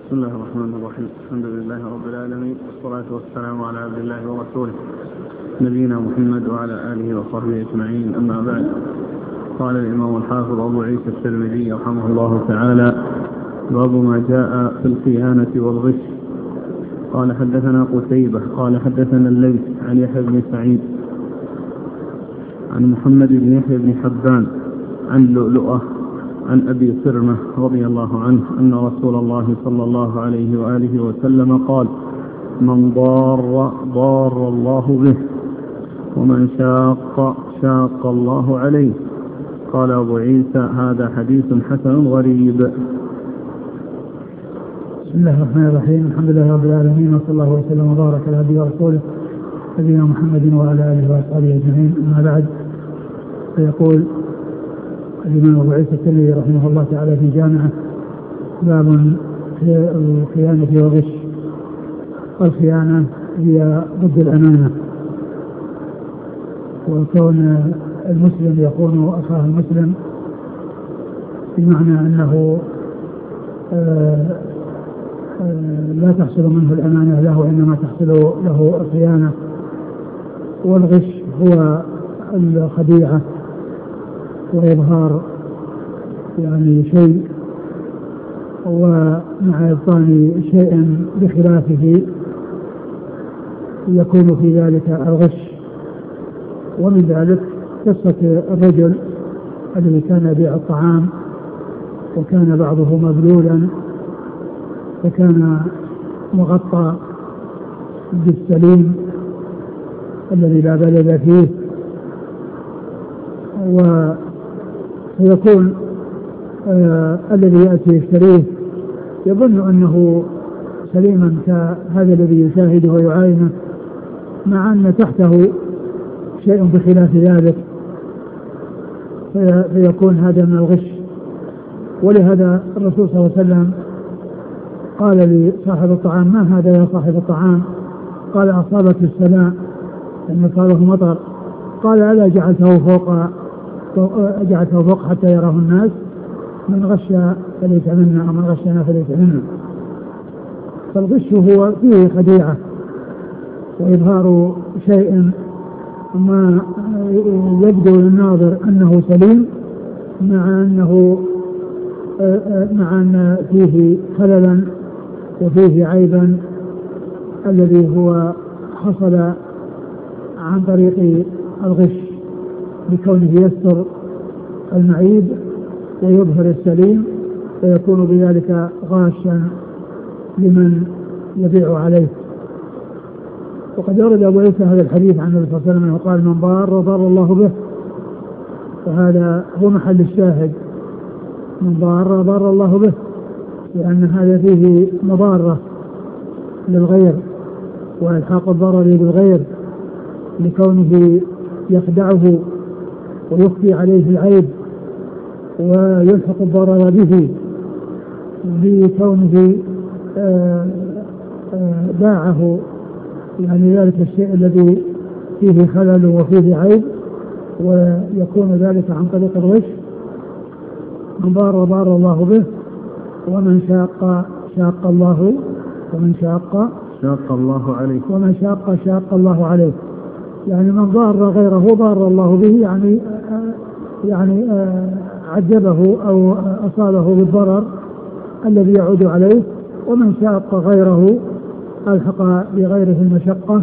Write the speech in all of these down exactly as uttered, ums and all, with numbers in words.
بسم الله الرحمن الرحيم. الحمد لله رب العالمين، والصلاة والسلام على عبد الله ورسوله نبينا محمد وعلى آله وصحبه أجمعين. أما بعد، قال الإمام الحافظ أبو عيسى الترمذي رحمه الله تعالى: باب ما جاء في الخيانة والغش. قال حدثنا قتيبة قال حدثنا الليث عن يحيى بن سعيد عن محمد بن يحيى بن حبان عن لؤلؤة عن أبي صرمة رضي الله عنه أن رسول الله صلى الله عليه وآله وسلم قال: من ضار ضار الله به، ومن شاق شاق الله عليه. قال أبو عيسى: هذا حديث حسن غريب. بسم الله الرحمن الرحيم. الحمد لله رب العالمين، وصلى الله وسلم وبارك على عبده ورسوله نبينا محمد وعلى آله وأصحابه أجمعين. أما بعد، فيقول الإمام أبو عيسى الترمذي رحمه الله تعالى في جامعه: باب الخيانة والغش. الخيانة هي ضد الأمانة، وكون المسلم يخون أخاه المسلم بمعنى أنه آآ آآ لا تحصل منه الأمانة له، وإنما تحصل له الخيانة. والغش هو الخديعة وإظهار يعني شيء ومع إبطان شيء بخلافه يكون في ذلك الغش. ومن ذلك قصة الرجل الذي كان يبيع الطعام، وكان بعضه مبلولا وكان مغطى بالسليم الذي لا بلد فيه، ويكون آه الذي يأتي يشتريه يظن أنه سليما كهذا الذي يشاهده ويعاينه، مع أن تحته شيء بخلاف ذلك، في فيكون هذا من الغش. ولهذا الرسول صلى الله عليه وسلم قال لصاحب الطعام: ما هذا يا صاحب الطعام؟ قال: أصابت السماء، لأن صابه مطر. قال: ألا جعلته فوق جعلته فوق حتى يراه الناس؟ من غش فليس منا، ومن غشنا فليس منا. فالغش هو فيه خديعة وإظهار شيء ما يبدو للناظر أنه سليم، مع أنه مع أن فيه خللا وفيه عيبا الذي هو حصل عن طريق الغش، بكونه يستر المعيب ويظهر السليم، فيكون بذلك غاشا لمن يبيع عليه. وقد ورد أبو عيسى هذا الحديث عن النبي صلى الله عليه وسلم وقال: من ضار ضار الله به. وهذا هو محل الشاهد: من ضار ضار الله به، لأن هذا فيه مضارة للغير وإلحاق الضرر بالغير، لكونه يخدعه ويخفي عليه العيب ويلحق الضرر به، بكونه آآ آآ باعه يعني ذلك الشيء الذي فيه خلل وفيه عيب، ويكون ذلك عن طريق الغش. من ضار ضار الله به، ومن شاق شاق الله ومن شاق شاق الله عليه ومن شاق شاق الله عليه. يعني من ضار غيره ضار الله به، يعني يعني عجبه أو أصابه بالضرر الذي يعود عليه. ومن شاق غيره ألحق بغيره المشقة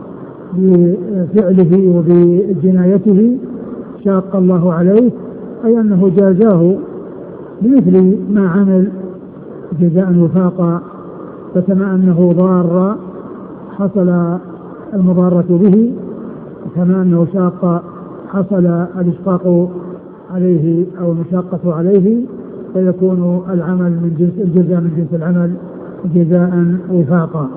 بفعله وبجنايته، شاق الله عليه، أي أنه جازاه بمثل ما عمل جزاء وفاقا. فكما أنه ضار حصل المضارة به، كما أنه شاق حصل الإشقاق عليه أو المشاقة عليه، فيكون العمل من جنس الجزاء من جنس العمل جزاء وفاقا.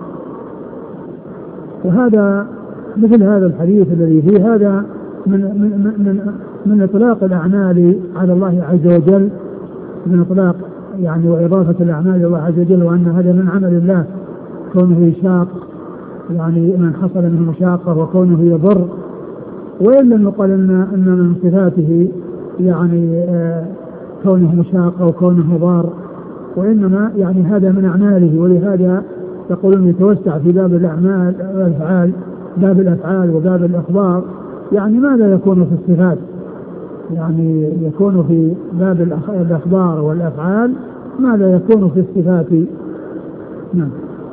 وهذا مثل هذا الحديث الذي فيه هذا من من من, من إطلاق الأعمال على الله عز وجل، من إطلاق يعني وإضافة الأعمال إلى الله عز وجل، وأن هذا من عمل الله، كونه يشاق يعني من حصل منه مشاقة، وكونه يضر. وإن لم يقل أن أن من صفاته يعني آه كونه مشاق أو كونه ضار، وإنما يعني هذا من أعماله، ولهذا يقولون يتوسع في باب الأعمال الأفعال، باب الأفعال وباب الأخبار، يعني ماذا يكون في الصفات، يعني يكون في باب الأخبار والأفعال ماذا يكون في الصفات. نعم.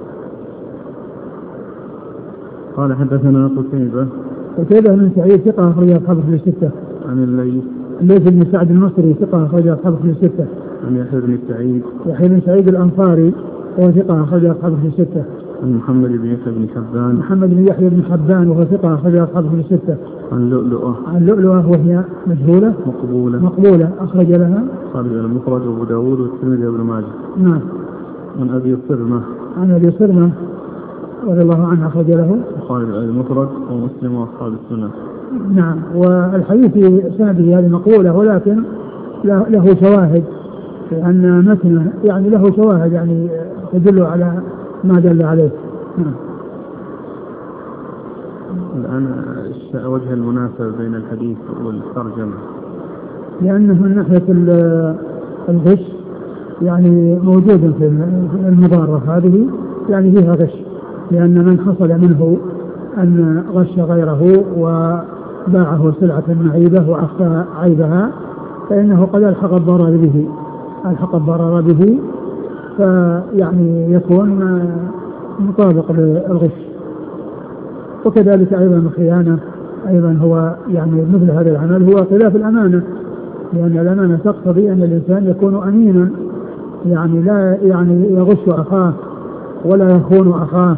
قال حدثنا قتيبة قتيبة بن سعيد ثقة أخرج أصحابه في الستة. عن الليث الليث بن سعد المصري ثقة أخرج أصحابه في الستة. عن يحيى بن سعيد يحيى بن سعيد الأنصاري وهو ثقة أخرج أصحابه في الستة. عن محمد بن يحيى بن حبان محمد بن يحيى بن حبان وهو ثقة أخرج أصحابه في الستة. عن لؤلؤة عن لؤلؤة وهي مجهولة مقبولة مقبولة أخرج لها خالد المفرد وأبو داود والترمذي وابن ماجه. نعم. عن أبي صرمة عن أبي صرمة رضي الله عنه أخرج له خالد المفرد ومسلم وأصحاب السنة. نعم. والحديث في سنده هذه مقولة، ولكن له شواهد، لأن متنه يعني له شواهد يعني تدل على ما دل عليه. نعم. الآن وجه المناسبة بين الحديث والترجمة، لأنه من ناحية الغش يعني موجود في المضارة هذه، يعني فيها غش، لأن من حصل منه أن غش غيره وباعه سلعة معيبة وأخفى عيبها فإنه قد ألحق الضرر به ألحق الضرر به فيعني يكون مطابق للغش. وكذلك أيضا الخيانة أيضا هو يعني مثل هذا العمل هو خلاف الأمانة، لأن الأمانة تقتضي أن الإنسان يكون أمينا، يعني لا يعني يغش أخاه ولا يخون أخاه.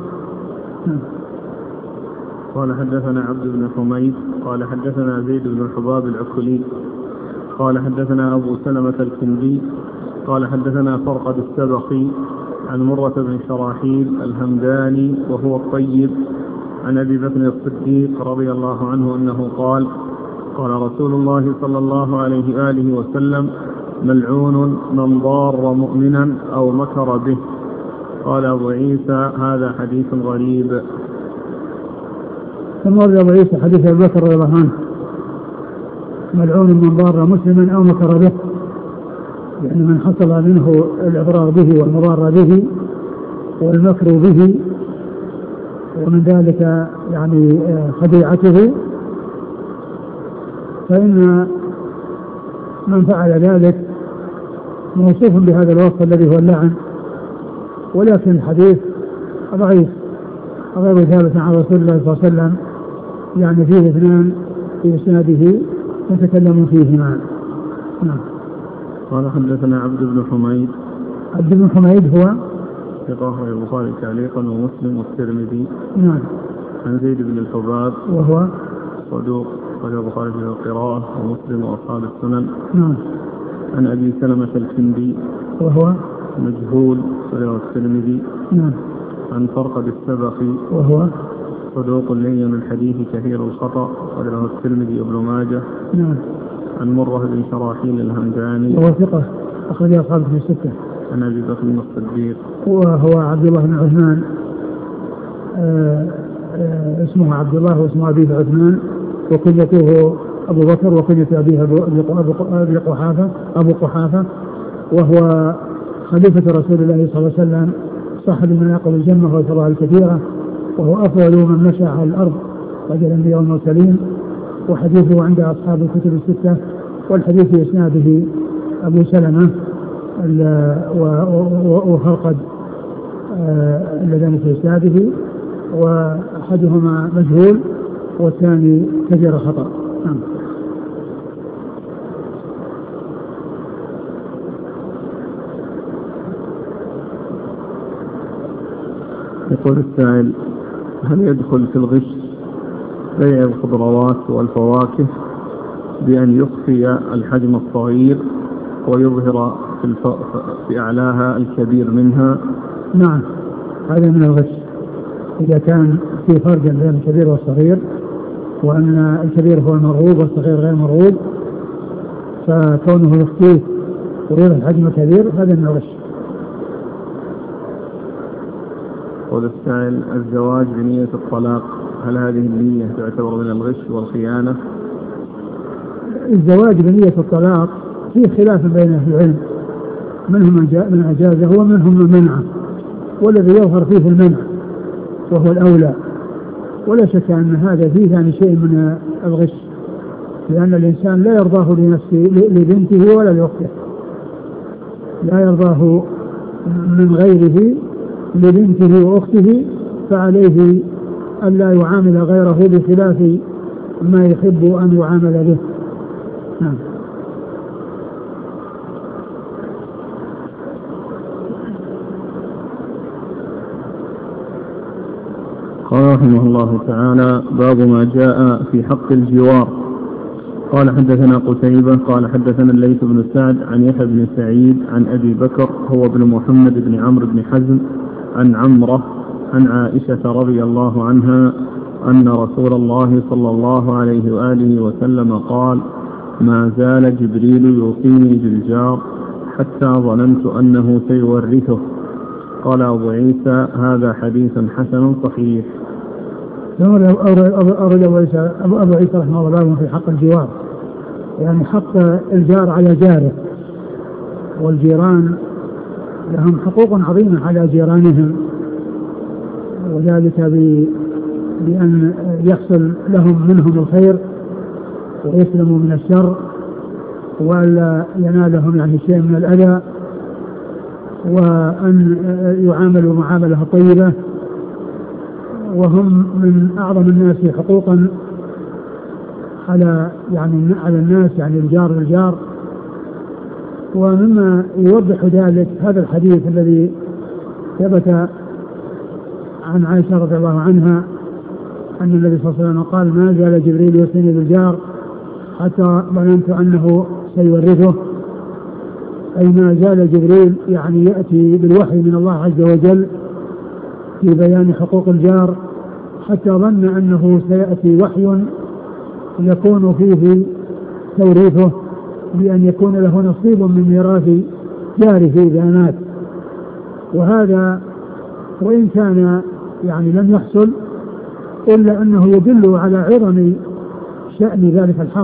قال حدثنا عبد بن حميد قال حدثنا زيد بن الحباب العكلي قال حدثنا أبو سلمة الكندي قال حدثنا فرقد السبقي عن مرة بن شراحيل الهمداني وهو الطيب عن أبي بكر الصديق رضي الله عنه أنه قال قال رسول الله صلى الله عليه وآله وسلم ملعون من ضار مؤمنا أو مكر به. قال أبو عيسى هذا حديث غريب. ثم ورد أبو عيسى حديث أبي بكر رضي الله عنه ملعون من ضار مسلما أو مكر به، يعني من حصل منه الإضرار به والمضار به والمكر به ومن ذلك يعني خديعته، فإن من فعل ذلك موصوف بهذا الوصف الذي هو اللعن، ولكن الحديث ضعيف غير ثابت عن رسول الله صلى الله عليه وسلم، يعني فيه اثنان في إسناده يتكلم فيهما. نعم. قال حدثنا عبد بن حميد عبد بن حميد هو ثقة البخاري تعليقا ومسلم والترمذي. نعم. عن زيد بن الحباب وهو صدوق أخرجه البخاري في القراءة ومسلم وأصحاب السنن. نعم. عن أبي سلمة الكندي وهو مجهول أخرجه الترمذي. نعم. عن فرقد السبقي وهو صدوق لين الحديث كثير الخطأ أخرجه الترمذي وابن ماجه. نعم. عن مرة بن شراحيل الهمداني وهو ثقة أخرجه أصحابه في الستة. عن أبي بكر الصديق وهو عبد الله بن عثمان، آه آه اسمه عبد الله واسمه أبيه عثمان، وكنيته أبو بكر وكنية أبيه أبو قحافة أبو قحافة وهو خليفة رسول الله صلى الله عليه وسلم صاحب المناقب الجنة والفضائل الكثيرة، وهو أفضل من مشى على الأرض رجل الأنبياء والمرسلين، وحديثه عند أصحاب الكتب الستة، والحديث في إسناده أبو سلمة وفرقد اللذان في إسناده، وأحدهما مجهول والثاني كثير خطأ. نعم. يقول السائل هل يدخل في الغش بيع الخضروات والفواكه بأن يخفي الحجم الصغير ويظهر في, الف... في أعلاها الكبير منها؟ نعم، هذا من الغش إذا كان في فرق بين الكبير والصغير، وأن الكبير هو المرغوب والصغير غير مرغوب، فكونه يخفيه ويظهر الحجم الكبير هذا من الغش. يقول السائل الزواج بنية الطلاق هل هذه النية تعتبر من الغش والخيانة؟ الزواج بنية الطلاق فيه خلاف بين أهل العلم، منهم من أجازه ومنهم من منعه، والذي يظهر فيه المنع وهو الأولى. ولا شك أن هذا فيه يعني شيء من الغش، لأن الإنسان لا يرضاه لنفسه لبنته ولا لأخته، لا يرضاه من غيره لبنته وأخته، فعليه أن لا يعامل غيره بخلاف ما يحب أن يعامل به. نعم. قال رحمه الله تعالى: باب ما جاء في حق الجوار. قال حدثنا قتيبة قال حدثنا الليث بن سعد عن يحيى بن سعيد عن أبي بكر هو بن محمد بن عمرو بن حزم عن عمرة عن عائشة رضي الله عنها أن رسول الله صلى الله عليه وآله وسلم قال: ما زال جبريل يوصيني بالجار حتى ظننت أنه سيورثه. قال أبو عيسى: هذا حديث حسن صحيح. أورد أبو عيسى رحمه الله في حق الجوار، يعني حق الجار على جاره، والجيران لهم حقوق عظيمة على جيرانهم، وذلك بأن يحصل لهم منهم الخير ويسلموا من الشر، ولا ينالهم يعني شيء من الأذى، وأن يعاملوا معاملة طيبة، وهم من أعظم الناس حقوقا على يعني على الناس، يعني الجار للجار. ومما يوضح ذلك هذا الحديث الذي ثبت عن عائشة رضي الله عنها أن النبي صلى الله عليه وسلم قال: ما زال جبريل يوصيني بالجار حتى ظننت أنه سيورثه، أي ما زال جبريل يعني يأتي بالوحي من الله عز وجل في بيان حقوق الجار، حتى ظن أنه سيأتي وحي يكون فيه توريثه، بأن يكون له نصيب من ميراث جاره إذا مات. وهذا وإن كان يعني لم يحصل، إلا أنه يدل على عظم شأن ذلك الحق،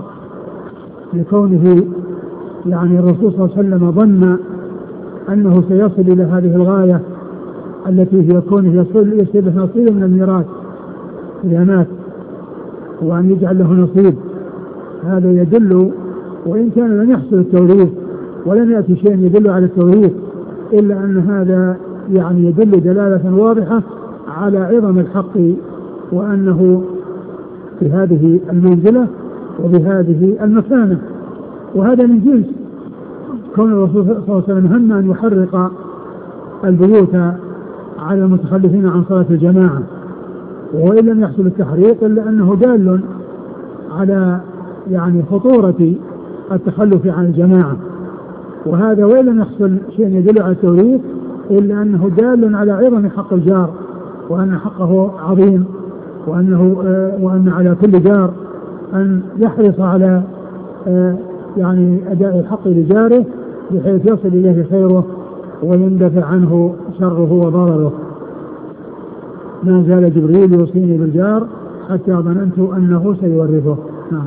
لكونه يعني الرسول صلى الله عليه وسلم ظن أنه سيصل إلى هذه الغاية التي هي كونه يصل يصيب نصيب من الميراث إذا مات، وأن يجعل له نصيب. هذا يدل، وإن كان لم يحصل التوريث ولم يأتي شيء يدل على التوريث، إلا أن هذا يعني يدل دلالة واضحة على عظم الحق، وأنه في هذه المنزلة وبهذه المكانة. وهذا من جنس كون الرسول صلى الله عليه وسلم هم أن يحرق البيوت على المتخلفين عن صلاة الجماعة، وإن لم يحصل التحريق إلا أنه دال على يعني خطورة التخلف عن الجماعة. وهذا وإن لم يحصل شيء يدل على التوريث إلا أنه دال على عظم حق الجار، وأن حقه عظيم، وأنه آه وأن على كل جار أن يحرص على آه يعني أداء الحق لجاره بحيث يصل إليه خيره ويندفع عنه شره وضرره. ما زال جبريل يوصيني بالجار حتى ظننت أنه سيورثه. نعم.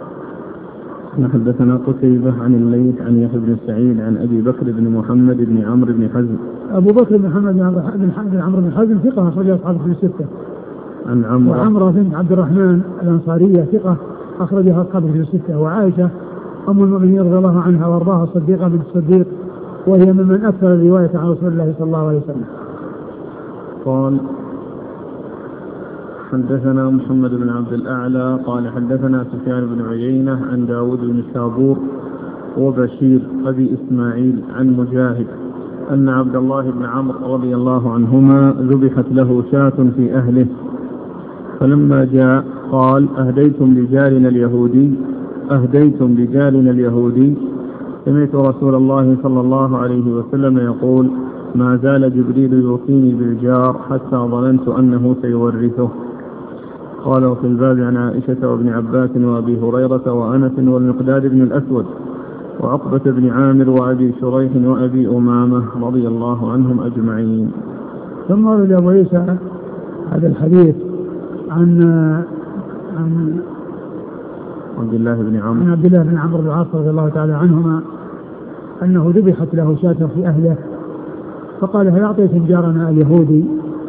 حدثنا قتيبة عن الليث عن يحيى بن سعيد عن أبي بكر بن محمد بن عمرو بن حزم. أبو بكر بن محمد بن عمرو بن حزم ثقة أخرج أصحابه في الستة. عن عمرو وعمرة بن عبد الرحمن الأنصارية ثقة أخرجها أصحابه في الستة. وعائشة أم المؤمنين رضي الله عنها وأرضاها الصديقة بنت الصديق، وهي ممن أكثر الرواية عن رسول الله صلى الله عليه وسلم. قال حدثنا محمد بن عبد الأعلى قال حدثنا سفيان بن عيينة عن داود بن شابور وبشير أبي إسماعيل عن مجاهد أن عبد الله بن عمرو رضي الله عنهما ذبحت له شاة في أهله، فلما جاء قال: أهديتم لجارنا اليهودي أهديتم لجارنا اليهودي سمعت رسول الله صلى الله عليه وسلم يقول: ما زال جبريل يوصيني بالجار حتى ظننت أنه سيورثه. قال: وفي الباب عن عائشة وابن عباس وأبي هريرة وأنس والمقداد بن الأسود وعقبة بن عامر وأبي شريح وأبي أمامة رضي الله عنهم أجمعين. ثم ورد أبو عيسى هذا الحديث عن عن عبد الله بن عمرو عن عبد الله بن عمرو بن العاص رضي الله تعالى عنهما أنه ذبحت له شاة في أهله فقال هل أعطيتم جارنا اليهودي؟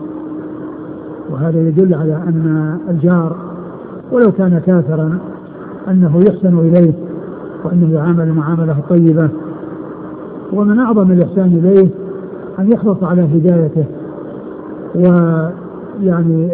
وهذا يدل على أن الجار ولو كان كافرا أنه يحسن إليه وأنه يعامل معاملة طيبة. ومن أعظم الإحسان إليه أن يحرص على هدايته ويعني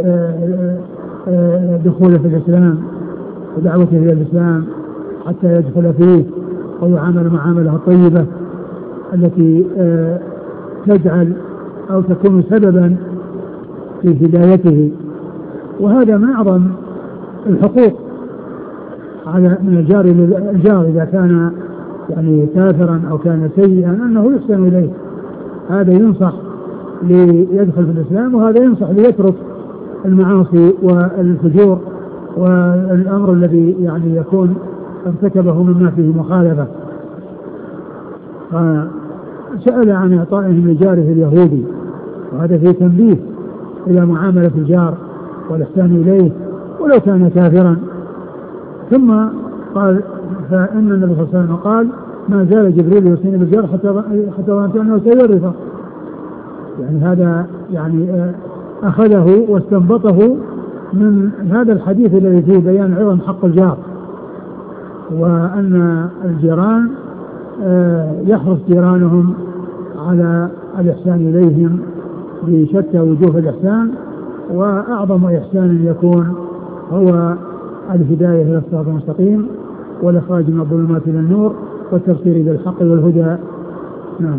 دخوله في الإسلام ودعوته إلى الإسلام حتى يدخل فيه ويعامل معاملة طيبة التي تجعل أو تكون سببا في هدايته. وهذا من أعظم الحقوق على من الجار الجار إذا كان يعني كافرا أو كان سيئا أنه يحسن إليه. هذا ينصح ليدخل في الإسلام وهذا ينصح ليترك المعاصي والفجور والأمر الذي يعني يكون ارتكبه مما فيه مخالفة. سأل عن إعطائهم لجاره اليهودي وهذا فيه تنبيه إلى معاملة الجار والإحسان إليه ولو كان كافرا. ثم قال فإن النبي صلى الله عليه وسلم قال ما زال جبريل يوصيني بالجار حتى حتى ظننت أنه سيورثه. يعني هذا يعني أخذه واستنبطه من هذا الحديث الذي فيه بيان عظم حق الجار وأن الجيران يحرص جيرانهم على الإحسان إليهم بشتى وجوه الإحسان. وأعظم إحسان يكون هو الهداية إلى الصراط المستقيم والإخراج من الظلمات إلى النور والتبصير بالحق والهدى. نعم.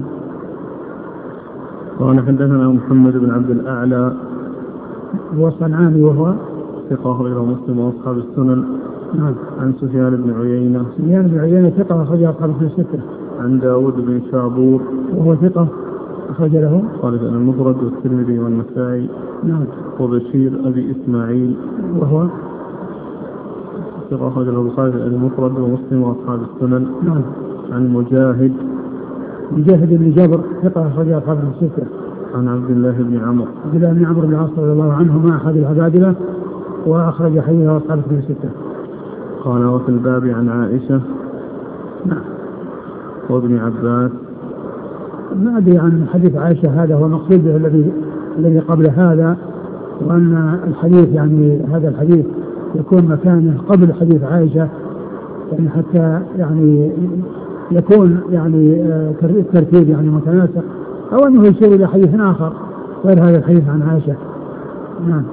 قال حدثنا محمد بن عبد الأعلى هو الصنعاني وهو ثقة أخرجه مسلم وأصحاب السنن. نعم. عن سفيان بن عيينة سفيان بن عيينة ثقة أخرجه أصحاب السنن الستة. عن داود بن شابور وهو ثقة أخرج له قال في المفرد والترمذي والنسائي. نعم. وبشير أبي إسماعيل وهو ثقة أخرج له البخاري في المفرد ومسلم وأصحاب السنن. نعم. عن مجاهد مجاهد بن جابر ثقة أخرج أصحاب السنن الستة. عن عبد الله بن عمرو عبد الله بن عمرو بن العاص رضي الله عنهما أحد العبادلة وأخرج حديثه أصحاب السنن الستة. قال وفي الباب عن عائشة. نعم. وابن عباس. ما أدري عن حديث عائشة هذا هو مقصود به الذي الذي قبل هذا وأن الحديث يعني هذا الحديث يكون مكانه قبل حديث عائشة يعني حتى يعني يكون يعني الترتيب يعني متناسق أو أنه يشير إلى حديث آخر غير هذا الحديث عن عائشة. نعم.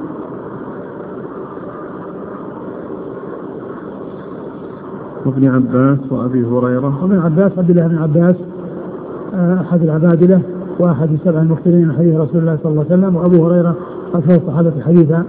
وابن عباس وأبي هريرة. وابن عباس عبد الله بن عباس أحد العبادلة وأحد السبع المكثرين من حديث رسول الله صلى الله عليه وسلم. وأبو هريرة أكثر الصحابة حديثا.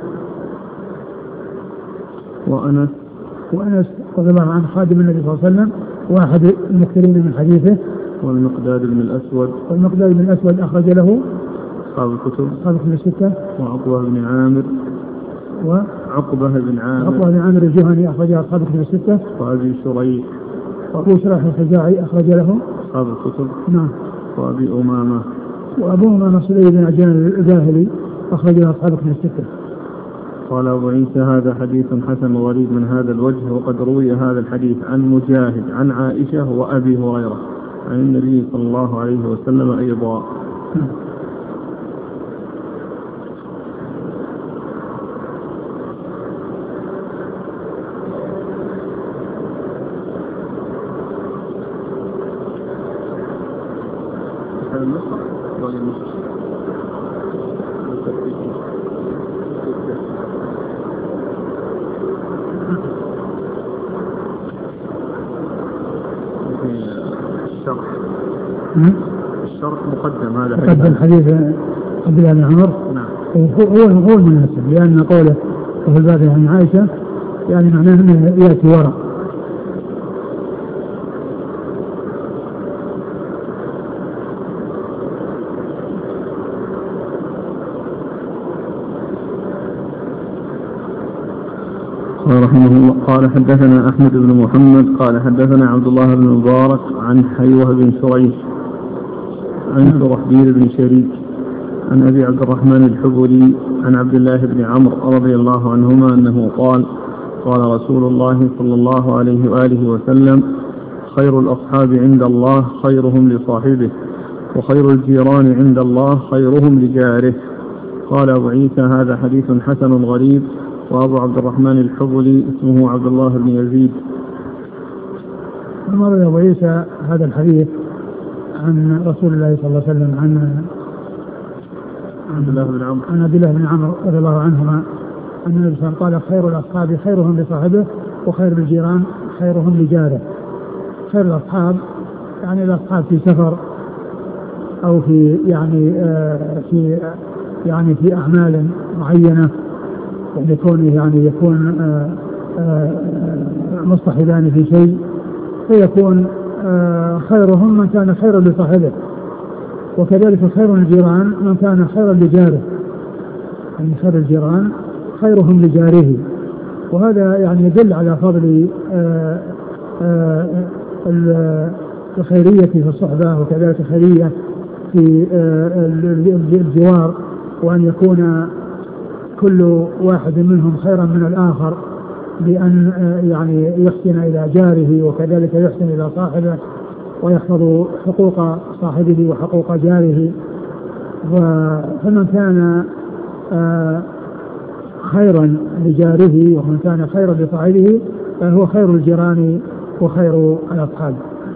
وأنس وأنس رضي الله عنه خادم النبي صلى الله عليه وسلم وأحد المكثرين من حديثه. والمقداد بن الأسود. والمقداد بن الأسود أخرج له أصحاب الكتب. أصحاب الكتب الستة. وعقبة بن عامر. وعقبة بن عامر. عقبة بن عامر الجهني أخرج أصحاب الكتب الستة. وأبي شريح. وأبو شريح الخزاعي أخرج له أصحاب الكتب. نعم. وأبي أمامة. وأبو أمامة سليم بن عجلان الباهلي أخرج له أصحاب الكتب الستة. قال أبو عيسى هذا حديث حسن غريب من هذا الوجه وقد روي هذا الحديث عن مجاهد عن عائشة وأبي هريرة عن النبي صلى الله عليه وسلم أيضا. الشرط مقدم هذا مقدم حديث عبد الله بن عمر. نعم. هو هو المناسب لأن قوله وفي الباب عن عائشة يعني معناه أنه يأتي وراء. قال رحمه الله قال حدثنا أحمد بن محمد قال حدثنا عبد الله بن مبارك عن حيوة بن شريح عن شرحبيل بن شريك عن أبي عبد الرحمن الحبلي عن عبد الله بن عمرو رضي الله عنهما أنه قال قال رسول الله صلى الله عليه وآله وسلم خير الأصحاب عند الله خيرهم لصاحبه، وخير الجيران عند الله خيرهم لجاره. قال أبو عيسى هذا حديث حسن غريب. وأبو عبد الرحمن الحضلي اسمه عبد الله بن يزيد. مر أبو عيسى هذا الحديث عن رسول الله صلى الله عليه وسلم عن عن عبد الله بن عمرو رضي الله عنهما أن النبي صلى الله عليه وسلم قال خير الأصحاب خيرهم لصاحبه وخير الجيران خيرهم لجاره. خير الأصحاب يعني الأصحاب في سفر أو في يعني آه في يعني في أعمال معينة يكون يعني يكون آه آه مصطحبان في شيء، فيكون آه خيرهم من كان خيرا لصاحبه، وكذلك خير الجيران من كان خيرا لجاره، يعني خير الجيران خيرهم لجاره. وهذا يعني يدل على فضل آه آه الخيرية في الصحبة، وكذلك الخيرية في آه الجوار، وأن يكون كل واحد منهم خيرا من الآخر بأن آه يعني يحسن إلى جاره وكذلك يحسن إلى صاحبه ويحفظ حقوق صاحبه وحقوق جاره. فمن كان آه خيرا لجاره ومن كان خيرا لصاحبه فهو خير الجيران وخير الأصحاب.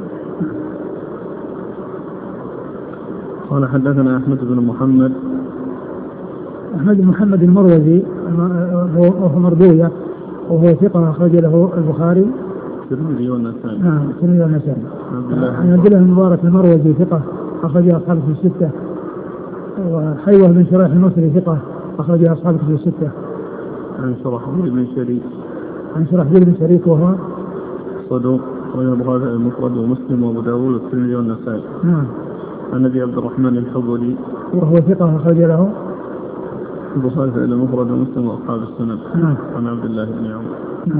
قال حدثنا أحمد بن محمد أحمد بن محمد المروزي وهو مردوية وهو ثقة أخرج له البخاري الترمذي والنسائي. نعم الترمذي والنسائي. عن عبد الله المبارك المروزي ثقة أخرج أصحابه في الستة. وحيوة بن شريح المصري ثقة أخرج أصحابه في الستة. عن شرحبيل بن شريك عن شرحبيل بن شريك وهو صدوق أخرج البخاري المفرد ومسلم وأبو داود والترمذي والنسائي. نعم. عن أبي عبد الرحمن الحضلي وهو ثقة أخرج له البخاري المفرد ومسلم وأصحاب السنن. نعم. عن عبد الله بن عمرو. نعم.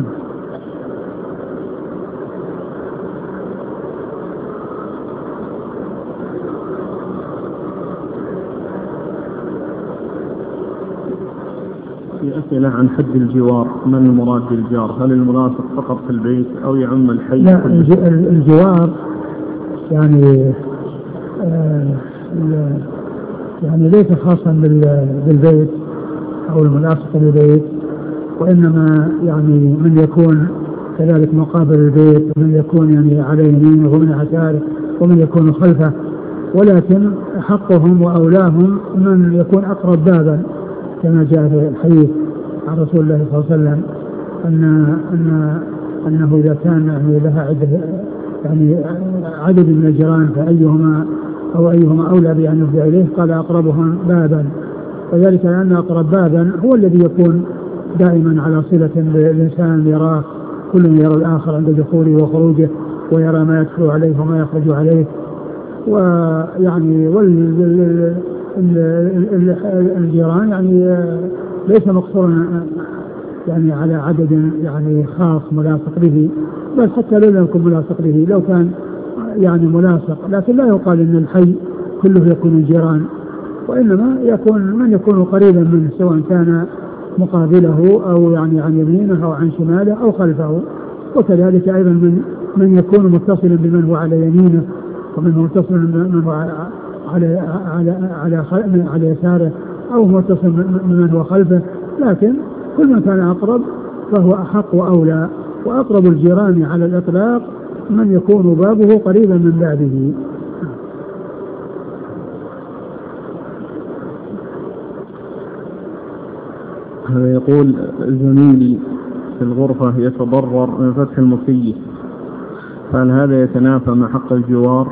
في أسئلة عن حد الجوار، من المراد بالجار؟ هل الملاصق فقط في البيت أو يعم الحي؟ لا، الجوار يعني آه يعني ليس خاصا بالبيت أو الملاصق بالبيت، وإنما يعني من يكون كذلك مقابل البيت، ومن يكون يعني على يمينه ومن عشاره، ومن يكون خلفه. ولكن حقهم وأولاهم من يكون أقرب بابا، كما جاء في الحديث عن رسول الله صلى الله عليه وسلم أن أن أنه إذا كان يعني لها عدد يعني عدد من الجيران فأيهما أو أيهما أولى بأن يفضي إليه، قال أقربهم بابا. وذلك لأن أقرب بابا هو الذي يكون دائما على صلة بالإنسان، يراه كل يرى الآخر عند دخوله وخروجه، ويرى ما يدخل عليه وما يخرج عليه. ويعني والجيران يعني ليس مقصورا يعني على عدد يعني خاص ملاصق به، بل حتى لو لم يكن ملاصق به، لو كان يعني ملاصق، لكن لا يقال ان الحي كله يكون الجيران، وانما يكون من يكون قريبا منه، سواء كان مقابله او يعني عن يمينه او عن شماله او خلفه. وكذلك ايضا من من يكون متصلا بمن هو على يمينه، ومن هو متصل بمن هو على على على على يساره، او متصل بمن هو خلفه. لكن كل من كان اقرب فهو احق واولى. واقرب الجيران على الاطلاق من يكون بابه قريبا من بابه. هذا يقول زميلي في الغرفة يتضرر من فتح المكيف، فهل هذا يتنافى مع حق الجوار؟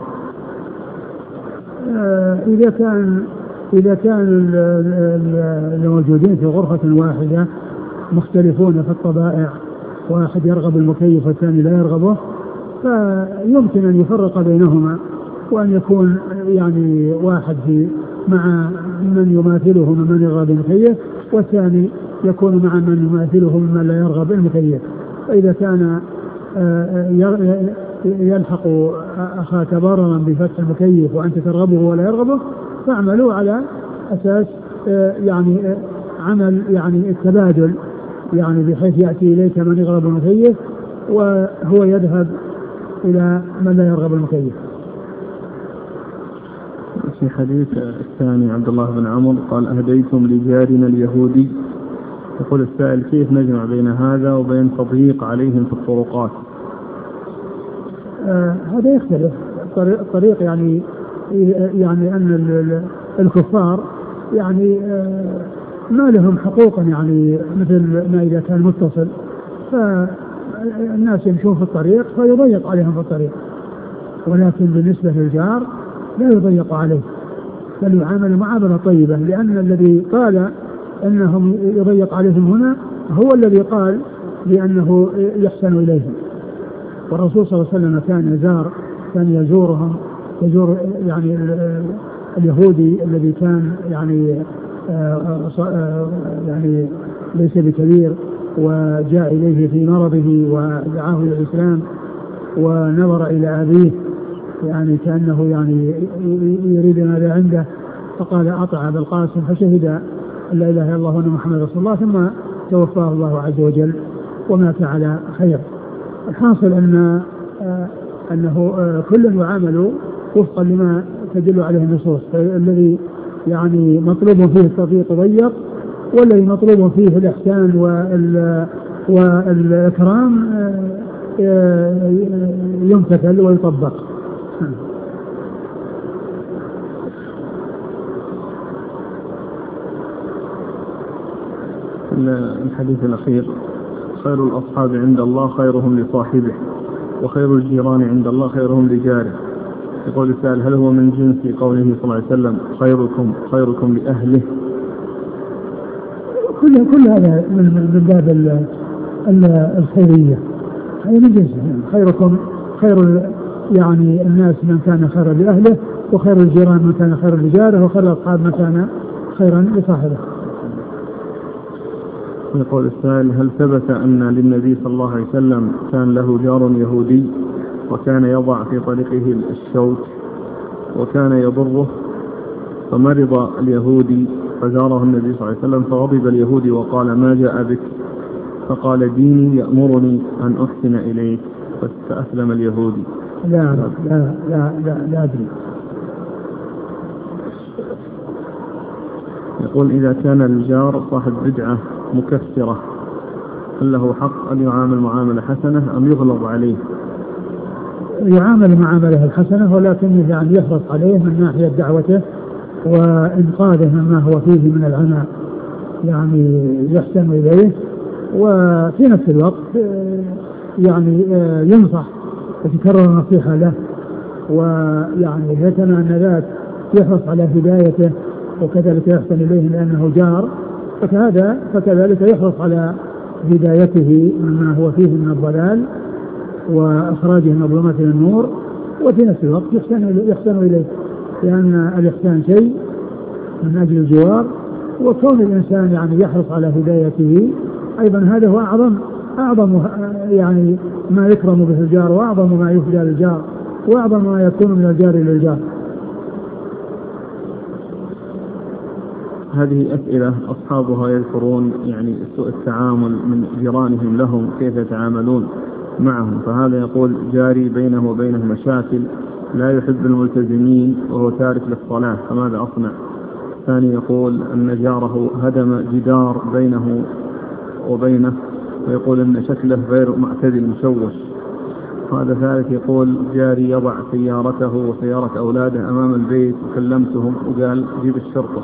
آه إذا كان إذا كان الموجودين في غرفة واحدة مختلفون في الطبائع، واحد يرغب المكيف والثاني لا يرغبه، فيمكن أن يفرق بينهما، وأن يكون يعني واحد في مع من يماثله ممن يرغب المكيف، والثاني يكون مع من يماثله ممن لا يرغب المكيف. فإذا كان يلحق أخاك ضررا بفتح المكيف وأنت ترغبه ولا يرغبه، فاعملوا على أساس يعني عمل يعني التبادل، يعني بحيث يأتي إليك من يرغب المكيف وهو يذهب إلى من لا يرغب المكيف. في حديث الثاني عبد الله بن عمرو قال أهديتم لجارنا اليهودي. يقول السائل كيف نجمع بين هذا وبين تضييق عليهم في الطرقات؟ آه هذا يختلف الطريق، يعني يعني أن الكفار يعني آه ما لهم حقوقا يعني مثل ما إذا كان متصل، فالناس يمشون في الطريق فيضيق عليهم في الطريق، ولكن بالنسبة للجار لا يضيق عليه بل يعامل معاملة طيبة، لأن الذي قال أنهم يضيق عليهم هنا هو الذي قال بأنه يحسن إليهم. والرسول صلى الله عليه وسلم كان يزار كان يزورهم يزور يعني اليهودي الذي كان يعني يعني ليس بكبير وجاء إليه في مرضه ودعاه إلى الإسلام ونظر إلى أبيه يعني كأنه يعني يريد ماذا عنده، فقال أطع أبا القاسم فشهد أن لا إله إلا الله وأن محمد رسول الله، ثم توفاه الله عز وجل ومات على خير. الحاصل أن أنه كل يعامل وفقا لما تدل عليه النصوص، الذي يعني مطلوب فيه التضييق ضيق، والذي مطلوب فيه الإحسان والإكرام يمتثل ويطبق. الحديث الأخير خير الأصحاب عند الله خيرهم لصاحبه وخير الجيران عند الله خيرهم لجاره. يقول السائل هل هو من جنس قوله صلى الله عليه وسلم خيركم خيركم لأهله؟ كل كل هذا من باب الخيرية، هذا من جنس خيركم خير يعني الناس من كان خيرا لأهله، وخير الجيران من كان خيرا لجاره، وخير الأصحاب من كان خيرا لصاحبه. يقول السائل هل ثبت أن للنبي صلى الله عليه وسلم كان له جار يهودي وكان يضع في طريقه الشوك وكان يضره، فمرض اليهودي فزاره النبي صلى الله عليه وسلم فغضب اليهودي وقال ما جاء بك؟ فقال ديني يأمرني أن أحسن إليك، فأسلم اليهودي. لا لا لا لا لا أدري. يقول إذا كان الجار صاحب بدعة مكثرة هل له حق أن يعامل معاملة حسنة أم يغلظ عليه؟ يعامل معاملة الحسنة، ولكن يعني يحرص عليه من ناحية دعوته وإنقاذه مما هو فيه من العناء، يعني يحسن إليه، وفي نفس الوقت يعني ينصح وتكرر النصيحة له، ويعني يتمنى أن ذات يحرص على هدايته وكذلك يحسن إليه لأنه جار، فكذا فكذلك يحرص على هدايته مما هو فيه من الضلال وإخراجه من الظلمات إلى النور، وفي نفس الوقت يحسن يحسن إليه، لأن الإحسان شيء من أجل الجوار، وكون الإنسان يعني يحرص على هدايته أيضا هذا هو أعظم أعظم يعني ما يكرم به الجار، وأعظم ما يفدى للجار، وأعظم ما يكون من الجار للجار. هذه أسئلة أصحابها يذكرون يعني سوء التعامل من جيرانهم لهم كيف يتعاملون معهم، فهذا يقول جاري بينه وبينه مشاكل لا يحب الملتزمين وهو تارك للصلاة فماذا أصنع؟ الثاني يقول أن جاره هدم جدار بينه وبينه ويقول أن شكله غير معتدل مشوش. هذا ثالث يقول جاري يضع سيارته وسيارة أولاده أمام البيت وكلمتهم وقال جيب الشرطة.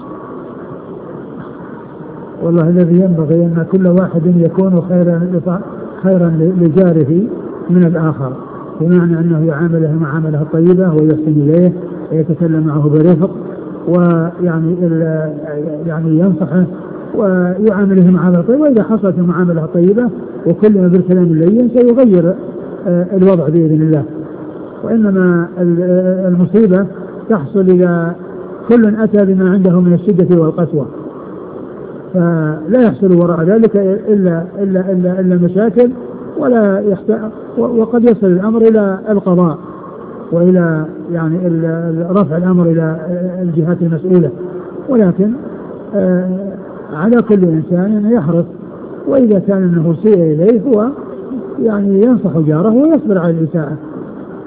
والله الذي ينبغي أن كل واحد يكون خيرا خيرا لجاره من الآخر، بمعنى أنه يعامله معاملة طيبة ويحسن إليه ويتكلم معه برفق، ويعني يعني ينصحه ويعامله معاملة طيبة، وإذا حصلت المعاملة الطيبة وكلنا بالكلام اللين سيغير الوضع بإذن الله. وإنما المصيبة تحصل إذا كل أتى بما عنده من الشدة والقسوة، فلا يحصل وراء ذلك إلا إلا إلا إلا مشاكل، ولا يحتاج، وقد يصل الأمر إلى القضاء وإلى يعني رفع الأمر إلى الجهات المسؤولة. ولكن آه على كل إنسان أن يحرص، وإذا كان أنه سيء إليه هو يعني ينصح جاره ويصبر على الإساءة،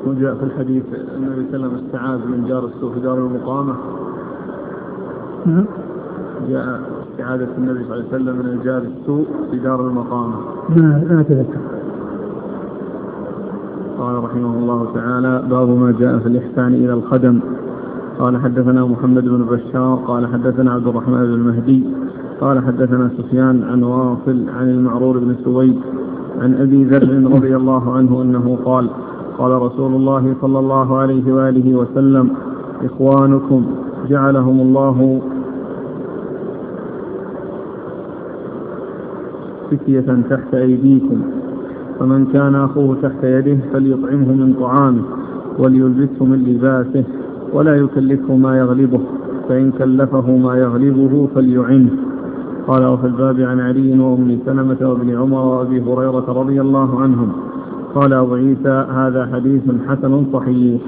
يكون جاء في الحديث النبي صلى الله عليه وسلم استعاذ من جار السوء في دار المقامة. نعم. جاء استعاذة النبي صلى الله عليه وسلم من الجار السوء في دار المقامة. ما لا أتذكر. قال رحمه الله تعالى: باب ما جاء في الإحسان إلى الخدم. قال حدثنا محمد بن بشار قال حدثنا عبد الرحمن بن المهدي قال حدثنا سفيان عن واصل عن المعرور بن سويد عن أبي ذر رضي الله عنه أنه قال: قال رسول الله صلى الله عليه وآله وسلم: إخوانكم جعلهم الله فتية تحت أيديكم، فمن كان أخوه تحت يده فليطعمه من طعامه وليلبسه من لباسه ولا يكلفه ما يغلبه، فإن كلفه ما يغلبه فليعنه. قال: وفي الباب عن علي وأم سلمة وابن عمر وأبي هريرة رضي الله عنهم. قال أبو عيسى: هذا حديث حسن صحيح.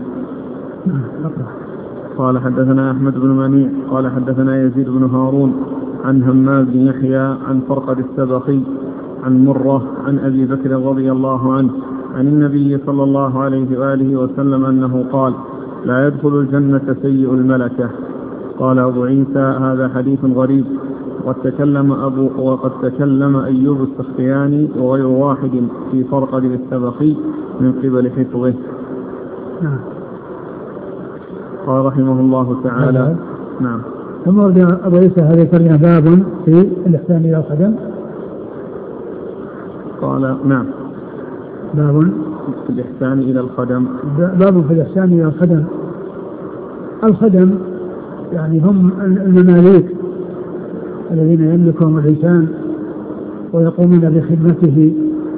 قال حدثنا أحمد بن منيع قال حدثنا يزيد بن هارون عن همام بن يحيى عن فرقد السبخي عن مرة عن أبي بكر رضي الله عنه عن النبي صلى الله عليه وآله وسلم أنه قال: لا يدخل الجنة سيء الملكة. قال أبو عيسى: هذا حديث غريب. وقد تكلم أبو وقد تكلم أيوب السختياني وغير واحد في فرقد السبخي من قبل حفظه. قال رحمه الله تعالى: نعم. ثم ورد أبو عيسى هذا كان باب في الإحسان إلى الخدم. قال: نعم. باب في الإحسان إلى الخدم. باب في الإحسان إلى الخدم. الخدم يعني هم المماليك الذين يملكهم الإنسان ويقومون بخدمته،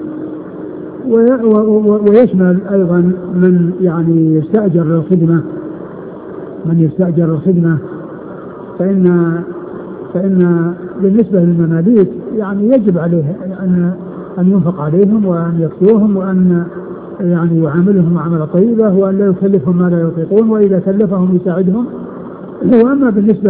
ويشمل أيضا من يعني يستأجر للخدمة من يستأجر الخدمة فإن فإن بالنسبة للمماليك يعني يجب عليه أن أن ينفق عليهم وأن يكسوهم وأن يعني يعاملهم معاملة طيبة وأن لا يكلفهم ما لا يطيقون، وإذا كلفهم يساعدهم. وأما بالنسبة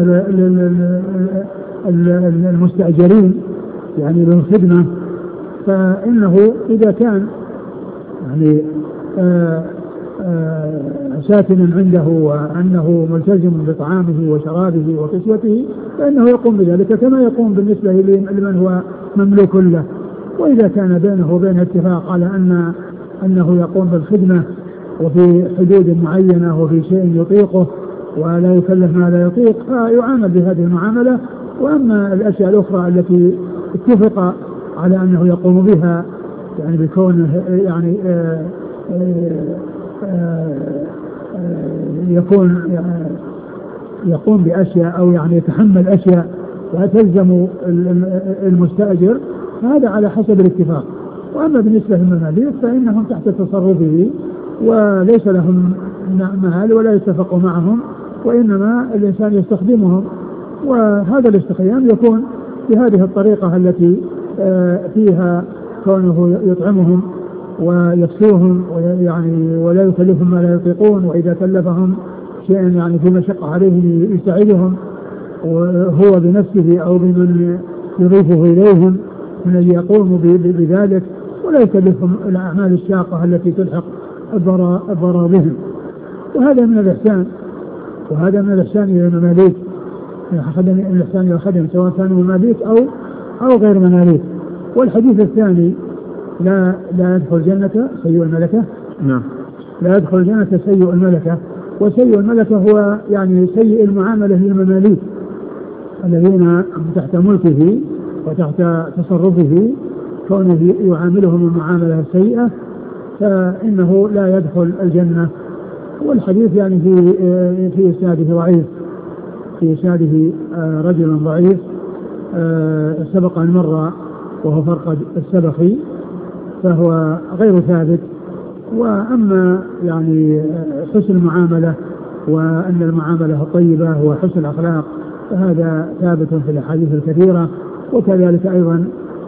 للمستأجرين يعني للخدمة فإنه إذا كان يعني آآ آآ ساكنا عنده وأنه ملتزم بطعامه وشرابه وكسوته فإنه يقوم بذلك كما يقوم بالنسبة لمن هو مملوك له. وإذا كان بينه وبين اتفاق على أن أنه يقوم بالخدمة وفي حدود معينة وفي شيء يطيقه ولا يكلف ما لا يطيق فيعامل بهذه المعاملة. وأما الأشياء الأخرى التي اتفق على أنه يقوم بها يعني بكونه يعني آآ آآ يكون يقوم بأشياء أو يعني يتحمل أشياء وتلزم المستأجر هذا على حسب الاتفاق. وأما بالنسبة للمماليك فإنهم تحت تصرفه وليس لهم مال ولا يتفق معهم، وإنما الإنسان يستخدمهم، وهذا الاستخدام يكون بهذه الطريقة التي فيها كونه يطعمهم ويكسوهم ويعني ولا يكلفهم ما لا يطيقون، وإذا كلفهم شيئا يعني في مشقة عليه يساعدهم وهو بنفسه أو بمن يضيفه إليهم من أن يقوموا بذلك، ولا يكلفهم الأعمال الشاقة التي تلحق الضرر بهم. وهذا من الإحسان وهذا من الإحسان إلى المماليك، الإحسان إلى الخدم سواء كانوا مماليك أو أو غير مماليك. والحديث الثاني: لا لا يدخل الجنة سيء الملكة. نعم. لا يدخل الجنة سيء الملكة. وسيء الملكة هو يعني سيء المعاملة للمماليك الذين تحت ملكه وتحت تصرفه، كونه يعاملهم المعاملة السيئة فإنه لا يدخل الجنة. والحديث يعني في في إسناده ضعيف، في إسناده رجل ضعيف سبق أن مر وهو فرقد السبخي فهو غير ثابت. وأما يعني حسن المعاملة وأن المعاملة طيبة وحسن الأخلاق فهذا ثابت في الأحاديث الكثيرة. وكذلك أيضا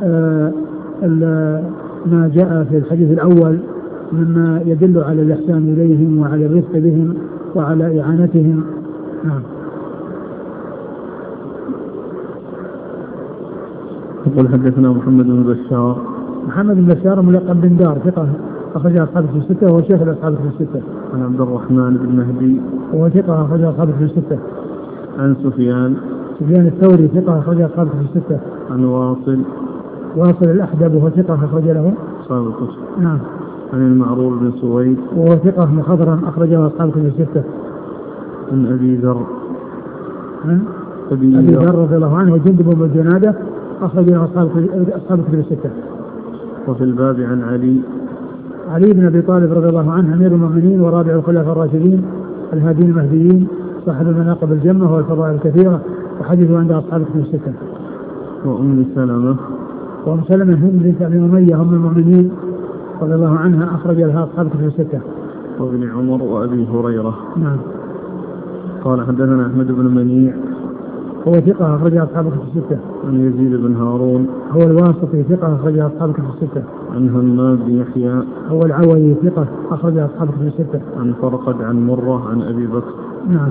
ما جاء في الحديث الأول مما يدل على الإحسان إليهم وعلى الرفق بهم وعلى إعانتهم. نعم. يقول حدثنا محمد بن بشار. محمد بن بشار ملقب بن دار ثقة أخرج أصحاب الكتب الستة وهو شيخ أصحاب الكتب الستة. عن عبد الرحمن بن مهدي وهو ثقة أخرج أصحاب الكتب الستة. عن سفيان سفيان الثوري ثقة أخرج أصحاب الكتب الستة. عن واصل واصل الأحدب وهو ثقة أخرج له أصحاب الكتب. نعم. عن المعرور بن سويد وهو ثقة مخضرا أخرجه أصحاب الكتب الستة. عن أبي ذر أبي ذر رضي الله عنه وجندب بن جنادة أخرجه أصحاب أصحاب الكتب الستة. وفي الباب عن علي علي بن أبي طالب رضي الله عنه أمير المؤمنين ورابع الخلفاء الراشدين الهادين المهديين صاحب المناقب الجمة والفضائل الكثيرة وحديثه عند أصحاب الكتب الستة. وأم سلمة وأم سلمة هند بنت أبي أمية أم المؤمنين رضي الله عنها أخرج لها أصحاب الكتب الستة. وابن عمر وأبي هريرة. نعم. قال حدثنا أحمد بن منيع هو ثقة أخرج أصحاب الكتب الستة. عن يزيد بن هارون هو الواسطي ثقة أخرج أصحاب الكتب الستة. عن همام بن يحيى هو العوي ثقة أخرج أصحاب الكتب الستة. عن فرقد عن مرة عن أبي بكر. نعم.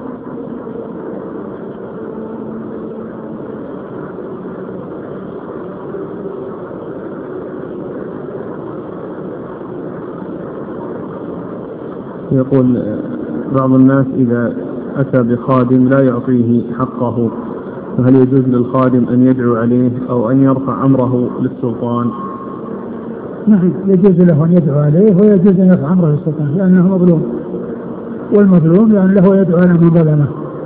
يقول بعض الناس إذا أتى بخادم لا يعطيه حقه فهل يجوز للخادم أن يدعو عليه أو أن يرفع أمره للسلطان؟ نعم يجوز له أن يدعو عليه ويجوز أن يرفع أمره للسلطان لأنه مظلوم والمظلوم لأن له يدعو على من ظلمه.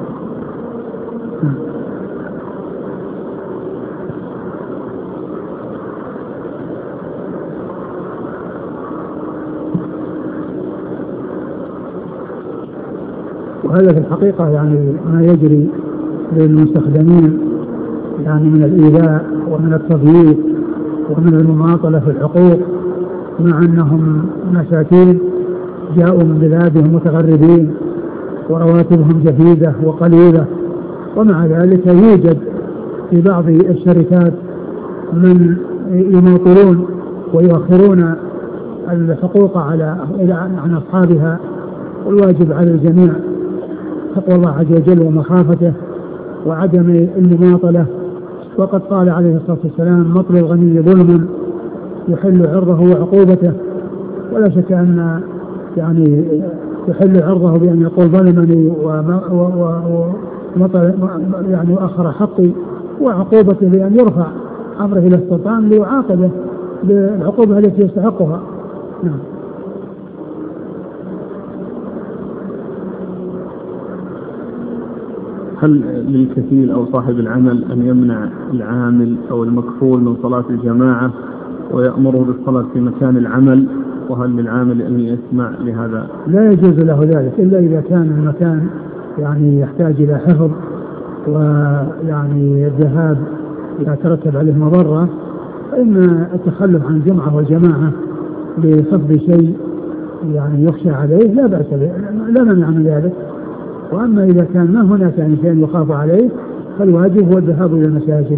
وهذا في الحقيقة يعني ما يجري للمستخدمين يعني من الإيذاء ومن التضييق ومن المماطلة في الحقوق مع أنهم مساكين جاءوا من بلادهم متغربين ورواتبهم جديدة وقليلة ومع ذلك يوجد في بعض الشركات من يماطلون ويؤخرون الحقوق على عن أصحابها. والواجب على الجميع تقوى الله عز وجل ومخافته وعدم المماطلة. وقد قال عليه الصلاة والسلام مطل الغني ظلم يحل عرضه وعقوبته. ولا شك أن يعني يحل عرضه بأن يقول ظلمني ومطل يعني وأخر حقي وعقوبته بأن يرفع أمره إلى السلطان ليعاقبه بالعقوبة التي يستحقها. نعم. هل للكفيل أو صاحب العمل أن يمنع العامل أو المكفول من صلاة الجماعة ويأمره بالصلاة في مكان العمل؟ وهل للعامل أن يسمع لهذا؟ لا يجوز له ذلك إلا إذا كان المكان يعني يحتاج إلى حفظ ويعني الذهاب إذا ترتب عليه مضرة فإن التخلف عن الجمعة والجماعة لحفظ شيء يعني يخشى عليه لا بأس به لا منع من ذلك. وأما إذا كان ما هناك يعني شيء يخاف عليه فالواجب هو الذهاب إلى المساجد.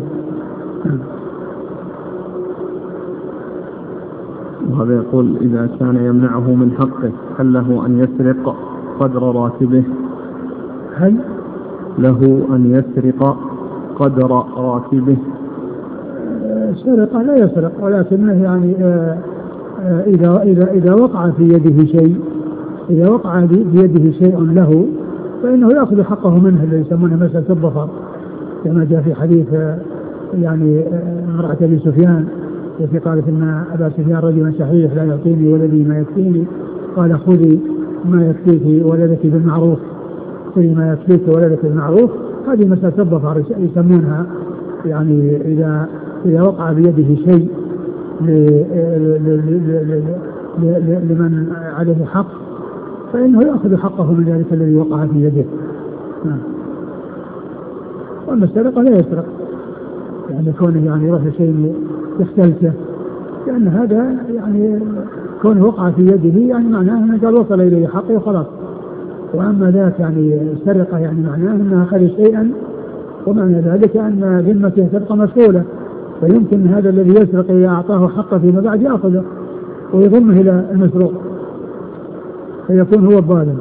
وهذا يقول إذا كان يمنعه من حقه هل له أن يسرق قدر راتبه؟ هل له أن يسرق قدر راتبه؟ سرقة لا يسرق ولكنه يعني إذا إذا إذا وقع في يده شيء إذا وقع بيده شيء له فإنه يأخذ حقه منه الذي يسمونه مسألة الظفر كما جاء في حديث يعني امرأة أبي سفيان التي قالت إن أبا سفيان رجل شحيح لا يعطيني ولدي ما يكفيني قال خذي ما يكفيك ولدك بالمعروف خذي ما يكفيك ولدك بالمعروف. هذه مسألة الظفر يسمونها يعني إذا إذا وقع بيده شيء لمن عليه حق فإنه يأخذ حقه من ذلك الذي وقع في يده. نعم. وأما السرقة لا يسرق يعني كونه يعني يروح شيء يختلسه لأن هذا يعني كونه وقع في يده يعني معناه أنه قال وصل إليه حقه وخلاص. وأما ذاك يعني السرقة يعني معناه أنه أخذ شيئا ومعنى ذلك أن ذمته تبقى مسؤولة فيمكن هذا الذي يسرق إذا أعطاه حقه فيما بعد يأخذه ويضمه إلى المسروق فيكون هو الظالم.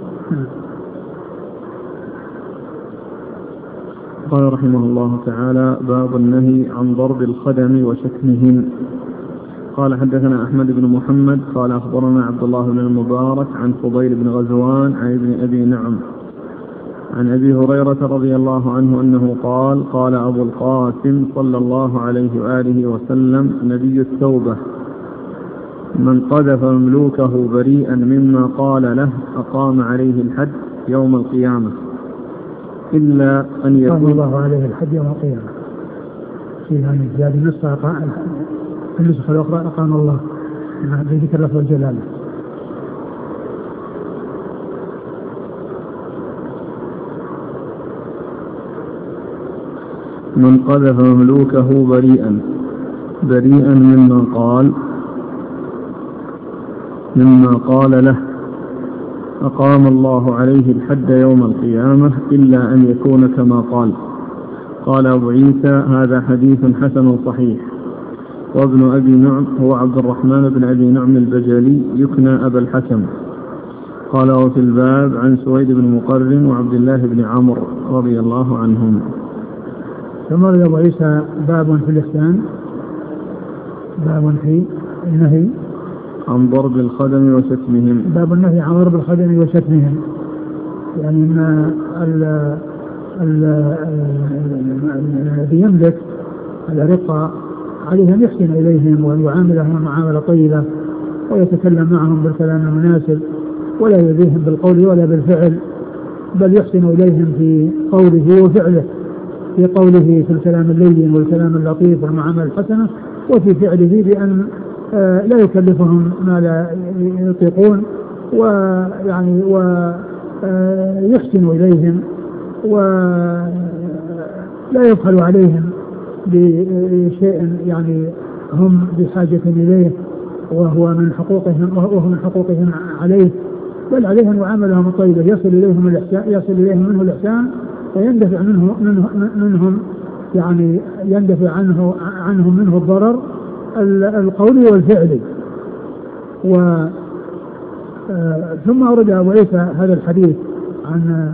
قال رحمه الله تعالى باب النهي عن ضرب الخدم وشتمهم. قال حدثنا أحمد بن محمد قال أخبرنا عبد الله بن المبارك عن فضيل بن غزوان عن ابن أبي نعم عن أبي هريرة رضي الله عنه أنه قال قال أبو القاسم صلى الله عليه وآله وسلم نبي التوبة من قذف مملوكه بريئا مما قال له أقام عليه الحد يوم القيامة إلا أن يكون أقام الله عليه الحد يوم القيامة. في هذه النسخة النسخة الأخرى أقام الله بذكر لفظ الجلالة. من قذف مملوكه بريئا بريئا مما قال مما قال له أقام الله عليه الحد يوم القيامة إلا أن يكون كما قال. قال أبو عيسى هذا حديث حسن صحيح. وابن أبي نعم هو عبد الرحمن بن أبي نعم البجلي يكنى أبا الحكم. قال وفي الباب عن سويد بن مقرن وعبد الله بن عمرو رضي الله عنهم. ثم رضي أبو عيسى باب في الإحسان باب في النهي عن ضرب الخدم وشتمهم. باب النهي عن ضرب الخدم وشتمهم، يعني أن الذي يملك الرقة عليه أن يحسن إليهم وأن يعاملهم معاملة طيبة ويتكلم معهم بالكلام المناسب ولا يؤذيهم بالقول ولا بالفعل، بل يحسن إليهم في قوله وفعله، في قوله في الكلام اللين والكلام اللطيف والمعاملة الحسنة، وفي فعله بأن لا يكلفهم ما لا يطيقون ويعني ويحسن إليهم ولا يبخل عليهم بشيء يعني هم بحاجة إليه وهو من حقوقهم وهو من حقوقهم عليه، بل عليهم معاملهم الطيبة يصل إليهم الإحسان يصل إليهم منه الإحسان ويندفع منه منه منهم يعني يندفع عنه عنهم منه الضرر القولي والفعلي. و ثم أورد أبو عيسى هذا الحديث عن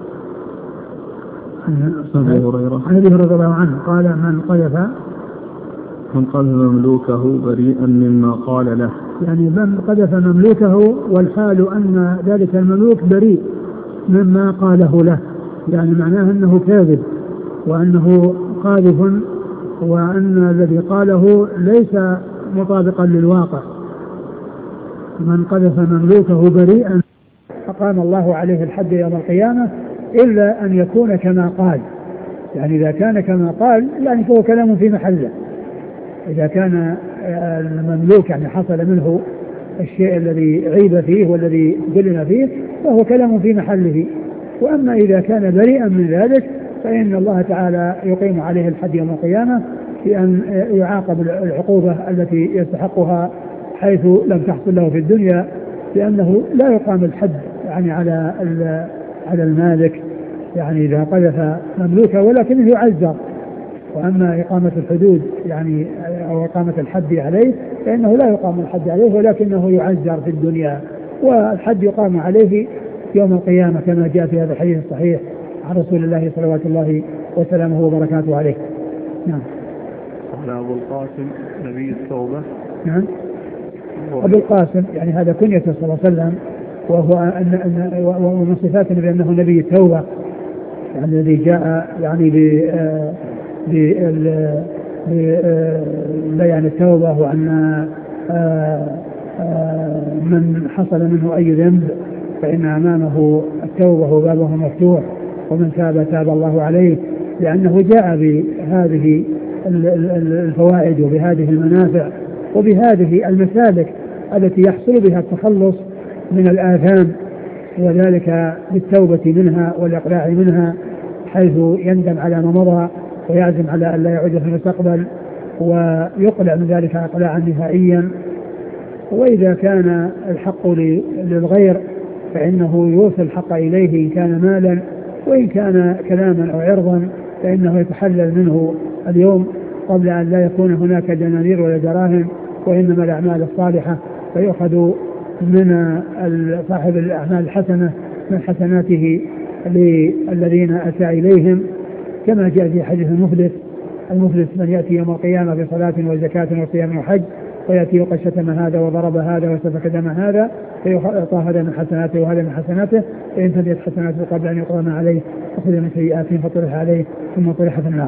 عن أبي هريرة رضي الله عنه قال من قذف من قذف مملوكه بريئا مما قال له، يعني من قذف مملوكه والحال أن ذلك المملوك بريء مما قاله له، يعني معناه أنه كاذب وأنه قاذف وأن الذي قاله ليس مطابقا للواقع. من قذف مملوكه بريئا أقام الله عليه الحد يوم القيامة إلا أن يكون كما قال، يعني إذا كان كما قال يعني فهو كلام في محله. إذا كان المملوك يعني حصل منه الشيء الذي عيب فيه والذي ظلم فيه فهو كلام في محله. وأما إذا كان بريئا من ذلك فإن الله تعالى يقيم عليه الحد يوم القيامة بأن يعاقب العقوبة التي يستحقها حيث لم تحصل له في الدنيا، لأنه لا يقام الحد يعني على على المالك يعني إذا قذف مملوكه ولكنه يعزر. وأما إقامة الحدود يعني أو إقامة الحد عليه فإنه لا يقام الحد عليه ولكنه يعزر في الدنيا، والحد يقام عليه يوم القيامة كما جاء في هذا الحديث الصحيح عن رسول الله صلوات الله وسلامه وبركاته عليه. نعم. قال أبو القاسم نبي التوبة. نعم. أبو القاسم يعني هذا كنيته صلى الله عليه وسلم، وهو أن أن ومن صفاته بأنه نبي التوبة، يعني الذي جاء يعني ب ببيان التوبة وأن من حصل منه أي ذنب فإن أمامه التوبة وبابه مفتوح، ومن تاب تاب الله عليه، لأنه جاء بهذه الفوائد وبهذه المنافع وبهذه المسالك التي يحصل بها التخلص من الآثام، وذلك بالتوبة منها والإقلاع منها، حيث يندم على ما مضى ويعزم على أن لا يعود في المستقبل ويقلع من ذلك إقلاعا نهائيا. وإذا كان الحق للغير فإنه يوصل الحق إليه إن كان مالا، وإن كان كلاما أو عرضا فإنه يتحلل منه اليوم قبل أن لا يكون هناك دنانير ولا دراهم، وإنما الأعمال الصالحة فيؤخذ من صاحب الأعمال الحسنة من حسناته للذين أتى إليهم، كما جاء في حديث المفلس: المفلس من يأتي يوم القيامة بصلاة وزكاة وصيام وحج ويأتي وقد شتم هذا وضرب هذا وسفك دم هذا فيعطى هذا من حسناته وهذا من حسناته، فإن تبيت حسناته قبل أن يقضى ما عليه أخذ من سيئاته فطرح عليه ثم طرح في النار.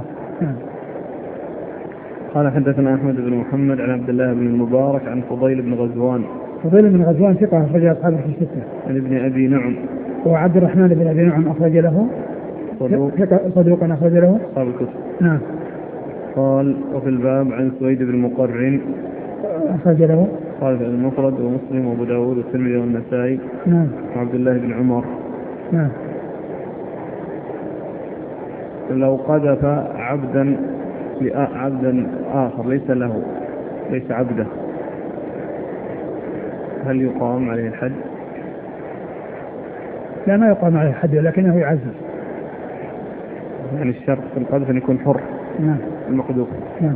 قال حدثنا أحمد بن محمد عن عبد الله بن المبارك عن فضيل بن غزوان. فضيل بن غزوان ثقة أخرج أصحابه في الستة. عن ابن أبي نعم. وعبد الرحمن بن أبي نعم أخرج له صدوق أخرج له أصحاب الكتب. نعم. قال وفي الباب عن سويد بن مقرن أخرج له قال في المفرد ومسلم وأبو داود والترمذي والنسائي. نعم. وعبد الله بن عمر. نعم. لو قذف عبدا عبدا آخر ليس له ليس عبده هل يقام عليه الحد؟ لا ما يقام عليه الحد لكنه يعزز. يعني الشرط في القذف أن يكون حر. نعم. المقذوف. نعم.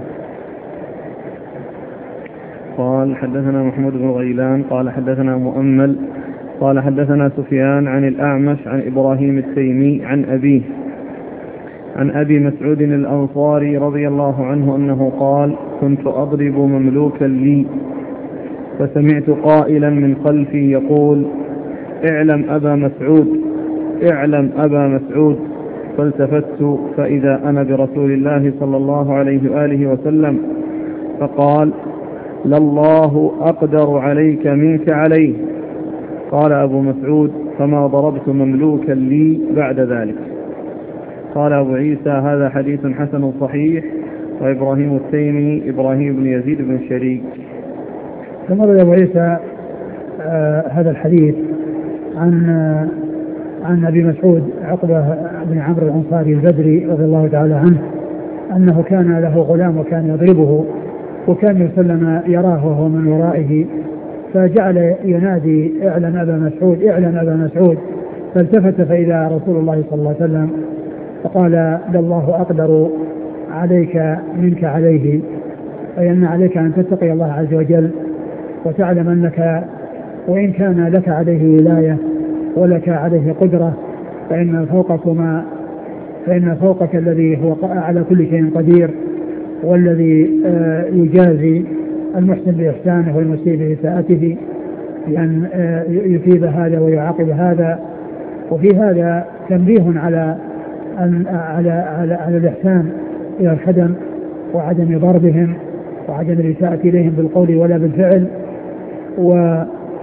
قال حدثنا محمود بن غيلان قال حدثنا مؤمل قال حدثنا سفيان عن الأعمش عن إبراهيم التيمي عن أبيه عن أبي مسعود الأنصاري رضي الله عنه أنه قال كنت أضرب مملوكا لي فسمعت قائلا من خلفي يقول اعلم أبا مسعود اعلم أبا مسعود فالتفت فإذا أنا برسول الله صلى الله عليه وآله وسلم فقال لله أقدر عليك منك عليه. قال أبو مسعود فما ضربت مملوكا لي بعد ذلك. قال أبو عيسى هذا حديث حسن صحيح. وإبراهيم التيمي إبراهيم بن يزيد بن شريك. ثم روى أبو عيسى آه هذا الحديث عن آه عن أبي مسعود عقبة بن عمرو الأنصاري البدري رضي الله تعالى عنه أنه كان له غلام وكان يضربه وكان يسلم يراه وهو من ورائه فجعل ينادي اعلن أبا مسعود اعلن أبا مسعود فالتفت فإذا رسول الله صلى الله عليه وسلم فقال لله أقدر عليك منك عليه، أي أن عليك أن تتقي الله عز وجل وتعلم أنك وإن كان لك عليه ولاية ولك عليه قدرة فإن فوقكما فإن فوقك الذي هو على كل شيء قدير والذي يجازي المحسن بإحسانه والمسيء بإساءته بأن يثيب هذا ويعاقب هذا. وفي هذا تنبيه على أن على على على الإحسان إلى الخدم وعدم ضربهم وعدم الإساءة إليهم بالقول ولا بالفعل. و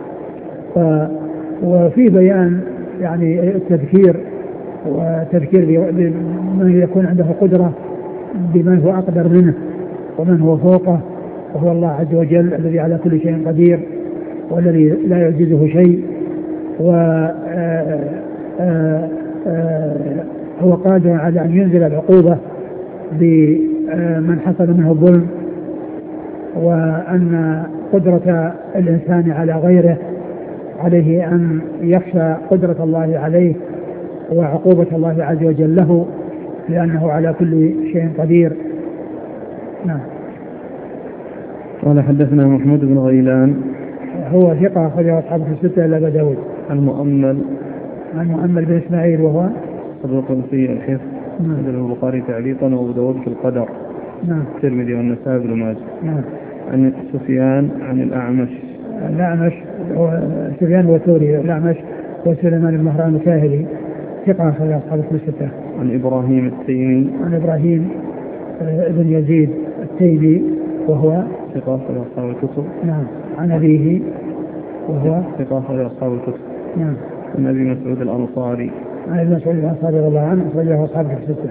وفي بيان يعني التذكير وتذكير بمن يكون عنده قدرة بمن هو أقدر منه ومن هو فوقه وهو الله عز وجل الذي على كل شيء قدير والذي لا يعجزه شيء وهو قادر على أن ينزل العقوبة بمن حصل منه الظلم وأن قدرة الإنسان على غيره عليه أن يخشى قدرة الله عليه وعقوبة الله عز وجل له لأنه على كل شيء قدير. نعم. قال حدثنا محمود بن غيلان هو ثقة أخرجه أصحابه في الستة إلا أبا داود. المؤمل عن مؤمل بن إسماعيل وهو صدوق سيء الحفظ. نعم. البخاري تعليقا وأبو داود في القدر. نعم. الترمذي والنسائي بن ماجه. نعم. عن سفيان عن الأعمش. الأعمش سفيان والثوري الأعمش وسليمان بن مهران الكاهلي ثقة أخرجه أصحابه في الستة. عن إبراهيم التيمي. عن إبراهيم ابن يزيد التيمي وهو ثقة أخرجه أصحاب الكتب. نعم. عن أبيه وهو ثقة أخرجه أصحاب الكتب. نعم. عن أبي مسعود الأنصاري. عن أبي مسعود الأنصاري رضي الله عنه أخرجه أصحابه في الستة.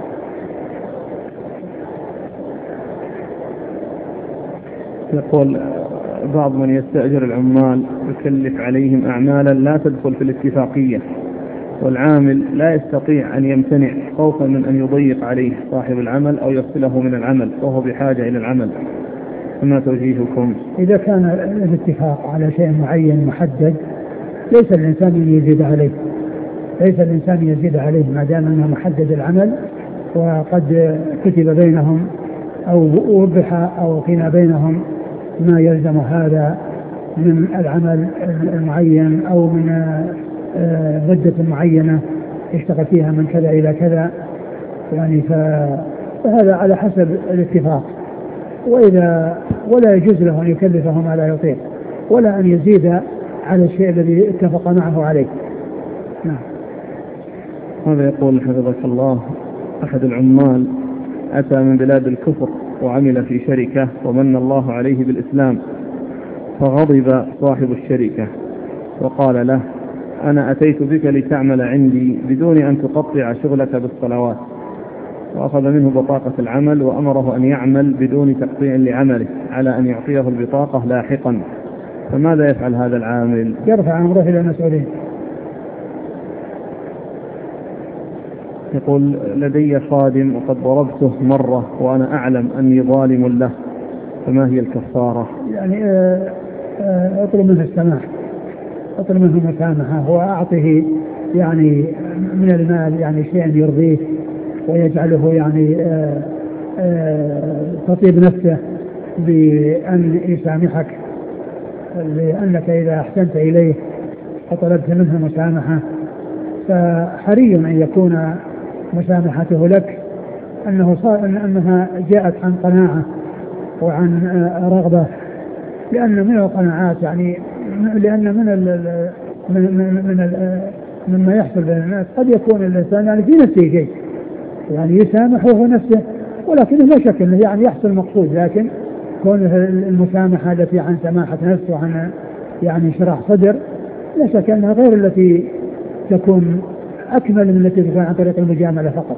يقول بعض من يستأجر العمال يكلف عليهم أعمالا لا تدخل في الاتفاقية والعامل لا يستطيع أن يمتنع خوفا من أن يضيق عليه صاحب العمل أو يفصله من العمل وهو بحاجة إلى العمل، فما توجيهكم؟ إذا كان الاتفاق على شيء معين محدد ليس الإنسان أن يزيد عليه ليس الإنسان يزيد عليه ما دام أنه محدد العمل وقد كتب بينهم أو وضح أو فيما بينهم ما يلزم هذا من العمل المعين أو من مدة معينة يشتغل فيها من كذا إلى كذا يعني فهذا على حسب الاتفاق. وإذا ولا يجوز له أن يكلفه ما لا يطيق ولا أن يزيد على الشيء الذي اتفق معه عليه. نعم. هذا يقول حفظك الله: أحد العمال أتى من بلاد الكفر وعمل في شركة ومن الله عليه بالإسلام، فغضب صاحب الشركة وقال له: أنا أتيت بك لتعمل عندي بدون أن تقطع شغلك بالصلوات، وأخذ منه بطاقة العمل وأمره أن يعمل بدون تقطيع لعمله على أن يعطيه البطاقة لاحقا، فماذا يفعل هذا العامل؟ يرفع أمره إلى المسؤولين. يقول: لدي خادم وقد ضربته مرة وأنا أعلم أني ظالم له، فما هي الكفارة؟ يعني آه آه أطلب منه السماح، أطلب منه المسامحة وأعطه يعني من المال يعني شيئا يرضيه ويجعله يعني آه آه تطيب نفسه بأن يسامحك، لأنك إذا أحسنت إليه وطلبت منه مسامحة فحري أن يكون مسامحته لك أنه صار أنها جاءت عن قناعة وعن رغبة، لأن من القناعات يعني لأن من ال من من ال مما يحصل بين الناس قد يكون الإنسان يعني في نفسه شيء يعني يسامح وهو نفسه، ولكن لا شك أنه يعني يحصل مقصود، لكن كون المسامحة التي عن سماحة نفس وعن يعني شرح صدر لا شك أنها غير التي تكون أكمل من التي تكون عن طريق المجاملة فقط.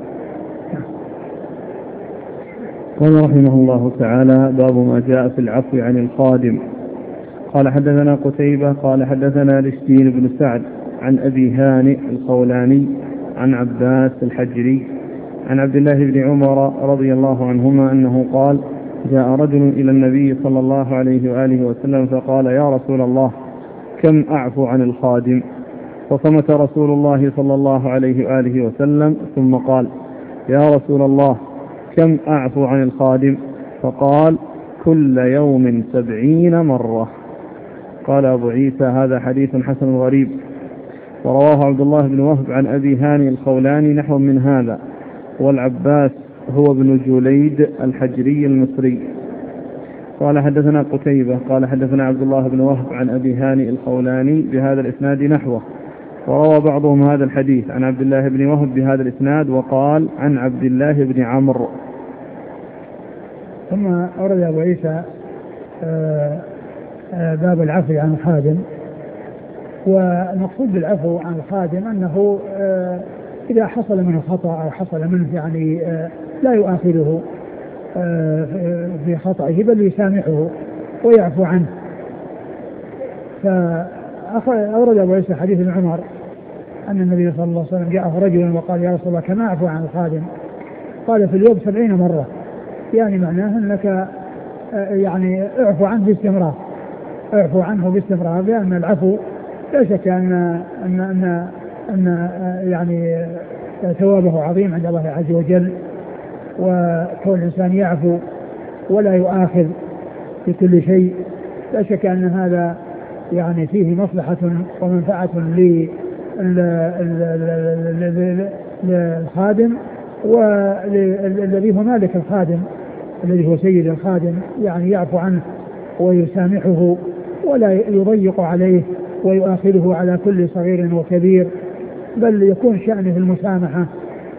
قال رحمه الله تعالى: باب ما جاء في العفو عن الخادم. قال: حدثنا قتيبة قال حدثنا لشتين بن سعد عن أبي هانئ الخولاني عن عباس الحجري عن عبد الله بن عمر رضي الله عنهما أنه قال: جاء رجل إلى النبي صلى الله عليه وآله وسلم فقال: يا رسول الله، كم أعفو عن الخادم؟ فصمت رسول الله صلى الله عليه وآله وسلم ثم قال: يا رسول الله، كم أعفو عن الخادم؟ فقال: كل يوم سبعين مرة. قال أبو عيسى: هذا حديث حسن غريب. ورواه عبد الله بن وهب عن أبي هانئ الخولاني نحو من هذا، والعباس هو ابن جليد الحجري المصري. قال: حدثنا قتيبة قال حدثنا عبد الله بن وهب عن أبي هانئ الخولاني بهذا الإسناد نحوه، وروى بعضهم هذا الحديث عن عبد الله بن وهب بهذا الإسناد وقال عن عبد الله بن عمرو. ثم أورد أبو عيسى باب العفو عن الخادم. والمقصود بالعفو عن الخادم أنه إذا حصل منه خطأ أو حصل منه يعني لا يؤاخذه في خطئه بل يسامحه ويعفو عنه. فأورد أبو عيسى حديث ابن عمر أن النبي صلى الله عليه وسلم جاءه رجل وقال: يا رسول الله، كما أعفو عن الخادم؟ قال: في اليوم سبعين مرة، يعني معناه أنك يعني اعفو عنه باستمرار، اعفو عنه باستمرار، لأن العفو لا شك أن أن أن, أن يعني ثوابه عظيم عند الله عز وجل، وكون الإنسان يعفو ولا يؤاخذ في كل شيء لا شك أن هذا يعني فيه مصلحة ومنفعة للخادم والذي هو مالك الخادم الذي هو سيد الخادم، يعني يعفو عنه ويسامحه ولا يضيق عليه ويؤاخذه على كل صغير وكبير، بل يكون شأنه المسامحة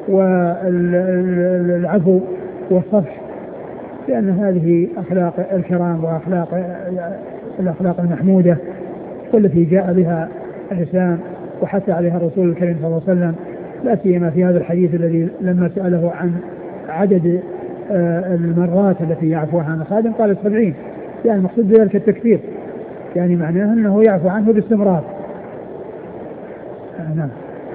والعفو والصفح، لأن هذه أخلاق الكرام وأخلاق الأخلاق المحمودة والتي جاء بها الإسلام وحتى عليها الرسول الكريم صلى الله عليه وسلم، لا سيما في هذا الحديث الذي لما سأله عن عدد المرات التي يعفو عنها الخادم قال سبعين، يعني المقصود بذلك التكثير، يعني معناه أنه يعفو عنه باستمرار. نعم.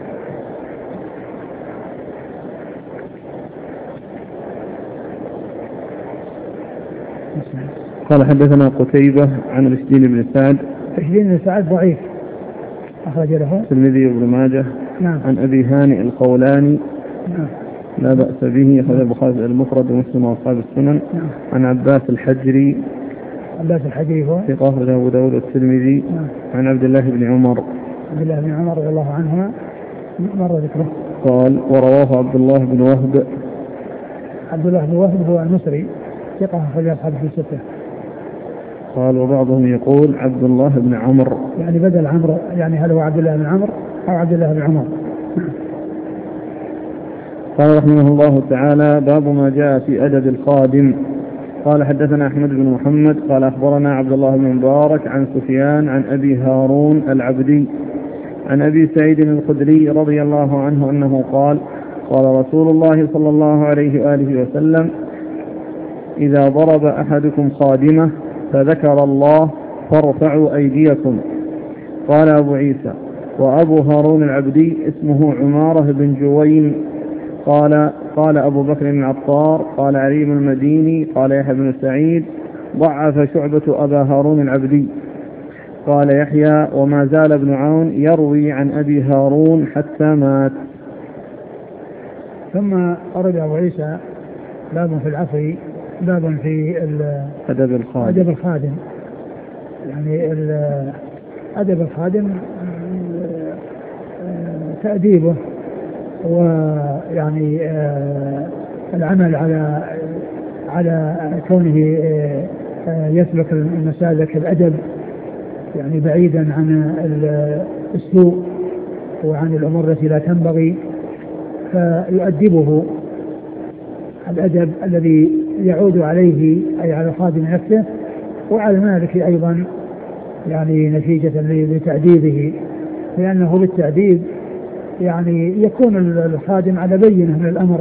قال: حدثنا قتيبة عن رشدين بن سعد. رشدين بن سعد ضعيف، أخرج له الترمذي وابن ماجه. نعم. عن أبي هانئ الخولاني. نعم. لا بأس به، أخرج البخاري المفرد ومسلم وأصحاب السنن. نعم. عن عباس الحجري. عباس الحجري هو ثقة، أخرجه أبو داود والترمذي. نعم. عن عبد الله بن عمر. عبد الله بن عمر رضي الله عنهما مر ذكره. قال: ورواه عبد الله بن وهب. عبد الله بن وهب هو المصري، ثقة، أخرج أصحاب الستة. قال وبعضهم يقول عبد الله بن عمرو يعني بدل عمرو، يعني هل هو عبد الله بن عمرو أو عبد الله بن عمر. قال رحمه الله تعالى باب ما جاء في أدب الخادم. قال حدثنا أحمد بن محمد قال أخبرنا عبد الله بن مبارك عن سفيان عن أبي هارون العبدي عن أبي سعيد الخدري رضي الله عنه أنه قال قال رسول الله صلى الله عليه وآله وسلم إذا ضرب أحدكم خادمه فذكر الله فارفعوا أيديكم. قال أبو عيسى وأبو هارون العبدي اسمه عمارة بن جوين. قال قال أبو بكر العطار قال علي بن المديني قال يحيى بن سعيد ضعف شعبة أبا هارون العبدي. قال يحيى وما زال ابن عون يروي عن أبي هارون حتى مات. ثم أرد أبو عيسى باب في العفو، باب في أدب الخادم. أدب الخادم يعني أدب الخادم تأديبه ويعني العمل على على كونه يسلك المسالك الأدب، يعني بعيدا عن السوء وعن الأمور التي لا تنبغي، فيؤدبه الأدب الذي يعود عليه أي على الخادم نفسه وعلى المالك أيضا، يعني نتيجة لتأديبه، لأنه بالتأديب يعني يكون الخادم على بينة من الأمر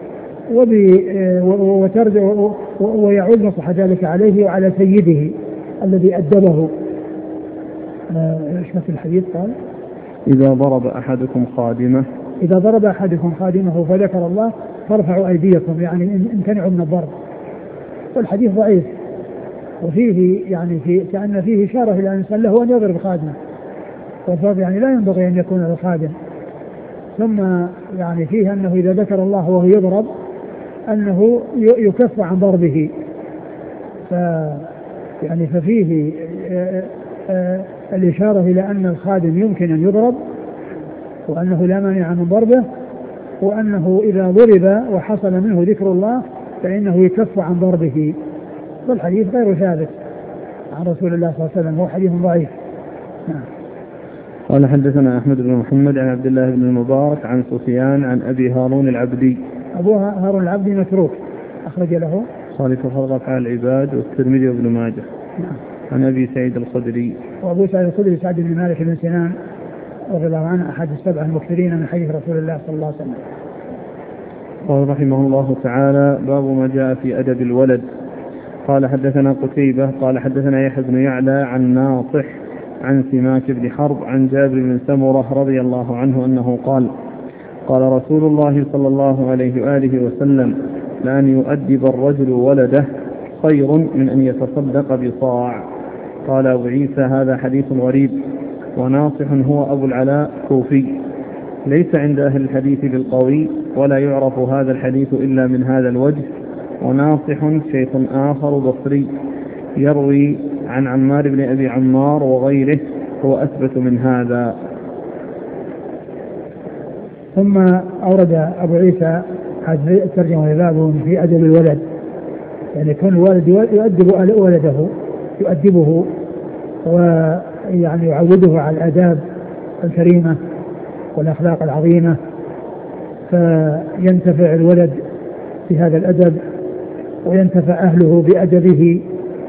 ويعود مصلحة ذلك عليه وعلى سيده الذي أدبه. ايش مثل الحديث؟ قال إذا ضرب أحدكم خادمه إذا ضرب أحدكم خادمه فذكر الله فارفعوا أيديكم، يعني امتنعوا من الضرب. والحديث ضعيف وفيه يعني في كأن فيه إشارة إلى الإنسان له أن يضرب خادمه، والضرب يعني لا ينبغي أن يكون للخادم. ثم يعني فيه أنه إذا ذكر الله وهو يضرب أنه يكف عن ضربه، ف يعني ففيه الإشارة إلى أن الخادم يمكن أن يضرب وأنه لا مانع من ضربه، وأنه إذا ضرب وحصل منه ذكر الله فإنه يكف عن ضربه. والحديث غير ثابت عن رسول الله صلى الله عليه وسلم، هو حديث ضعيف. نعم. قال حدثنا أحمد بن محمد عن عبد الله بن المبارك عن سفيان عن أبي هارون العبدي. أبو هارون العبدي متروك أخرج له خالف خلق أفعال العباد والترمذي وابن ماجه. نعم. عن أبي سعيد الخدري. وأبو سعيد الخدري سعد بن مالك بن سنان رضي الله عنه أحد السبع المكثرين من حديث رسول الله صلى الله عليه وسلم. قال رحمه الله تعالى باب ما جاء في أدب الولد. قال حدثنا قتيبة قال حدثنا يحيى بن يعلى عن ناصح عن سماك بن حرب عن جابر بن سمرة رضي الله عنه أنه قال قال رسول الله صلى الله عليه وآله وسلم لأن يؤدب الرجل ولده خير من أن يتصدق بصاع. قال أبو عيسى هذا حديث غريب، وناصح هو أبو العلاء كوفي، ليس عند أهل الحديث بالقوي، ولا يعرف هذا الحديث إلا من هذا الوجه. وناصح شيخ آخر بصري يروي عن عمار بن أبي عمار وغيره، هو أثبت من هذا. ثم أورد أبو عيسى هذه الترجمة باب في أدب الولد، يعني يكون الوالد يؤدب ولده يؤدبه ويعني يعوده على الآداب الكريمة والأخلاق العظيمة، فينتفع الولد بهذا الأدب وينتفع أهله بأدبه.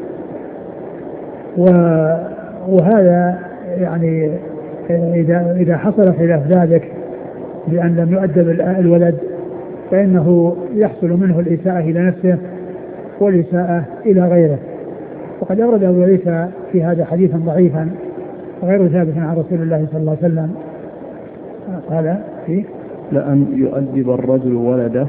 وهذا يعني إذا إذا حصل خلاف ذلك بأن لم يؤدب الولد فإنه يحصل منه الإساءة إلى نفسه والإساءة إلى غيره. وقد أورد أبو عيسى في هذا حديثا ضعيفا غير ثابت عن رسول الله صلى الله عليه وسلم. قال فيه لأن يؤدب الرجل ولده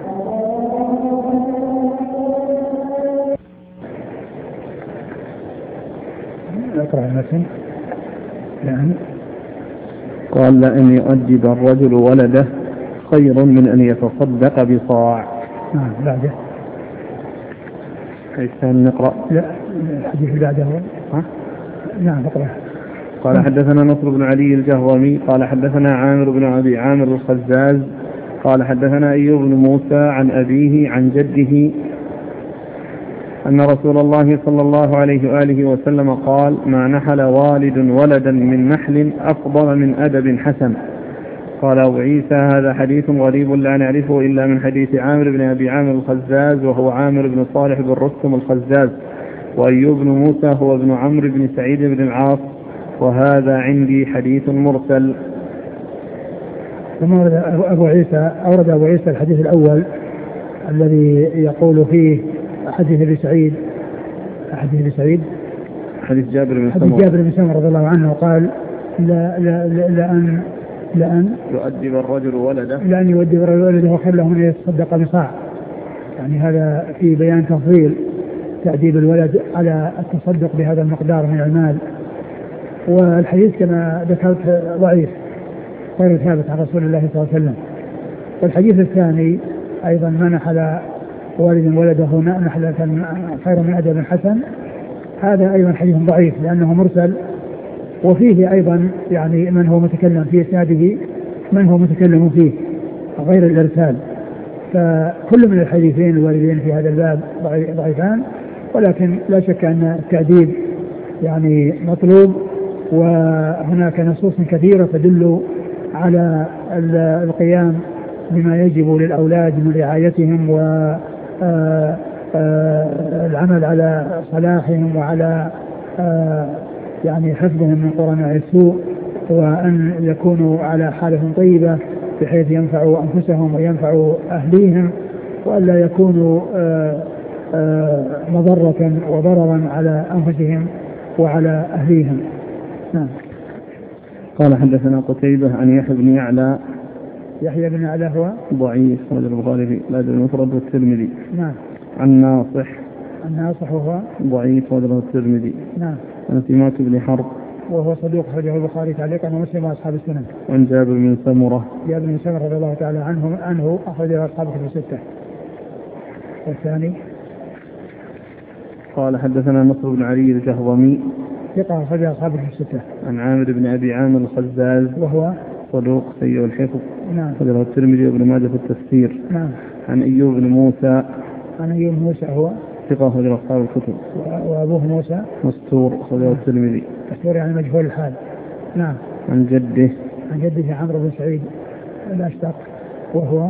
اقرأ المتن. لأن قال لأن يؤدب الرجل ولده خير من أن يتصدق بصاع. نعم بعده كيف نقرأ؟ لا الحديث بعده ها؟ نعم اقرأ. قال حدثنا نصر بن علي الجهضمي قال حدثنا عامر بن أبي عامر الخزاز قال حدثنا أيوب بن موسى عن أبيه عن جده أن رسول الله صلى الله عليه وآله وسلم قال: ما نحل والد ولدا من نحل أفضل من أدب حسن. قال أبو عيسى: هذا حديث غريب لا نعرفه إلا من حديث عامر بن أبي عامر الخزاز، وهو عامر بن صالح بن رستم الخزاز، وأيوب بن موسى هو ابن عمرو بن سعيد بن العاص، وهذا عندي حديث مرسل. ثم أورد أبو عيسى أورد أبو عيسى الحديث الأول الذي يقول فيه حديث ابي سعيد حديث ابي سعيد حديث جابر بن حديث جابر بن سمرة رضي الله عنه قال: لا لا لا لأن لأن يؤدب الرجل ولده لأن يؤدب الرجل ولده خير له من يتصدق بصاع. يعني هذا في بيان تفضيل تأديب الولد على التصدق بهذا المقدار من المال. والحديث كما ذكرت ضعيف غير ثابت عن رسول الله صلى الله عليه وسلم. والحديث الثاني أيضا: ما نحل والد ولده نحلة خير من أدب حسن، هذا أيضا حديث ضعيف لأنه مرسل، وفيه أيضا يعني من هو متكلم في إسناده من هو متكلم فيه غير الإرسال. فكل من الحديثين الواردين في هذا الباب ضعيفان، ولكن لا شك أن التأديب يعني مطلوب، وهناك نصوص كثيرة تدل على القيام بما يجب للأولاد من رعايتهم والعمل على صلاحهم وعلى يعني حفظهم من قرناء السوء، وأن يكونوا على حالة طيبة بحيث ينفعوا أنفسهم وينفعوا أهليهم، وألا يكونوا مضرة وضررا على أنفسهم وعلى أهليهم. نعم. قال: حدثنا قتيبة عن يحيى بن يعلى. يحيى بن يعلى هو ضعيف رجل البخاري في الأدب المفرد والترمذي. نعم. عن ناصح. عن ناصح وهو ضعيف رجل الترمذي. نعم. عن سماك بن حرب وهو صدوق أخرجه البخاري تعليقا ومسلم وأصحاب السنن. عن جابر بن سمرة. جابر بن سمرة رضي الله تعالى عنه عنه أخرجه أصحاب الكتب الستة. والثاني قال: حدثنا نصر بن علي الجهضمي ثقة أخرجه أصحاب الكتب الستة. عن عامر بن أبي عامر الخزاز وهو صدوق سيء الحفظ. نعم. أخرجه الترمذي وابن ماجه في التفسير. نعم. عن أيوب بن موسى. عن أيوب بن موسى هو ثقة أخرجه أصحاب الكتب. وأبوه موسى مستور أخرجه الترمذي. مستور يعني مجهول الحال. نعم. عن جده عن جده عمرو بن سعيد الأشتق وهو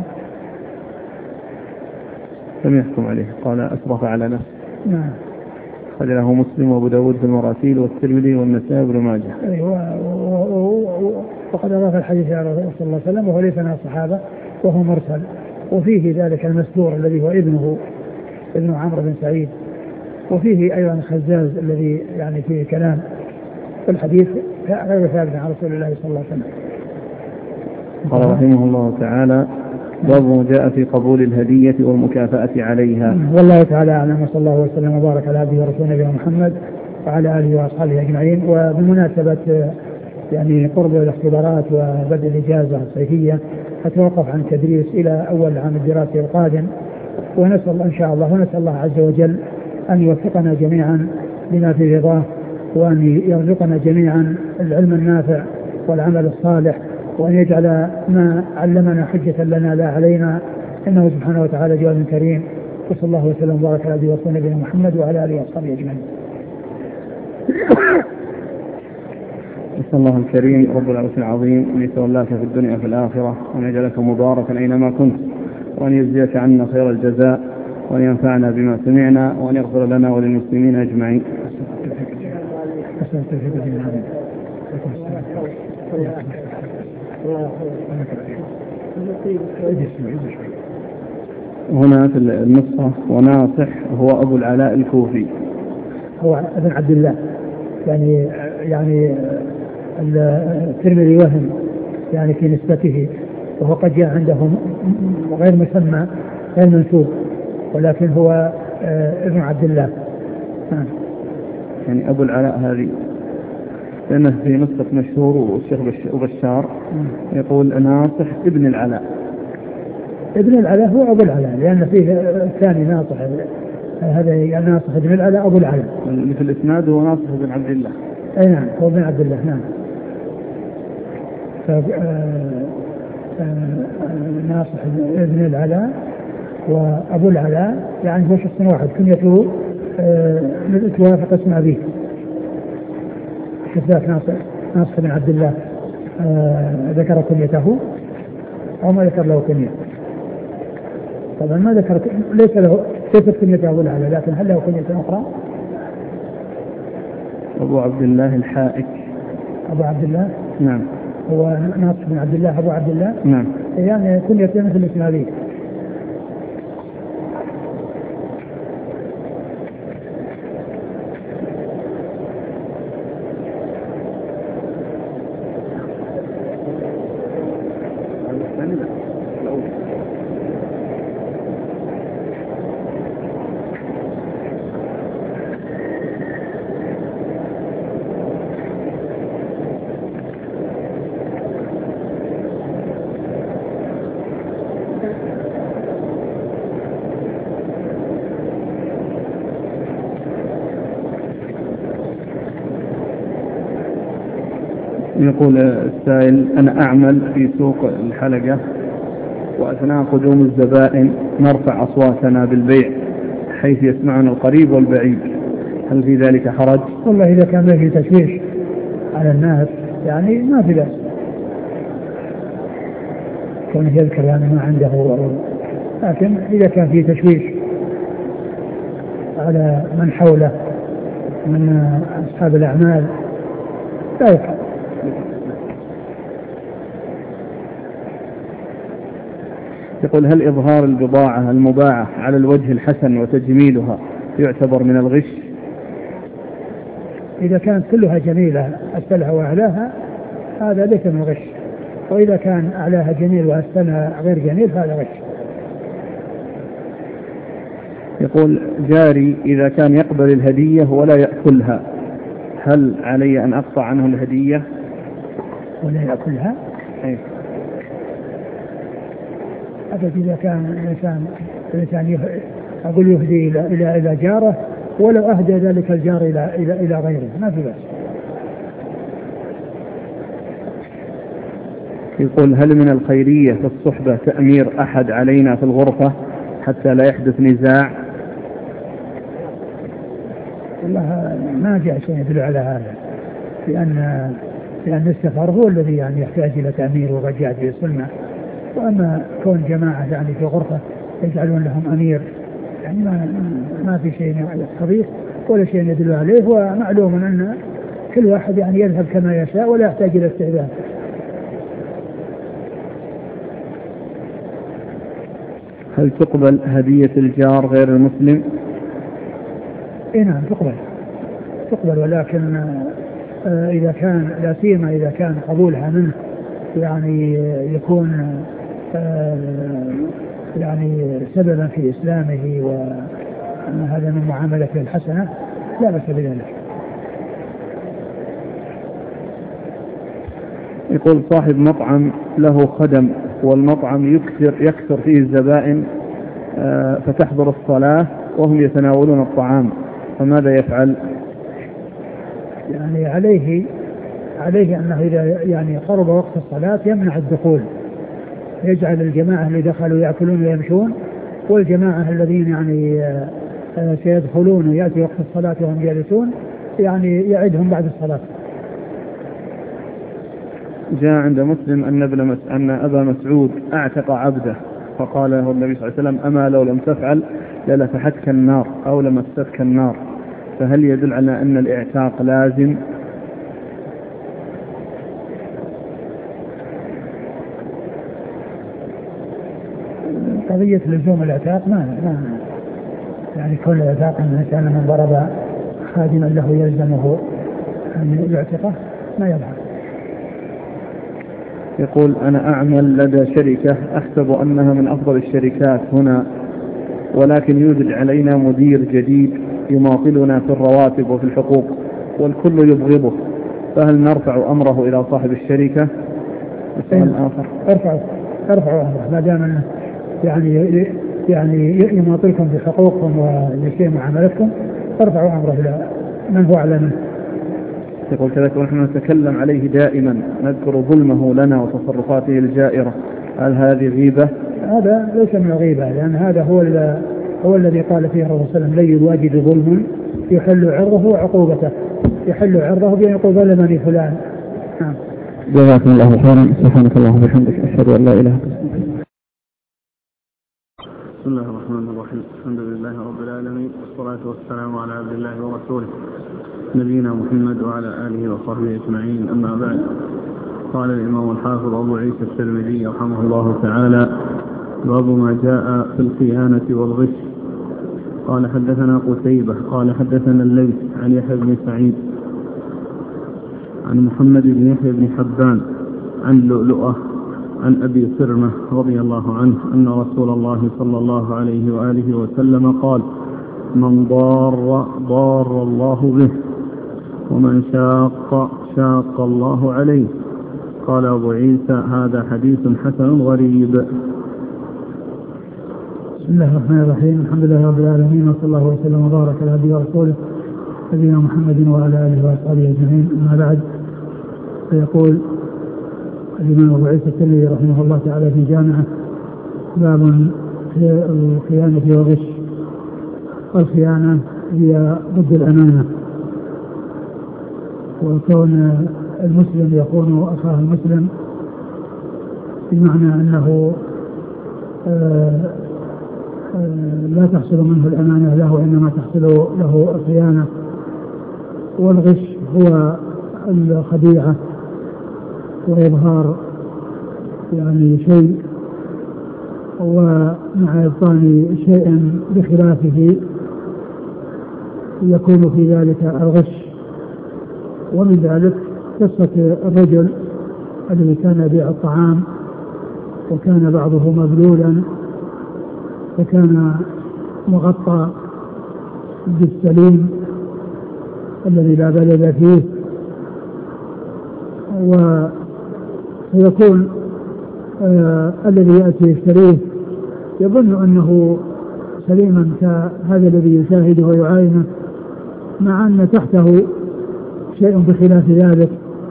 لم يحكم عليه، قال: أسرف على نفسه. نعم. خرجه مسلم وابو داود في المراسيل والترمذي والنسائي وابن ماجه. أيوة. وقد أضاف الحديث إلى رسول الله صلى الله عليه وسلم وهو ليس من الصحابة وهو مرسل. وفيه ذلك المسدور الذي هو ابنه ابن عمرو بن سعيد، وفيه أيضا الخزاز الذي يعني فيه كلام. الحديث غير ثابت عن رسول الله صلى الله عليه وسلم. قال رحمه الله تعالى: باب ما جاء في قبول الهدية والمكافأة عليها. والله تعالى أعلم، وصلى الله وسلم وبارك على عبده ورسوله نبينا محمد وعلى آله وأصحابه أجمعين. وبمناسبة يعني قرب الاختبارات وبدء الإجازة الصيفية أتوقف عن التدريس إلى أول عام الدراسي القادم، ونسأل إن شاء الله ونسأل الله عز وجل أن يوفقنا جميعا لما في رضاه، وأن يرزقنا جميعا العلم النافع والعمل الصالح، وأن يجعل ما علمنا حجة لنا لا علينا، إنه سبحانه وتعالى جواد كريم. وصلى الله وسلم وبارك على عبده ورسوله نبينا محمد وعلى آله وأصحابه أجمعين. نسأل الله الكريم رب العرش العظيم أن يتولاك في الدنيا وفي الآخرة، وأن يجعلك مباركا أينما كنت، وأن يجزيك عنا خير الجزاء، وأن ينفعنا بما سمعنا، وأن يغفر لنا وللمسلمين أجمعين. هنا في النسخة: وناصح هو أبو العلاء الكوفي. هو ابن عبد الله، يعني يعني الترمذي وهم يعني في نسبته، وهو قد جاء عندهم غير مسمى غير منسوب، ولكن هو ابن عبد الله. يعني أبو العلاء هذه لأنه في نسخة مشهور والشيخ بشار يقول ناصح ابن العلاء. ابن العلاء هو أبو العلاء، لأن فيه الثاني ناصح، هذا ناصح ابن العلاء أبو العلاء. اللي في الإسناد هو ناصح ابن عبد الله. أي نعم، هو ابن عبد الله. نعم. ناصح ابن العلاء وأبو العلاء يعني هو شخص واحد، كنيته توافق اسم أبيه. كذلك ناصر ناصر بن عبد الله آه ذكر كنيته أو ما ذكر له كنية؟ طبعا ما ذكر، ليس له ليست كنيته أول هذا، لكن هل له كنية أخرى؟ أبو عبد الله الحائك. أبو عبد الله؟ نعم. هو ناصر بن عبد الله أبو عبد الله؟ نعم. يعني كنيته مثل اسم أبيه. يقول السائل: أنا أعمل في سوق الحلقة، وأثناء قدوم الزبائن نرفع أصواتنا بالبيع حيث يسمعنا القريب والبعيد، هل في ذلك حرج؟ والله إذا كان به تشويش على الناس يعني ما في بأس، كونه يذكر يعني ما عنده، لكن إذا كان فيه تشويش على من حوله من أصحاب الأعمال لا يفعل. يقول: هل إظهار البضاعة المباعة على الوجه الحسن وتجميلها يعتبر من الغش؟ إذا كانت كلها جميلة أسفلها وأعلاها هذا ليس من غش، وإذا كان أعلاها جميل وأسفلها غير جميل هذا غش. يقول: جاري إذا كان يقبل الهدية ولا يأكلها، هل علي أن أقطع عنه الهدية؟ ولا يأكلها؟ أي. أبدا إذا كان الإنسان الإنسان أقول يهدي إلى إلى إلى جاره ولو أهدى ذلك الجار إلى إلى إلى غيره ما في بأس. يقول: هل من الخيرية في الصحبة تأمير أحد علينا في الغرفة حتى لا يحدث نزاع؟ والله ما جاء شيء يدل على هذا، لأن لأن السفر هو الذي يعني يحتاج إلى تأمير ورجاء في السنة، وأما كون جماعة يعني في غرفة يجعلون لهم أمير يعني ما ما في شيء يقتضيه ولا شيء يدل عليه، ومعلوم أن كل واحد يعني يذهب كما يشاء ولا يحتاج إلى استعداد. هل تقبل هدية الجار غير المسلم؟ إيه نعم تقبل تقبل ولكن آه إذا كان لا سيما إذا كان قبولها منه يعني يكون آه يعني سببا في إسلامه وهذا من معاملته الحسنة لا بأس بذلك. يقول: صاحب مطعم له خدم والمطعم يكثر يكثر فيه الزبائن آه فتحضر الصلاة وهم يتناولون الطعام، فماذا يفعل؟ يعني عليه عليه أنه إذا يعني قرب وقت الصلاة يمنع الدخول، يجعل الجماعة اللي دخلوا يأكلون ويمشون، والجماعة الذين يعني سيدخلون ويأتي وقت الصلاة وهم جالسون يعني يعدهم بعد الصلاة. جاء عند مسلم أن ابن مس... أن أبا مسعود أعتق عبده، فقال له النبي صلى الله عليه وسلم: أما لو لم تفعل للفتحتك النار أو لمستك النار، فهل يدل على أن الإعتاق لازم؟ قضية لزوم العتاق ما ما يعني كل العتاق أن الإنسان من ضرب خادما له يلزمه أن يعتقه ما يظهر. يقول: أنا أعمل لدى شركة أحسب أنها من أفضل الشركات هنا، ولكن يوجد علينا مدير جديد يماطلنا في الرواتب وفي الحقوق والكل يبغضه، فهل نرفع أمره إلى صاحب الشركة؟ السؤال آخر: ارفعوا ارفعوا أمره ما دام أنه يعني يعني يماطلكم بحقوقكم ولشيء معاملتكم، ارفعوا أمره إلى من هو أعلى منه. يقول كذلك: ونحن نتكلم عليه دائما نذكر ظلمه لنا وتصرفاته الجائرة، هل هذه غيبة؟ هذا ليس من الغيبة، لأن هذا هو هو الذي قال فيه الرسول صلى الله عليه وسلم: لن يواجد ظلم يحل عرضه وعقوبته، يحل عرضه بأن يقول ظلمني فلان. نعم. جزاكم الله خيرا. سبحانك اللهم وبحمدك، أشهد أن لا إله إلا أنت. بسم الله الرحمن الرحيم. الحمد لله رب العالمين، والصلاة والسلام على عبد الله ورسوله نبينا محمد وعلى آله وصحبه أجمعين، أما بعد. قال الإمام الحافظ أبو عيسى الترمذي رحمه الله تعالى: باب ما جاء في الخيانة والغش. قال حدثنا قتيبة قال حدثنا الليث عن يحيى بن سعيد عن محمد بن يحيى بن حبان عن لؤلؤة عن أبي صرمة رضي الله عنه أن رسول الله صلى الله عليه وآله وسلم قال: من ضار ضار الله به، ومن شاق شاق الله عليه. قال أبو عيسى: هذا حديث حسن غريب. بسم الله الرحمن الرحيم. الحمد لله رب العالمين، وصلى الله وسلم وبارك على عبده ورسوله نبينا محمد وعلى آله وأصحابه أجمعين، أما بعد. فيقول الإمام أبو عيسى الترمذي رحمه الله تعالى في جامعه: باب في الخيانة والغش. والخيانة هي ضد الأمانة، وكون المسلم يخون أخاه المسلم بمعنى أنه آآ آآ لا تحصل منه الأمانة له، وإنما تحصل له الخيانة. والغش هو الخديعة وإظهار يعني شيء ومع إبطان شيء بخلافه يكون في ذلك الغش. ومن ذلك قصة الرجل الذي كان يبيع الطعام، وكان بعضه مبلولا وكان مغطى بالسليم الذي لا بلل فيه، ويكون آه الذي يأتي يشتريه يظن أنه سليما كهذا الذي يشاهده ويعاينه، مع أن تحته شيء بخلاف ذلك،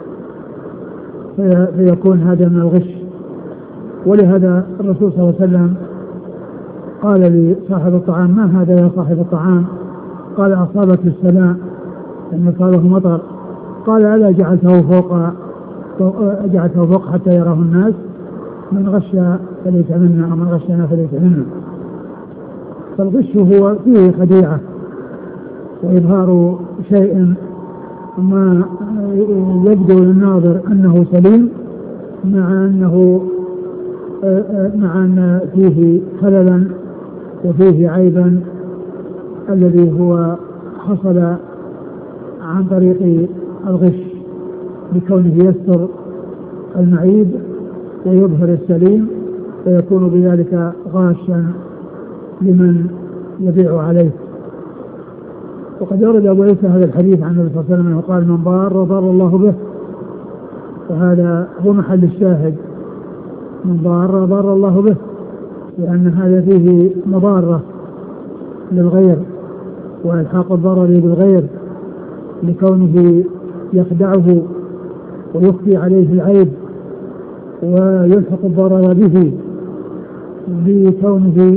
فيكون هذا من الغش. ولهذا الرسول صلى الله عليه وسلم قال لصاحب الطعام: ما هذا يا صاحب الطعام؟ قال: أصابت السماء، لأن صابه مطر. قال: ألا جعلته فوق جعلته فوق حتى يراه الناس؟ من غش فليس منا، ومن غشنا فليس منا. فالغش هو فيه خديعة وإظهار شيء ما يبدو للناظر أنه سليم، مع أنه مع أن فيه خللا وفيه عيبا الذي هو حصل عن طريق الغش، بكونه يستر المعيب ويظهر السليم، فيكون بذلك غاشا لمن يبيع عليه. وقد ورد أبو عيسى هذا الحديث عن النبي صلى الله عليه وسلم قال: من ضار ضار الله به. وهذا هو محل الشاهد: من ضار ضار الله به، لأن هذا فيه مضارة للغير وإلحاق الضرر بالغير، لكونه يخدعه ويخفي عليه العيب ويلحق الضرر به، بكونه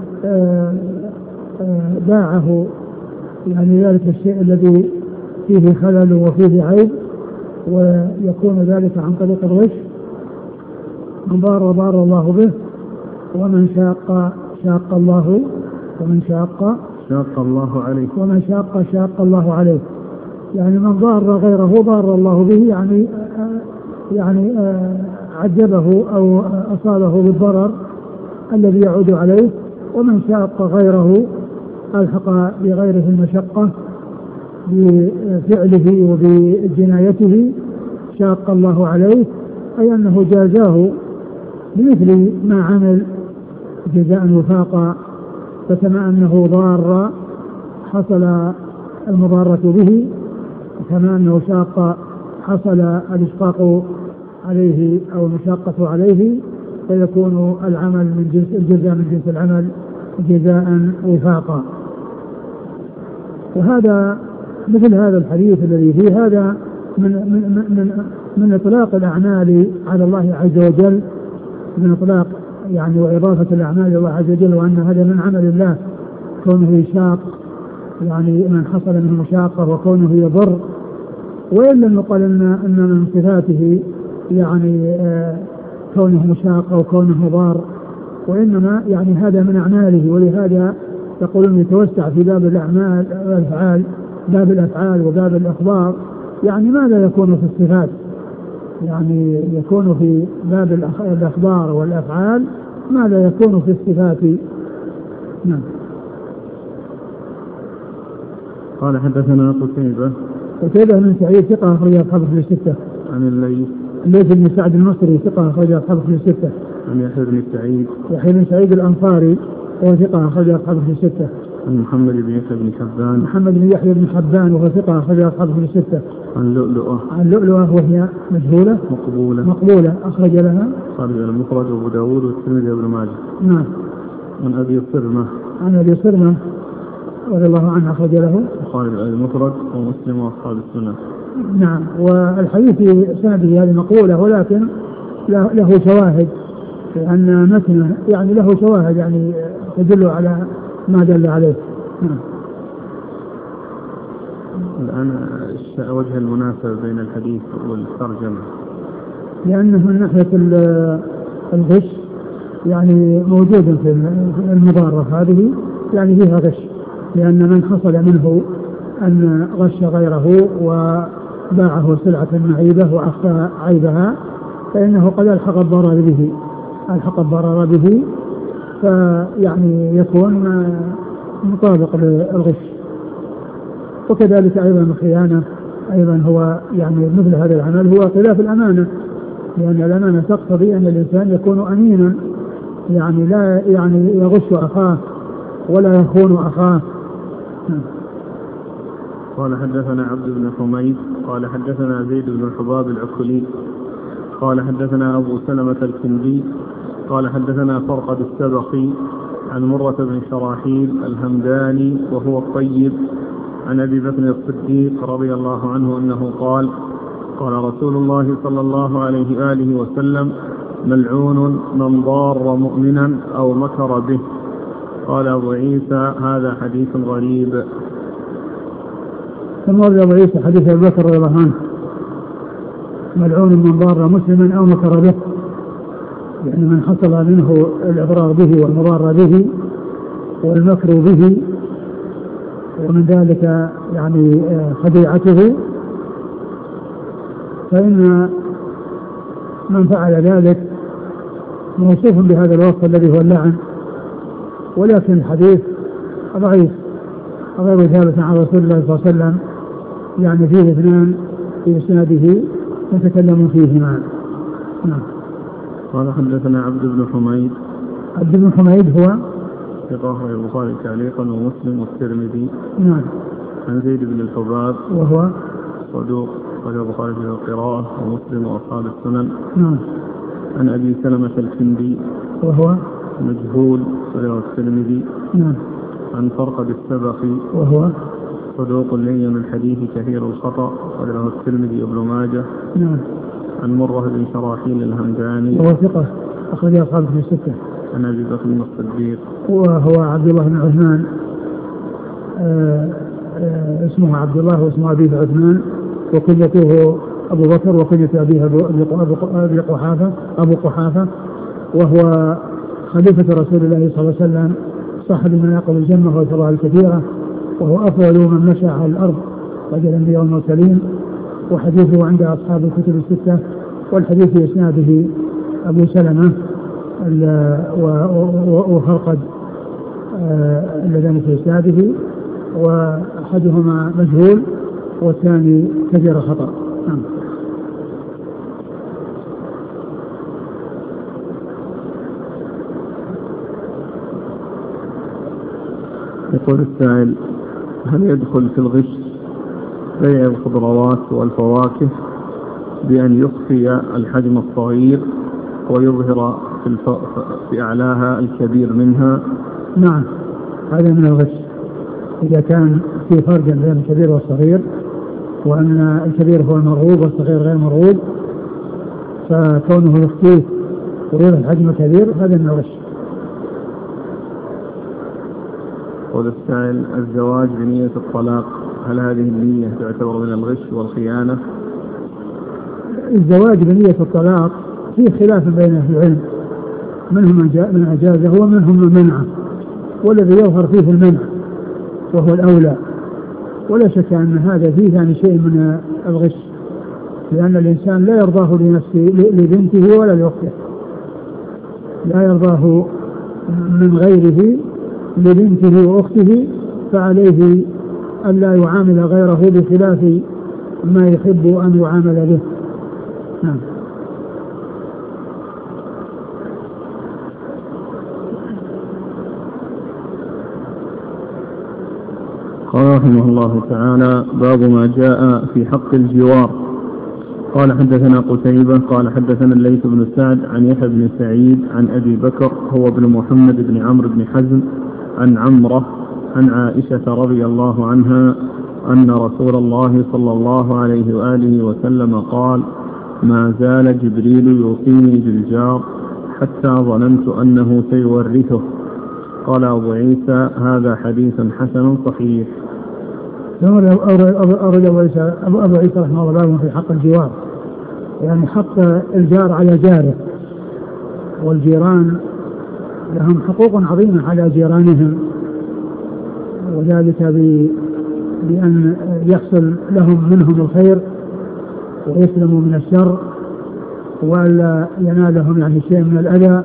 باعه يعني ذلك الشيء الذي فيه خلل وفيه عيب، ويكون ذلك عن طريق الغش. من ضار ضار الله به، ومن شاق شاق الله ومن شاق شاق الله عليه ومن شاق شاق الله عليه. يعني من ضار غيره ضار الله به، يعني يعني عجبه أو أصابه بالضرر الذي يعود عليه. ومن شاق غيره ألحق بغيره المشقة بفعله وبجنايته، شاق الله عليه، أي أنه جازاه بمثل ما عمل جزاء وفاقا. فكما أنه ضار حصل المضارة به، كما أنه شاق حصل الإشقاق عليه أو المشاقة عليه، فيكون العمل من جنس الجزاء من جنس العمل جزاء وفاقا. وهذا مثل هذا الحديث الذي فيه هذا من من من من إطلاق الأعمال على الله عز وجل، من إطلاق يعني وإضافة الأعمال إلى الله عز وجل، وأن هذا من عمل الله كونه يشاق يعني من حصل منه مشاقة وكونه يضر، وإن لم يقل أن أن من صفاته يعني آه كونه مشاق أو كونه ضار، وإنما يعني هذا من أعماله. ولهذا يقولون يتوسع في باب الأعمال الأفعال، باب الأفعال وباب الأخبار، يعني ماذا يكون في الصفات، يعني يكون في باب الأخبار والأفعال ماذا يكون في الصفات. نعم. قال حدثنا قتيبة قتيبة بن سعيد ثقة أخرج أصحابه في الستة. عن الليث الليث بن سعد المصري ثقة أخرج أصحابه في الستة. عن يحيى بن سعيد يحيى بن سعيد الأنصاري وهو ثقة أخرج أصحابه في الستة. عن محمد بن يحيى بن حبان محمد بن يحيى بن حبان وهو ثقة أخرج أصحابه في الستة. عن لؤلؤة عن لؤلؤة وهي مجهولة مقبولة مقبولة أخرج لها خالد المفرد وأبو داود والترمذي وابن ماجه. نعم. عن أبي صرمة عن أبي صرمة رضي الله عنه أخرج له خالد المفرد ومسلم وأصحاب السنة. نعم. والحديث في سنده هذه مقولة، ولكن له شواهد، لأن متنه يعني له شواهد يعني تدل على ما دل عليه. نعم. الآن وجه المناسبة بين الحديث والترجمة، لأنه من ناحية الغش يعني موجود في المضارة هذه، يعني فيها غش، لأن من حصل منه أن غش غيره وباعه سلعة معيبة وأخفى عيبها فإنه قد ألحق الضرر به ألحق الضرر به فيعني يكون مطابق للغش. وكذلك أيضا الخيانة أيضا هو يعني مثل هذا العمل هو خلاف الأمانة، لأن الأمانة تقتضي أن الإنسان يكون أمينا، يعني لا يعني يغش أخاه ولا يخون أخاه. قال حدثنا عبد بن حميد قال حدثنا زيد بن الحباب العكلي قال حدثنا أبو سلمة الكندي قال حدثنا فرقد السبقي عن مرة بن شراحيل الهمداني وهو الطيب عن أبي بكر الصديق رضي الله عنه أنه قال قال رسول الله صلى الله عليه وآله وسلم ملعون من ضار مؤمنا أو مكر به. قال أبو عيسى هذا حديث غريب. ثم ورد أبو عيسى حديث أبي بكر رضي الله عنه ملعون من ضار مسلما أو مكر به، يعني من حصل منه الإضرار به والمضار به والمكر به ومن ذلك يعني خديعته، فإن من فعل ذلك موصوف بهذا الوصف الذي هو اللعن، ولكن الحديث ضعيف غير ثابت عن رسول الله صلى الله عليه وسلم، يعني فيه اثنان في إسناده يتكلم فيهما. نعم. قال حدثنا عبد بن حميد عبد بن حميد هو ثقة البخاري تعليقا ومسلم والترمذي. نعم. عن زيد بن الحباب وهو صدوق أخرجه البخاري في القراءة ومسلم وأصحاب السنن. نعم. عن أبي سلمة الكندي وهو مجهول أخرجه الترمذي. نعم. عن فرقد السبقي وهو صدوق لين الحديث كثير الخطأ أخرجه الترمذي وابن ماجه. نعم. عن مرة بن شراحيل الهمداني وهو ثقة أخرجه أصحابه في الستة. عن أبي بكر الصديق وهو عبد الله بن عثمان، آه آه اسمه عبد الله واسمه أبيه عثمان، وكنيته أبو بكر وكنية أبيه أبي قحافة أبو قحافة، وهو خليفة رسول الله صلى الله عليه وسلم صاحب المناقب الجمة والفضائل الكثيرة، وهو أفضل من مشى على الأرض رجل الأنبياء والمرسلين، وحديثه عند أصحاب الكتب الستة. والحديث في إسناده أبو سلمة وفرقد اللذان في إسناده، وأحدهما مجهول والثاني كثير خطأ. نعم. يقول السائل هل يدخل في الغش بيع الخضروات والفواكه بأن يخفي الحجم الصغير ويظهر في, الف... في أعلاها الكبير منها؟ نعم، هذا من الغش إذا كان في فرق بين الكبير والصغير، وأن الكبير هو المرغوب والصغير غير مرغوب، فكونه يخفيه ويظهر الحجم الكبير هذا من الغش. يقول السائل: الزواج بنية الطلاق، هل هذه النية تعتبر من الغش والخيانة؟ الزواج بنية الطلاق فيه خلاف بين أهل العلم، منهم من أجازه ومنهم من منعه، والذي يظهر فيه المنع وهو الأولى، ولا شك أن هذا فيه يعني شيء من الغش، لأن الإنسان لا يرضاه لنفسه لبنته ولا لأخته، لا يرضاه من غيره لبنته وأخته، فعليه أن لا يعامل غيره بخلاف ما يحب أن يعامل به. نعم. قال رحمه الله تعالى: باب ما جاء في حق الجوار. قال: حدثنا قتيبة قال حدثنا الليث بن سعد عن يحيى بن سعيد عن أبي بكر هو بن محمد بن عمرو بن حزم عن عمرة عن عائشة رضي الله عنها أن رسول الله صلى الله عليه وآله وسلم قال: ما زال جبريل يوصيني بالجار حتى ظننت أنه سيورثه. قال أبو عيسى: هذا حديث حسن صحيح. أورد أبو عيسى رحمه الله في حق الجوار، يعني حق الجار على جاره، والجيران لهم حقوق عظيمة على جيرانهم، وذلك بأن يحصل لهم منهم الخير ويسلموا من الشر، وألا ينالهم يعني شيء من الأذى،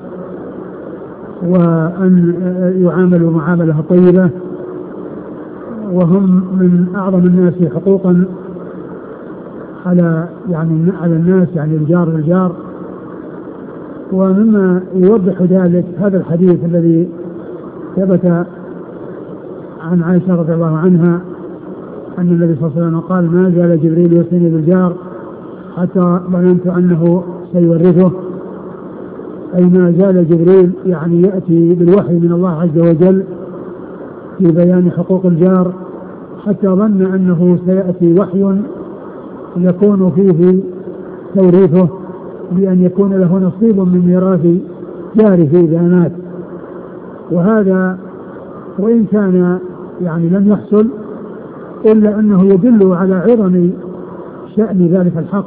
وأن يعاملوا معاملة طيبة، وهم من أعظم الناس حقوقا على يعني على الناس، يعني الجار للجار. ومما يوضح ذلك هذا الحديث الذي ثبت عن عائشة رضي الله عنها أن النبي صلى الله عليه وسلم قال: ما زال جبريل يوصيني بالجار حتى ظننت أنه سيورثه، أي ما زال جبريل يعني يأتي بالوحي من الله عز وجل في بيان حقوق الجار، حتى ظن أنه سيأتي وحي يكون فيه توريثه، بأن يكون له نصيب من ميراث جاره إذا مات. وهذا وإن كان يعني لم يحصل، إلا أنه يدل على عظم شأن ذلك الحق،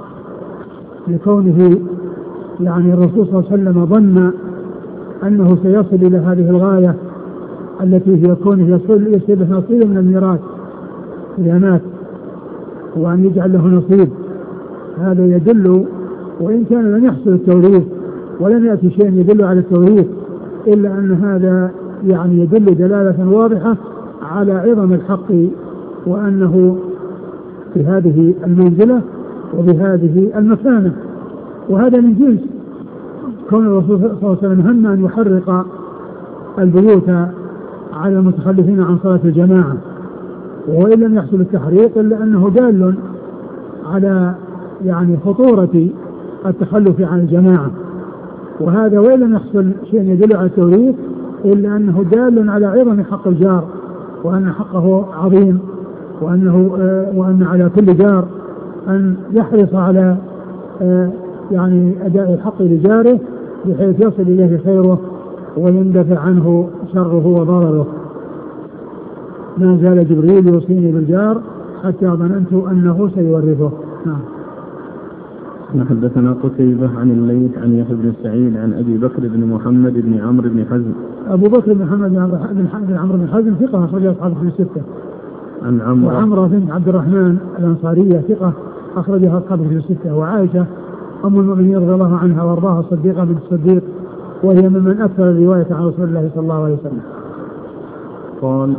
لكونه يعني الرسول صلى الله عليه وسلم ظن أنه سيصل إلى هذه الغاية التي هي كونه يصل يصيب نصيب من الميراث إذا مات، وأن يجعل له نصيب. هذا يدل، وإن كان لم يحصل التوريث ولم يأتي شيء يدل على التوريث، إلا أن هذا يعني يدل دلالة واضحة على عظم الحق، وأنه في هذه المنزلة وبهذه المكانة. وهذا من جنس كون الرسول صلى الله عليه وسلم هم أن يحرق البيوت على المتخلفين عن صلاة الجماعة، وإن لم يحصل التحريق إلا أنه دال على يعني خطورة التخلف عن الجماعة. وهذا وإن لم يحصل شيء يدل على التوريث إلا أنه دال على عظم حق الجار، وأن حقه عظيم، وأنه آه وأن على كل جار أن يحرص على آه يعني أداء الحق لجاره بحيث يصل إليه خيره ويندفع عنه شره وضرره. ما زال جبريل يوصيني بالجار حتى ظننت أنه سيورثه. نعم. حدثنا قتيبة عن الليث عن يحيى بن سعيد عن أبي بكر بن محمد بن عمرو بن حزم. أبو بكر بن محمد بن عمرو بن حزم ثقة أخرج أصحابه في الستة. عن عمرو وعمرة بنت عبد الرحمن الأنصارية ثقة أخرجها أصحابه في الستة. وعائشة أم المؤمنين رضي الله عنها وأرضاها الصديقة بنت الصديق، وهي ممن أكثر الرواية عن رسول الله صلى الله عليه وسلم. قال: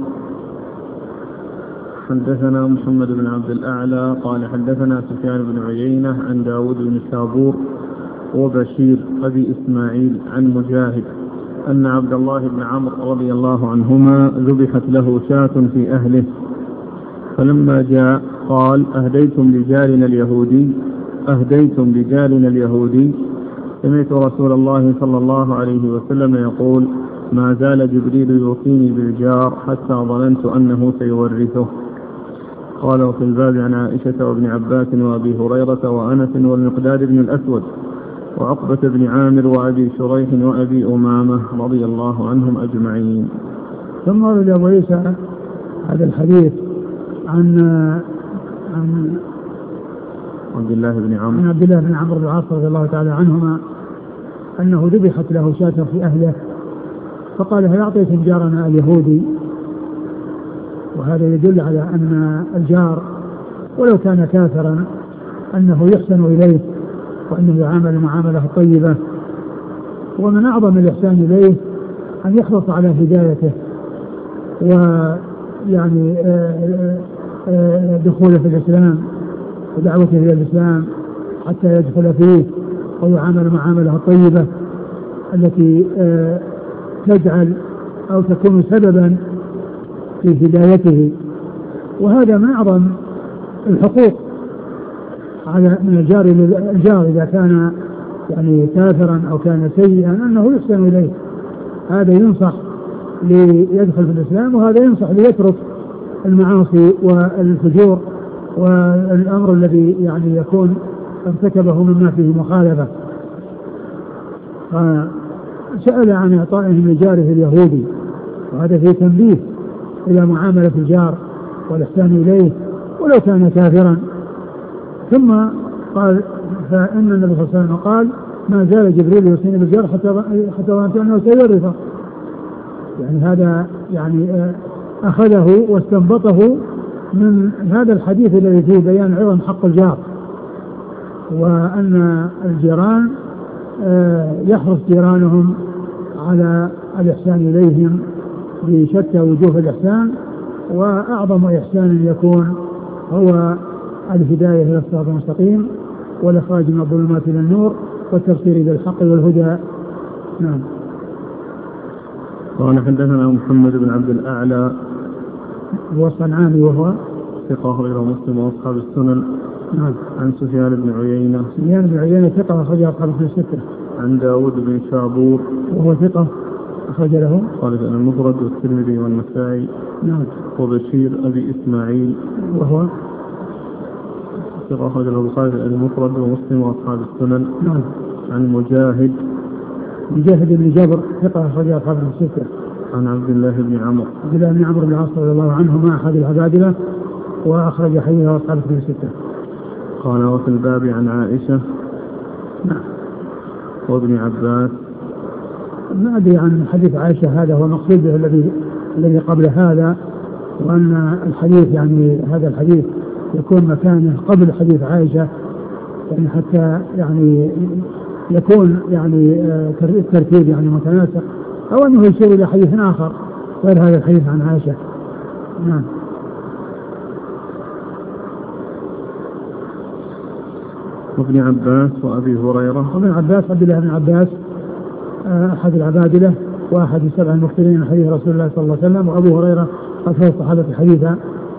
حدثنا محمد بن عبد الأعلى قال حدثنا سفيان بن عيينة عن داود بن شابور وبشير أبي إسماعيل عن مجاهد أن عبد الله بن عمرو رضي الله عنهما ذبحت له شاة في أهله، فلما جاء قال: أهديتم لجارنا اليهودي أهديتم لجارنا اليهودي سمعت رسول الله صلى الله عليه وسلم يقول: ما زال جبريل يوصيني بالجار حتى ظننت أنه سيورثه. قال: وفي الباب عن عائشة وابن عباس وأبي هريرة وأنس والمقداد بن الأسود وعقبة بن عامر وأبي شريح وأبي أمامة رضي الله عنهم أجمعين. ثم ورد أبو عيسى هذا الحديث عن عن عبد الله بن عمرو عن عبد الله بن عمرو بن العاص رضي الله تعالى عنهما أنه ذبحت له شاة في أهله فقال: هل أعطيتم جارنا اليهودي؟ وهذا يدل على أن الجار ولو كان كافرا أنه يحسن إليه وأنه يعامل معاملة طيبة. ومن أعظم الإحسان إليه أن يحرص على هدايته ويعني دخوله في الإسلام ودعوته إلى الإسلام حتى يدخل فيه ويعامل معاملة طيبة التي تجعل أو تكون سببا في هدايته. وهذا من أعظم الحقوق على من الجار الجار إذا كان يعني كافرا أو كان سيئا أنه يحسن إليه. هذا ينصح ليدخل في الإسلام وهذا ينصح ليترك المعاصي والفجور والأمر الذي يعني يكون ارتكبه مما فيه مخالفة. فسأل عن إعطائهم لجاره اليهودي، وهذا فيه تنبيه إلى معاملة الجار والإحسان إليه ولو كان كافرا. ثم قال: فإن النبي صلى الله عليه وسلم قال: ما زال جبريل يوصيني بالجار حتى حتى ظننت أنه سيورثه. يعني هذا يعني أخذه واستنبطه من هذا الحديث الذي فيه بيان عظم حق الجار، وأن الجيران يحرص جيرانهم على الإحسان إليهم بشتى وجوه الإحسان، وأعظم إحسان يكون هو الهداية إلى الصراط المستقيم والإخراج من الظلمات إلى النور والتبصير بالحق والهدى. نعم. قال: حدثنا محمد بن عبد الأعلى هو الصنعاني وهو ثقة غير مسلم وأصحاب السنن. نعم. عن سفيان بن عيينة سفيان بن عيينة ثقة أخرج أصحاب الستة. عن داود بن شابور وهو ثقة أخرج له قال أن المفرد والترمذي والنسائي. نعم. وبشير أبي إسماعيل وهو ثقة أخرج له البخاري المفرد ومسلم وأصحاب السنن. نعم. عن مجاهد مجاهد بن جبر ثقة أخرج أصحاب الستة. عن عبد الله بن عمرو عبد الله بن عمرو بن العاص رضي الله عنهما أحد العبادلة وأخرج حديثه أصحاب الستة. قال: وفي الباب عن عائشة. نعم. وابن عباس. ما أدري عن حديث عائشة هذا هو المقصود به الذي الذي قبل هذا، وأن الحديث يعني هذا الحديث يكون مكانه قبل حديث عائشة، يعني حتى يعني يكون يعني الترتيب يعني متناسق، أو أنه يشير إلى حديث آخر غير هذا الحديث عن عائشة. نعم. وابن عباس وأبي هريرة. وابن عباس عبد الله بن عباس أحد العبادلة وأحد السبع المكثرين من حديث رسول الله صلى الله عليه وسلم. وأبو هريرة أكثر الصحابة حديثا.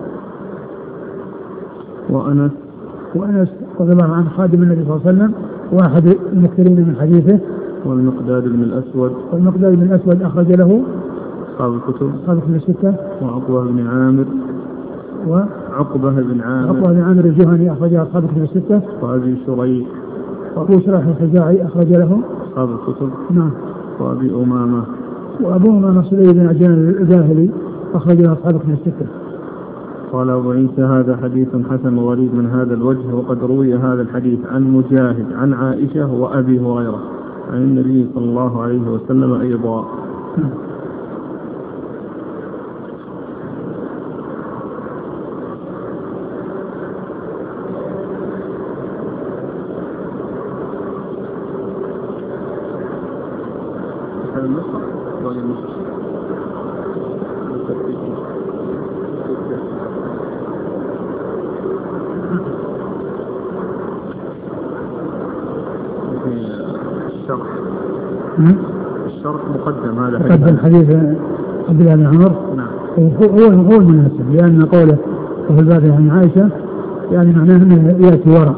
وأنس وأنس رضي الله عنه خادم النبي صلى الله عليه وسلم وأحد المكثرين من حديثه. والمقداد بن الأسود. والمقداد بن الأسود أخرج له أصحاب الكتب. أصحاب الكتب الستة. وعقبة بن عامر. وعقبة بن عامر. عقبة بن عامر الجهني أخرج أصحاب الكتب الستة. وأبي شريح. وأبو شريح الخزاعي أخرج له أصحاب الكتب. نعم. وأبي أمامة. وأبو أمامة سليم بن عجلان الباهلي أخرج له أصحاب الكتب الستة. قال أبو عيسى: هذا حديث حسن غريب من هذا الوجه، وقد روي هذا الحديث عن مجاهد عن عائشة وأبي هريرة عن النبي صلى الله عليه وسلم أيضا. الشرط مقدم هذا مقدم حديث عبد الله بن عمر. نعم. هو هو المناسب، لأن قوله وفي الباب عن عائشة يعني معناه أنه يأتي وراء.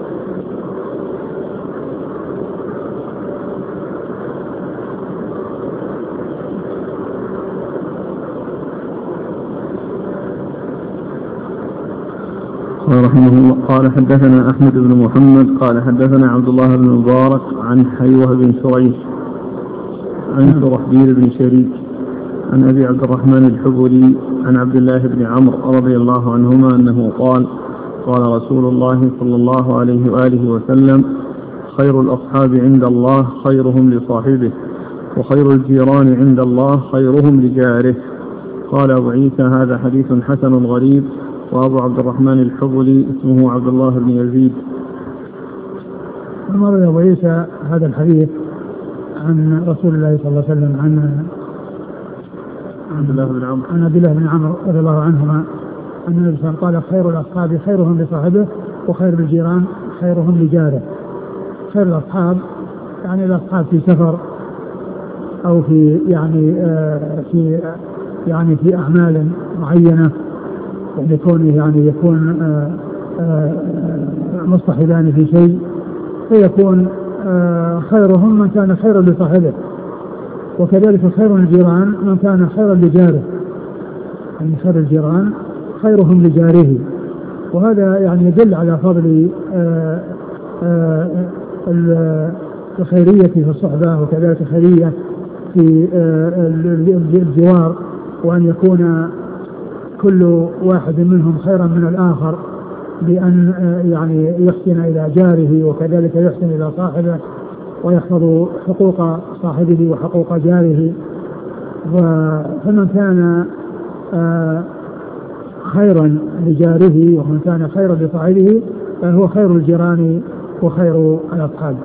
قال رحمه الله: قال حدثنا أحمد بن محمد قال حدثنا عبد الله بن مبارك عن حيوة بن شريح عن شرحبيل بن شريك عن أبي عبد الرحمن الحبلي عن عبد الله بن عمرو رضي الله عنهما أنه قال قال رسول الله صلى الله عليه وآله وسلم خير الأصحاب عند الله خيرهم لصاحبه وخير الجيران عند الله خيرهم لجاره. قال أبو عيسى هذا حديث حسن غريب. وأبو عبد الرحمن الحبلي اسمه عبد الله بن يزيد. مر أبو عيسى هذا الحديث عن رسول الله صلى الله عليه وسلم عن عبد الله بن عمرو عن عبد الله بن عمرو رضي الله عنهما أن النبي صلى الله عليه وسلم قال خير الأصحاب خيرهم لصاحبه وخير الجيران خيرهم لجاره. خير الأصحاب يعني الأصحاب في سفر أو في يعني آه في يعني في أعمال معينة يعني يكون يعني يكون آه آه مصطحبان في شيء فيكون آه خيرهم من كان خيرا لصاحبه وكذلك خير الجيران من كان خيرا لجاره. يعني خير الجيران خيرهم لجاره. وهذا يعني يدل على فضل آه آه الخيرية في الصحبة وكذلك الخيرية في الجوار وأن يكون كل واحد منهم خيرا من الآخر بأن يعني يحسن إلى جاره وكذلك يحسن إلى صاحبه ويحفظ حقوق صاحبه وحقوق جاره. فمن كان خيرا لجاره ومن كان خيرا لصاحبه فهو خير الجيران وخير الأصحاب.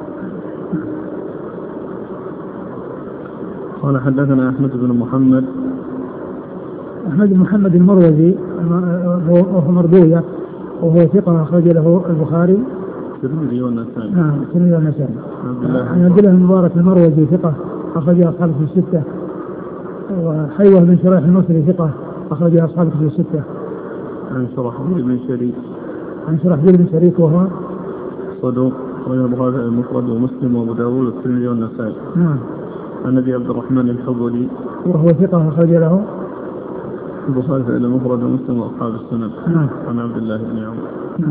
قال حدثنا أحمد بن محمد أحمد بن محمد المروزي وهو مردوية وهو ثقة أخرج له البخاري الترمذي والنسائي. نعم الترمذي والنسائي. عن عبد الله بن مبارك المروزي ثقة أخرج أصحاب في الستة. وحيوة بن شريح المصري ثقة أخرج أصحاب في الستة. عن شرحبيل بن شريك عن شرحبيل بن شريك وهو صدوق أخرج البخاري المفرد ومسلم وأبو داود والترمذي والنسائي. نعم. عن أبي عبد الرحمن الحبلي وهو ثقة أخرج له البخاري المفرد ومسلم وأصحاب السنن. نعم. عن عبد الله بن عمرو. نعم.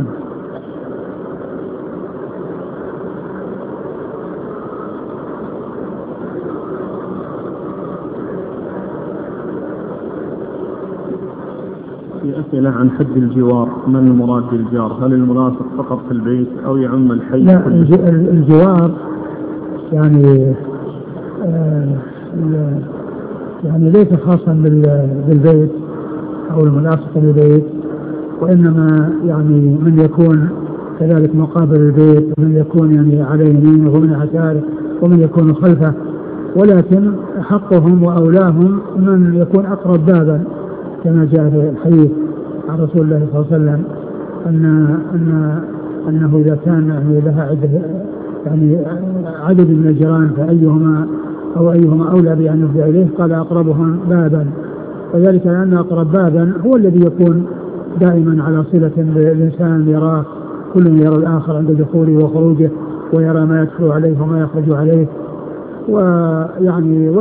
في أسئلة عن حد الجوار. من المراد بالجار؟ هل الملاصق فقط في البيت أو يعم الحي؟ لا الجوار يعني آه يعني ليس خاصا بالبيت أو الملاصق للبيت وإنما يعني من يكون كذلك مقابل البيت ومن يكون يعني على يمينه ومن عشاره ومن يكون خلفه. ولكن حقهم وأولاهم من يكون أقرب بابا كما جاء في الحديث عن رسول الله صلى الله عليه وسلم أن أن أنه إذا كان يعني لها عدة يعني عدد من الجيران فأيهما أو أيهما أولى بأن يفضي إليه قال أقربهم بابا. وذلك لأن أقرب بابا هو الذي يكون دائما على صلة بالإنسان يراه كل يرى الآخر عند دخوله وخروجه ويرى ما يدخل عليه وما يخرج عليه. ويعني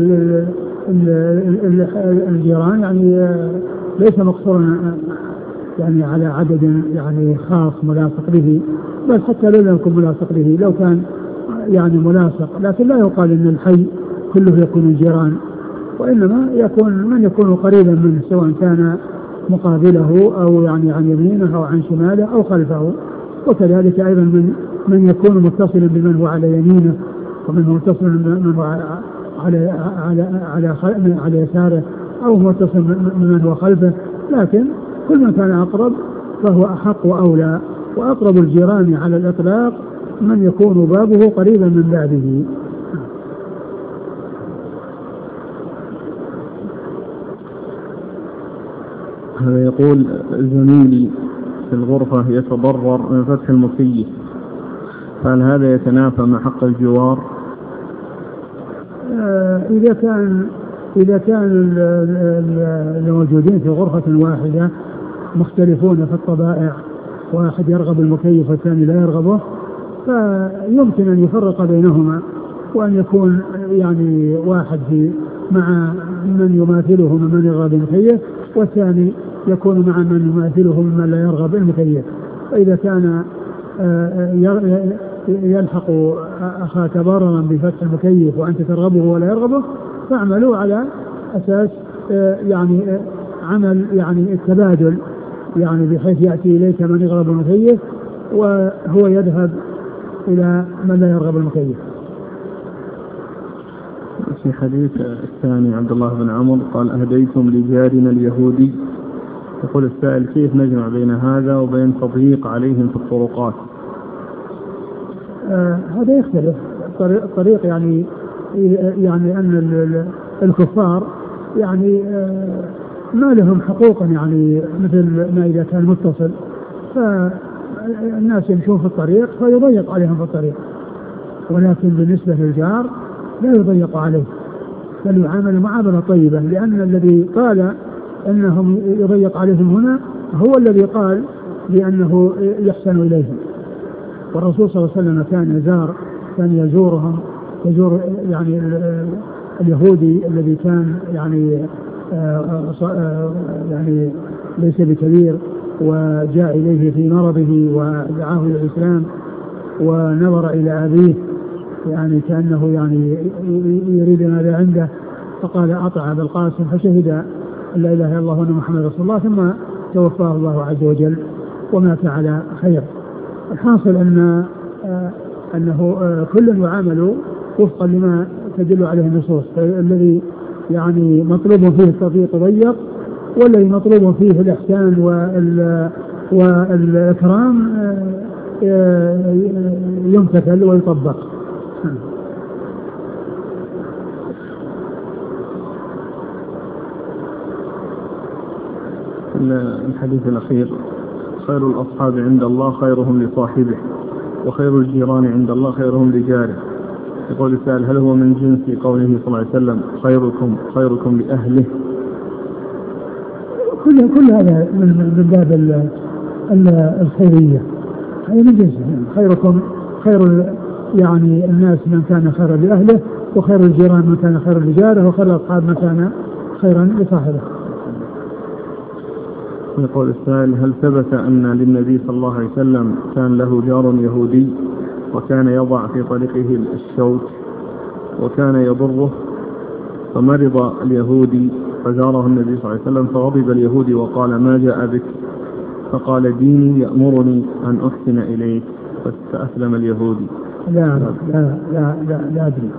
والجيران يعني ليس مقصورا يعني على عدد يعني خاص ملاصق به بل حتى لو لم يكن ملاصق به لو كان يعني ملاصق لكن لا يقال ان الحي كله يكون الجيران وانما يكون من يكون قريبا منه سواء كان مقابله او يعني عن يمينه او عن شماله او خلفه. وكذلك ايضا من من يكون متصلا بمن هو على يمينه ومن هو متصل بمن هو على على على على, على يساره او متصل بمن هو خلفه. لكن كل من كان اقرب فهو احق واولى. واقرب الجيران على الاطلاق من يكون بابه قريبا من بابه. هذا يقول زميلي في الغرفة يتضرر من فتح المكيف فهل هذا يتنافى مع حق الجوار؟ آه إذا كان إذا كان الموجودين في غرفة واحدة مختلفون في الطبائع واحد يرغب المكيف والثاني لا يرغبه فيمكن أن يفرق بينهما وأن يكون يعني واحد في مع من يماثله من يرغب المكيف والثاني يكون مع من يماثله من لا يرغب المكيف. فإذا كان يلحق أخاك ضررا بفتح المكيف وأنت ترغبه ولا يرغبه فاعملوا على أساس يعني عمل يعني التبادل، يعني بحيث يأتي إليك من يرغب المكيف وهو يذهب إلى من لا يرغب المكيف. في حديث الثاني عبد الله بن عمرو قال أهديتم لجارنا اليهودي. يقول السائل كيف نجمع بين هذا وبين تضييق عليهم في الطرقات؟ آه هذا يختلف الطريق، يعني يعني أن الكفار يعني آه ما لهم حقوقا، يعني مثل ما إذا كان متصل فالناس يمشون في الطريق فيضيق عليهم في الطريق، ولكن بالنسبة للجار لا يضيق عليه بل يعامل معاملة طيبة، لأن الذي قال أنهم يضيق عليهم هنا هو الذي قال بأنه يحسن إليهم. والرسول صلى الله عليه وسلم كان يزار كان يزورهم يزور يعني اليهودي الذي كان يعني يعني ليس بكبير وجاء إليه في مرضه ودعاه إلى الإسلام ونظر إلى أبيه يعني كأنه يعني يريد ماذا عنده، فقال أطع أبا القاسم فشهد أن لا إله إلا الله وأن محمد رسول الله، ثم توفاه الله عز وجل ومات على خير. الحاصل أن أنه كل يعامل وفقا لما تدل عليه النصوص، الذي يعني مطلوب فيه التضييق ضيق، والذي مطلوب فيه الإحسان والإكرام يمتثل ويطبق. الحديث الأخير خير الأصحاب عند الله خيرهم لصاحبه وخير الجيران عند الله خيرهم لجاره. يقول السائل هل هو من جنس قوله صلى الله عليه وسلم خيركم خيركم لأهله؟ كل كل هذا من باب الخيرية، هي من جنس خيركم خير يعني الناس من كان خيرا لأهله، وخير الجيران من كان خيرا لجاره، وخير الأصحاب من كان خيرا لصاحبه. يقول السائل هل ثبت أن للنبي صلى الله عليه وسلم كان له جار يهودي وكان يضع في طريقه الشوك وكان يضره فمرض اليهودي فزاره النبي صلى الله عليه وسلم فغضب اليهودي وقال ما جاء بك؟ فقال ديني يأمرني أن أحسن إليك فأسلم اليهودي. لا لا لا لا لا, لا أدري.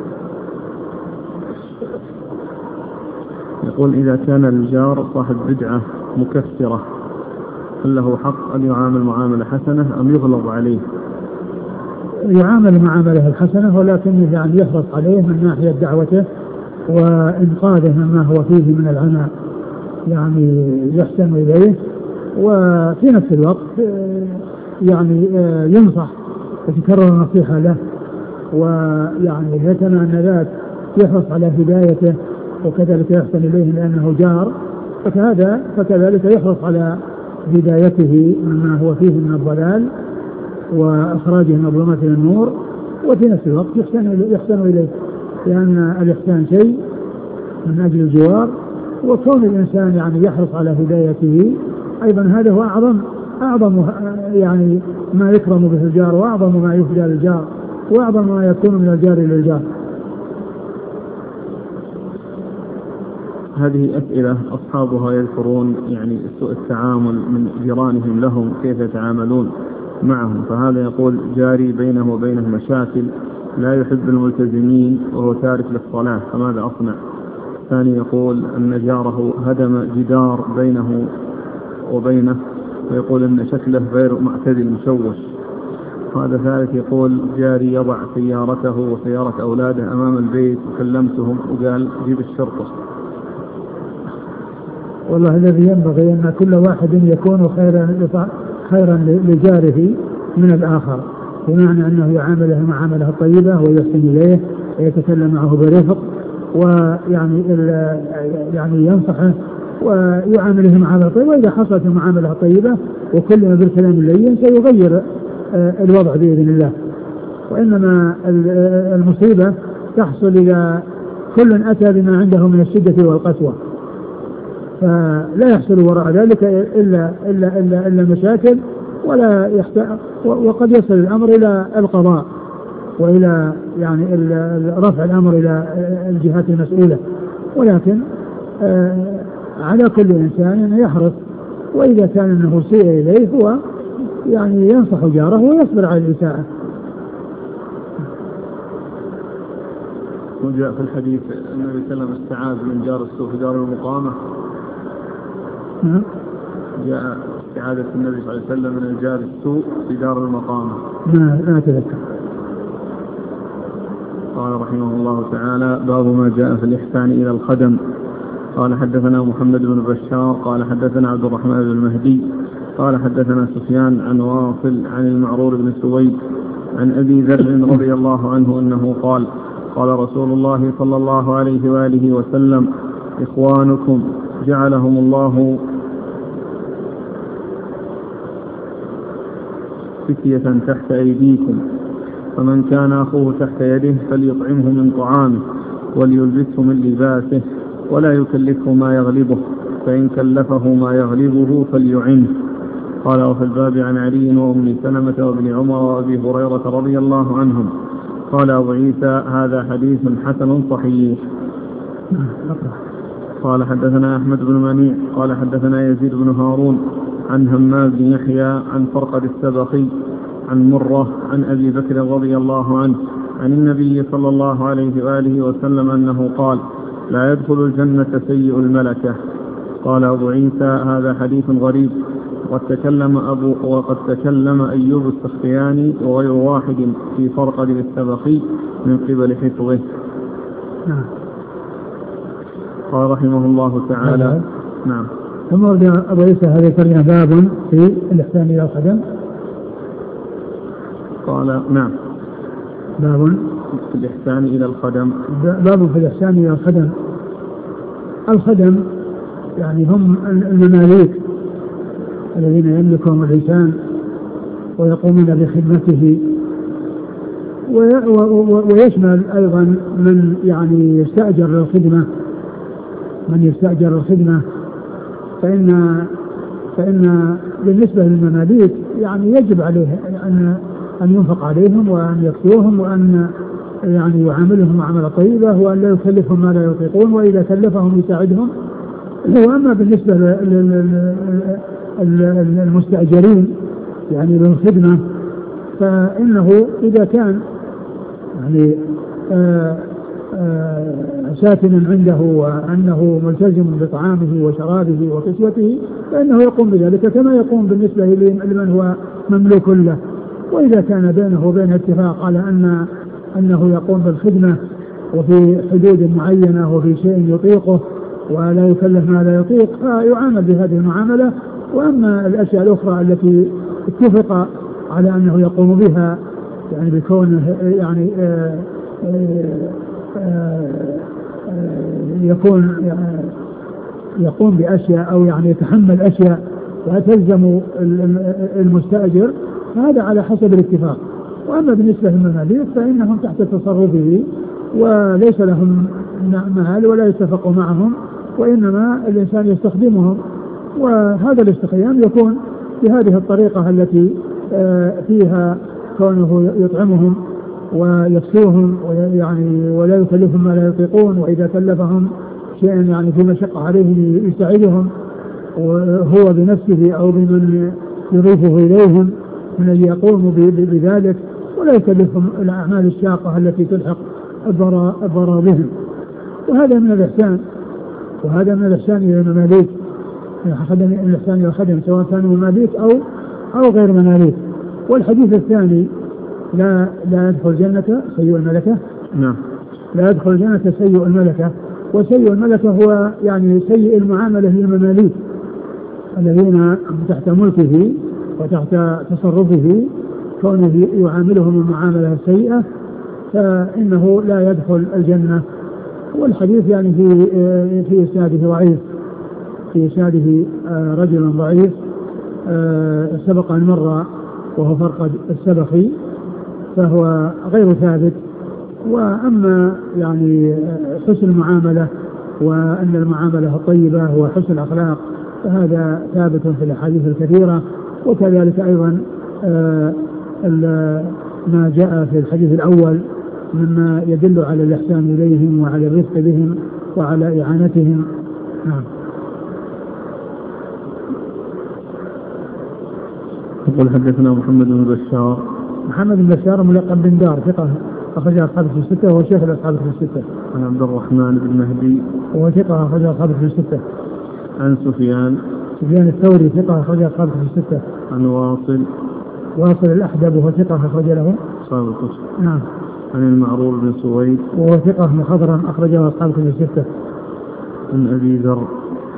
يقول إذا كان الجار صاحب بدعة مكثرة هل له حق أن يعامل معاملة حسنة أم يغلظ عليه؟ يعامل معاملة الحسنة، ولكن يعني يحرص عليه من ناحية دعوته وإنقاذه مما هو فيه من العناء، يعني يحسن إليه، وفي نفس الوقت يعني ينصح وتكرر النصيحة له، ويعني يتمنى أن ذات يحرص على هدايته وكذلك يحسن إليه لأنه جار، فكذا فكذلك يحرص على هدايته مما هو فيه من الضلال وإخراجه من الظلمات إلى النور، وفي نفس الوقت يحسن يحسن إليه، لأن الإحسان شيء من أجل الجوار، وكون الإنسان يعني يحرص على هدايته أيضا هذا هو أعظم أعظم يعني ما يكرم به الجار، وأعظم ما يفدى للجار، وأعظم ما يكون من الجار للجار. هذه أسئلة أصحابها يذكرون يعني سوء التعامل من جيرانهم لهم كيف يتعاملون معهم، فهذا يقول جاري بينه وبينه مشاكل لا يحب الملتزمين وهو تارك للصلاة فماذا أصنع؟ الثاني يقول أن جاره هدم جدار بينه وبينه ويقول أن شكله غير معتدل مشوش. هذا ثالث يقول جاري يضع سيارته وسيارة أولاده أمام البيت وكلمتهم وقال جيب الشرطة. والله الذي ينبغي أن كل واحد يكون خيرا خيرا لجاره من الآخر، بمعنى أنه يعامله معاملة طيبة ويحسن إليه ويتكلم معه برفق، ويعني يعني ينصحه ويعامله معاملة طيبة. وإذا حصلت المعاملة الطيبة وكلنا بالكلام اللين سيغير الوضع بإذن الله. وإنما المصيبة تحصل إذا كل أتى بما عنده من الشدة والقسوة، فلا يحصل وراء ذلك إلا إلا إلا إلا مشاكل، ولا يحتاج، وقد يصل الأمر إلى القضاء وإلى يعني رفع الأمر إلى الجهات المسؤولة. ولكن آه على كل إنسان أن يحرص، وإذا كان أنه سيء إليه هو يعني ينصح جاره ويصبر على الإساءة. وجاء في الحديث النبي صلى الله عليه وسلم استعاذ من جار السوء في دار المقامة. نعم. جاء استعاذة النبي صلى الله عليه وسلم من الجار السوء في دار المقامة. ما لا أتذكر. قال رحمه الله تعالى: باب ما جاء في الإحسان إلى الخدم. قال حدثنا محمد بن بشار قال حدثنا عبد الرحمن بن المهدي قال حدثنا سفيان عن واصل عن المعرور بن سويد عن أبي ذر رضي الله عنه أنه قال: قال رسول الله صلى الله عليه وآله وسلم: إخوانكم جعلهم الله فتية تحت أيديكم، فمن كان أخوه تحت يده فليطعمه من طعامه وليلبسه من لباسه ولا يكلفه ما يغلبه، فإن كلفه ما يغلبه فليعنه. قال: وفي الباب عن علي وأم سلمة وابن عمر وأبي هريرة رضي الله عنهم. قال أبو عيسى: هذا حديث حسن صحيح. قال حدثنا أحمد بن منيع قال حدثنا يزيد بن هارون عن همام بن يحيى عن فرقد السبخي عن مرة عن أبي بكر رضي الله عنه عن النبي صلى الله عليه وآله وسلم أنه قال: لا يدخل الجنة سيء الملكة. قال أبو عيسى: هذا حديث غريب، وقد تكلم, أبو وقد تكلم أيوب السختياني وغير واحد في فرقد السبخي من قبل حفظه. قال رحمه الله تعالى: نعم. ثم ورد أبو عيسى هذا كريم باب في الإحسان إلى الخدم. قال: نعم. باب في الإحسان إلى الخدم. باب في الإحسان إلى الخدم. الخدم يعني هم المماليك الذين يملكهم الإنسان ويقومون بخدمته، ويشمل أيضا من يعني يستأجر للخدمة من يستأجر الخدمة فإن فإن بالنسبة للمماليك يعني يجب عليه أن أن ينفق عليهم وأن يكسوهم وأن يعني يعاملهم معاملة طيبة وأن لا يكلفهم ما لا يطيقون، وإذا كلفهم يساعدهم. وأما بالنسبة للمستأجرين يعني للخدمة فإنه إذا كان يعني آآ آآ ساكنا عنده وأنه ملتزم بطعامه وشرابه وكسوته فإنه يقوم بذلك كما يقوم بالنسبة لمن هو مملوك له. وإذا كان بينه وبين اتفاق على أن أنه يقوم بالخدمة وفي حدود معينة وفي شيء يطيقه ولا يكلف ما لا يطيق فيعامل بهذه المعاملة. وأما الأشياء الأخرى التي اتفق على أنه يقوم بها يعني بكونه يعني آآ آآ يكون يقوم بأشياء أو يعني يتحمل أشياء وتلزم المستأجر هذا على حسب الاتفاق. وأما بالنسبة للمماليك فإنهم تحت تصرفه وليس لهم مال ولا يتفق معهم، وإنما الإنسان يستخدمهم، وهذا الاستخدام يكون بهذه الطريقة التي فيها كونه يطعمهم ويكسوهم ويعني ولا يكلفهم ما لا يطيقون، وإذا كلفهم شيئا يعني في مشقة عليهم يساعدهم وهو بنفسه أو بمن يضيفه إليهم من أن يقوموا بذلك، ولا يكلفهم الأعمال الشاقة التي تلحق الضرر بهم. وهذا من الإحسان وهذا من الإحسان إلى المماليك، الإحسان إلى الخدم سواء كانوا مماليك أو أو غير مماليك. والحديث الثاني: لا لا يدخل الجنة سيء الملكة. نعم. لا يدخل الجنة سيء الملكة. وسيء الملكة هو يعني سيء المعاملة للمماليك الذين تحت ملكه وتحت تصرفه، كونه يعاملهم المعاملة السيئة فإنه لا يدخل الجنة. والحديث يعني في في إسناده ضعيف، في إسناده رجل ضعيف سبق أن مر وهو فرقد السبخي فهو غير ثابت. وأما يعني حسن المعاملة وأن المعاملة طيبة وحسن الأخلاق فهذا ثابت في الأحاديث الكثيرة. وكذلك أيضا ما جاء في الحديث الأول مما يدل على الإحسان إليهم وعلى الرفق بهم وعلى إعانتهم. نعم. يقول حدثنا محمد بن بشار. محمد بن بشار ملقب بن دار ثقة أخرج أصحاب في الستة وهو شيخ الأصحاب في الستة. عن عبد الرحمن بن مهدي وهو ثقة أخرج أصحاب في الستة. عن سفيان سفيان الثوري ثقة أخرج أصحاب في الستة. عن واصل واصل الأحدب وهو ثقة أخرج له أصحاب الكتب. نعم. عن المعرور بن سويد وهو ثقة مخضرا أخرجه أصحاب في الستة. عن أبي ذر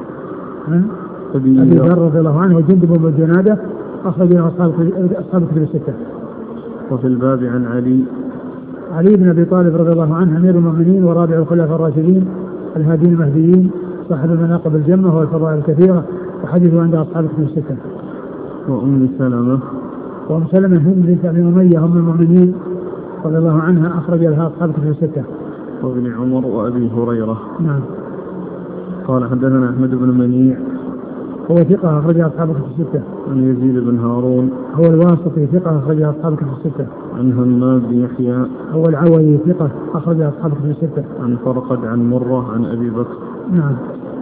أبي ذر رضي الله عنه وجندب بن جنادة أخرجه أصحاب أصحاب في الستة. وفي الباب عن علي علي بن أبي طالب رضي الله عنه أمير المؤمنين ورابع الخلفاء الراشدين الهادين المهديين صاحب المناقب الجمة والفضائل الكثيرة وحديثه عند أصحاب في الستة. وأم سلمة وأم سلمة هند بنت أبي أمية أم المؤمنين رضي الله عنها أخرج لها أصحاب في الستة. وابن عمر وأبي هريرة. نعم. قال حدثنا أحمد بن منيع هو ثقة أخرج أصحابك في الستة. عن يزيد بن هارون هو الواسطي ثقة أخرج أصحابك في الستة. عن همام بن يحيى هو العولي ثقة أخرج أصحابك في الستة. عن فرقد عن مرة عن أبي بكر. نعم.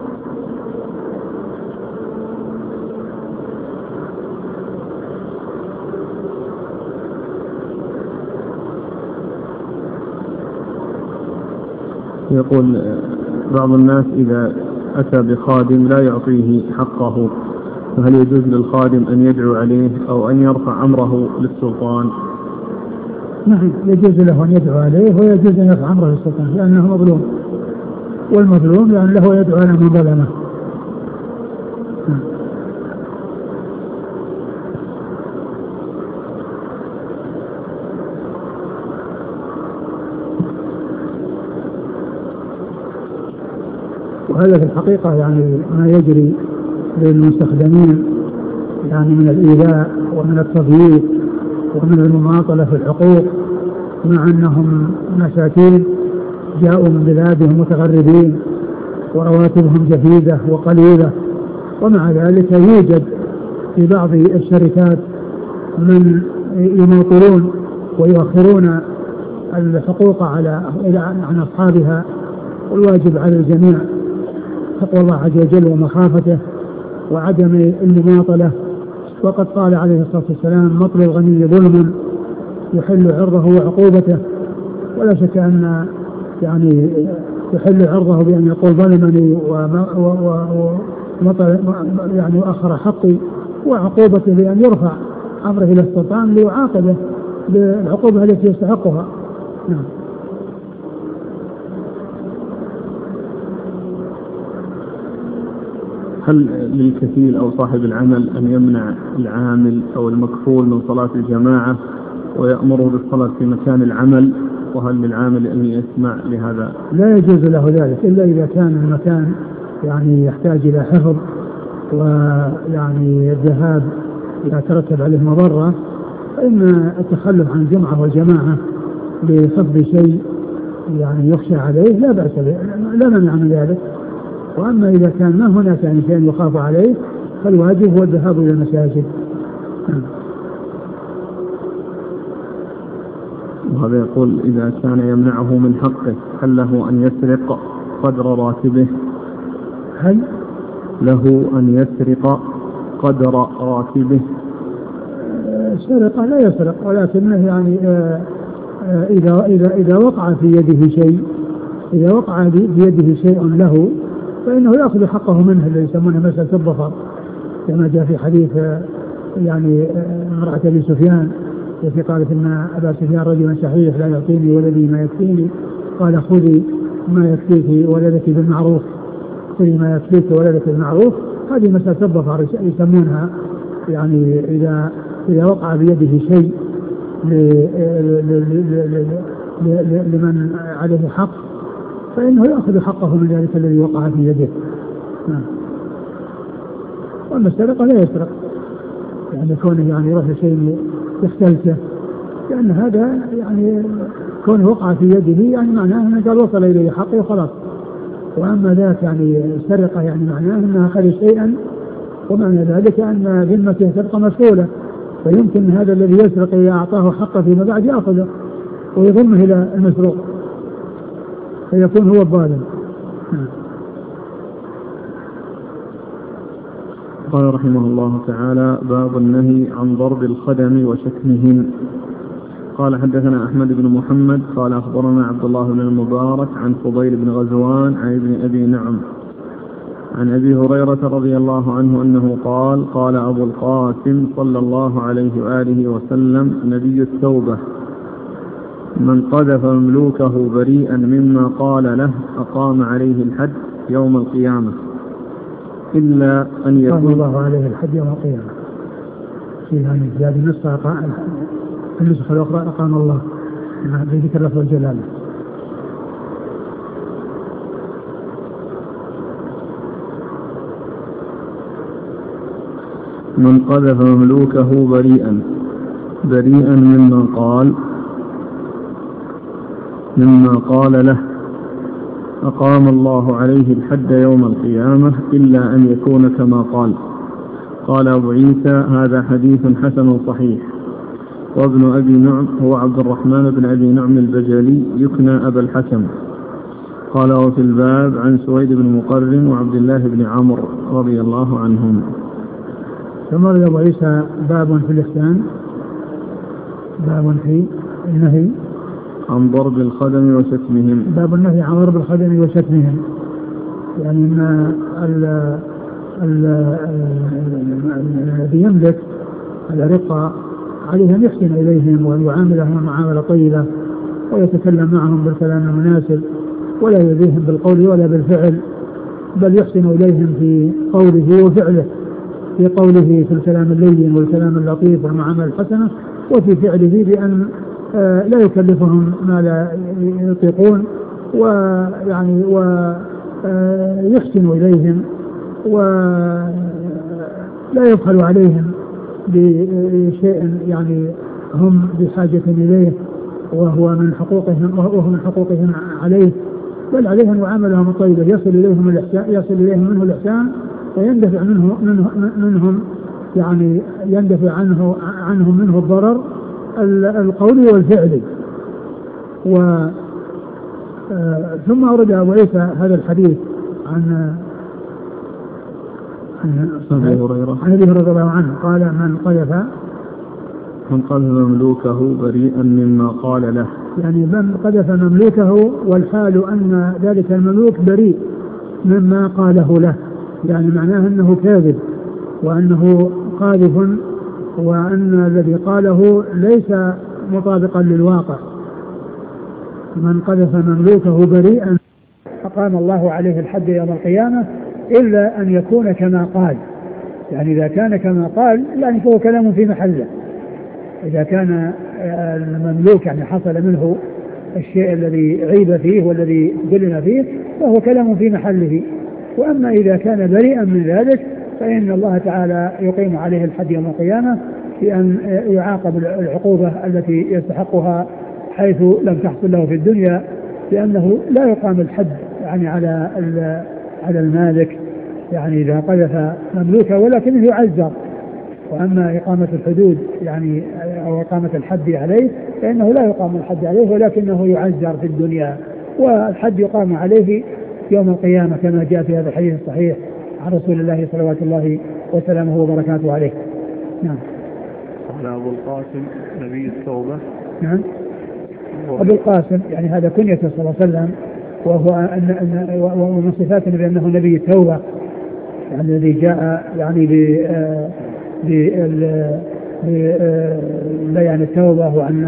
يقول بعض الناس إذا أتى بخادم لا يعطيه حقه فهل يجوز للخادم أن يدعو عليه أو أن يرفع أمره للسلطان؟ نعم يجوز له أن يدعو عليه ويجوز أن يرفع أمره للسلطان لأنه مظلوم والمظلوم لأن له يدعو على من ظلمه. وهذا في الحقيقة يعني ما يجري للمستخدمين يعني من الإيذاء ومن التضييق ومن المماطلة في الحقوق مع أنهم مساكين جاءوا من بلادهم متغربين ورواتبهم جديدة وقليلة ومع ذلك يوجد في بعض الشركات من يماطلون ويؤخرون الحقوق على عن أصحابها. والواجب على الجميع تقوى الله عز وجل ومخافته وعدم المماطلة. وقد قال عليه الصلاة والسلام مطل الغني ظلم يحل عرضه وعقوبته. ولا شك أن يعني يحل عرضه بأن يقول ظلمني ومطل يعني وأخر حقي وعقوبته بأن يرفع أمره إلى السلطان ليعاقبه بالعقوبة التي يستحقها. نعم. هل للكفيل أو صاحب العمل أن يمنع العامل أو المكفول من صلاة الجماعة ويأمره بالصلاة في مكان العمل؟ وهل للعامل أن يسمع لهذا؟ لا يجوز له ذلك إلا إذا كان المكان يعني يحتاج إلى حفظ ويعني الذهاب يترتب عليه مضرة فإن التخلف عن الجمعة والجماعة لحفظ شيء يعني يخشى عليه لا بأس به لا منع من ذلك. وأما إذا كان ما هناك يعني شيء يخاف عليه فالواجب هو الذهاب إلى المساجد. وهذا يقول إذا كان يمنعه من حقه هل له أن يسرق قدر راتبه؟ هل له أن يسرق قدر راتبه؟ سرقة لا يسرق ولكنه يعني إذا إذا إذا وقع في يده شيء إذا وقع في يده شيء له فإنه يأخذ حقه منه اللي يسمونه مسألة الظفر كما جاء في حديث يعني امرأة أبي سفيان التي قالت إن أبا سفيان رجل شحيح لا يعطيني ولدي ما يكفيني قال خذي ما يكفيك ولدك بالمعروف خذي ما يكفيك ولدك بالمعروف. هذه مسألة الظفر يسمونها يعني إذا إذا وقع بيده شيء لمن عليه حق فإنه يأخذ حقه من ذلك الذي وقع في يده. نعم. وأما السرقة لا يسرق يعني كونه يعني يروح شيء يختلسه لأن هذا يعني كونه وقع في يده يعني معناه أنه قال وصل إليه حقه وخلاص. وأما ذاك يعني السرقة يعني معناه أنه أخذ شيئا ومعنى ذلك أن ذمته تبقى مسؤولة فيمكن هذا الذي يسرق إذا أعطاه حقه فيما بعد يأخذه ويضمه إلى المسروق فيكون هو الظالم. قال رحمه الله تعالى: باب النهي عن ضرب الخدم وشتمهن. قال حدثنا أحمد بن محمد قال أخبرنا عبد الله بن المبارك عن فضيل بن غزوان عن ابن أبي نعم عن أبي هريرة رضي الله عنه أنه قال: قال أبو القاسم صلى الله عليه وآله وسلم: نبي التوبة من قذف مملوكه بريئا مما قال له أقام عليه الحد يوم القيامة إلا أن يكون الله عليه الحد يوم القيامة. في هذه النسخة النسخة الأخرى أقام الله بذكر لفظ الجلالة. من قذف مملوكه بريئا بريئا مما قال مما قال له أقام الله عليه الحد يوم القيامة إلا أن يكون كما قال. قال أبو عيسى: هذا حديث حسن صحيح. وابن أبي نعم هو عبد الرحمن بن أبي نعم البجلي يكنى أبا الحكم. قال: وفي الباب عن سويد بن مقرن وعبد الله بن عمرو رضي الله عنهم. ثم قال أبو عيسى: باب في الإحسان، باب في النهي عن ضرب الخدم وشتمهم. باب النهي عن ضرب الخدم وشتمهم، يعني أن الذي يملك الرقة عليه أن يحسن إليهم وأن يعاملهم معاملة طيبة ويتكلم معهم بالكلام المناسب ولا يؤذيهم بالقول ولا بالفعل، بل يحسن إليهم في قوله وفعله، في قوله في الكلام اللين والكلام اللطيف والمعاملة الحسنة، وفي فعله بأن لا يكلفهم ما لا يطيقون، ويعني ويحسن إليهم ولا يبخل عليهم بشيء يعني هم بحاجة إليه وهو من حقوقهم وهو من حقوقهم عليه، بل عليه أن يعاملهم الطيبة، يصل إليهم الإحسان يصل إليهم منه الإحسان ويندفع منه منه منهم يعني يندفع عنه عنهم منه الضرر القولي والفعلي. و ثم أورد أبو عيسى هذا الحديث عن عن أبي هريرة رضي الله عنه قال: من قذف من قذف مملوكه بريئا مما قال له، يعني من قذف مملوكه والحال أن ذلك المملوك بريء مما قاله له، يعني معناه أنه كاذب وأنه قاذف وأن الذي قاله ليس مطابقا للواقع. من قذف مملوكه بريئا أقام الله عليه الحد يوم القيامة إلا أن يكون كما قال، يعني إذا كان كما قال يعني فهو كلام في محله. إذا كان المملوك يعني حصل منه الشيء الذي عيب فيه والذي ظلم فيه فهو كلام في محله. وأما إذا كان بريئا من ذلك فإن الله تعالى يقيم عليه الحد يوم القيامة بأن يعاقب العقوبة التي يستحقها حيث لم تحصل له في الدنيا، لأنه لا يقام الحد يعني على على المالك يعني إذا قذف مملوكه، ولكنه يعزر. وأما إقامة الحدود يعني أو إقامة الحد عليه فإنه لا يقام الحد عليه ولكنه يعزر في الدنيا، والحد يقام عليه يوم القيامة كما جاء في هذا الحديث الصحيح عن رسول الله صلوات الله وسلامه وبركاته عليه. نعم. قال أبو القاسم نبي التوبة. نعم. أبو القاسم يعني هذا كنيته صلى الله عليه وسلم، وهو أن أن ومن صفاته بأنه نبي التوبة، يعني الذي جاء يعني ب ببيان التوبة، وأن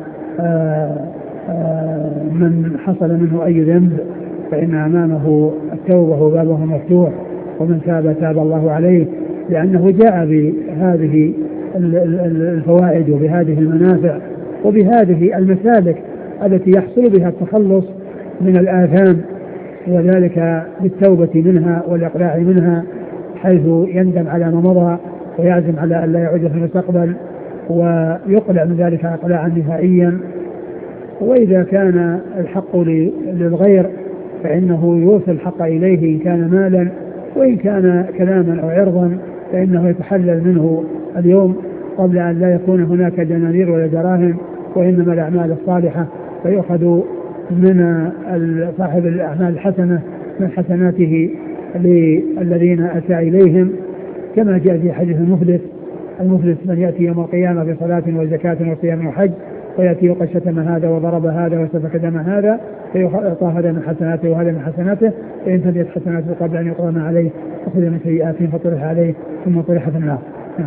من حصل منه أي ذنب فإن أمامه التوبة وبابه مفتوح، ومن تاب تاب الله عليه، لأنه جاء بهذه الفوائد وبهذه المنافع وبهذه المسالك التي يحصل بها التخلص من الآثام، وذلك بالتوبة منها والإقلاع منها، حيث يندم على ما مضى ويعزم على أن لا يعود في المستقبل ويقلع من ذلك إقلاعا نهائيا. وإذا كان الحق للغير فإنه يوصل الحق إليه إن كان مالا، وإن كان كلاما أو عرضا فإنه يتحلل منه اليوم قبل أن لا يكون هناك دنانير ولا دراهم، وإنما الأعمال الصالحة فيؤخذ من صاحب الأعمال الحسنة من حسناته للذين أتى إليهم. كما جاء في حديث المفلس: المفلس من يأتي يوم القيامة بصلاة وزكاة وصيام وحج ويأتي وقد شتم هذا وضرب هذا وسفك دم هذا فيعطى هذا من حسناته وهذا من حسناته، فإن تمت حسناته قبل أن يقام عليه أخذ من سيئاته فطرح عليه ثم طرح في النار.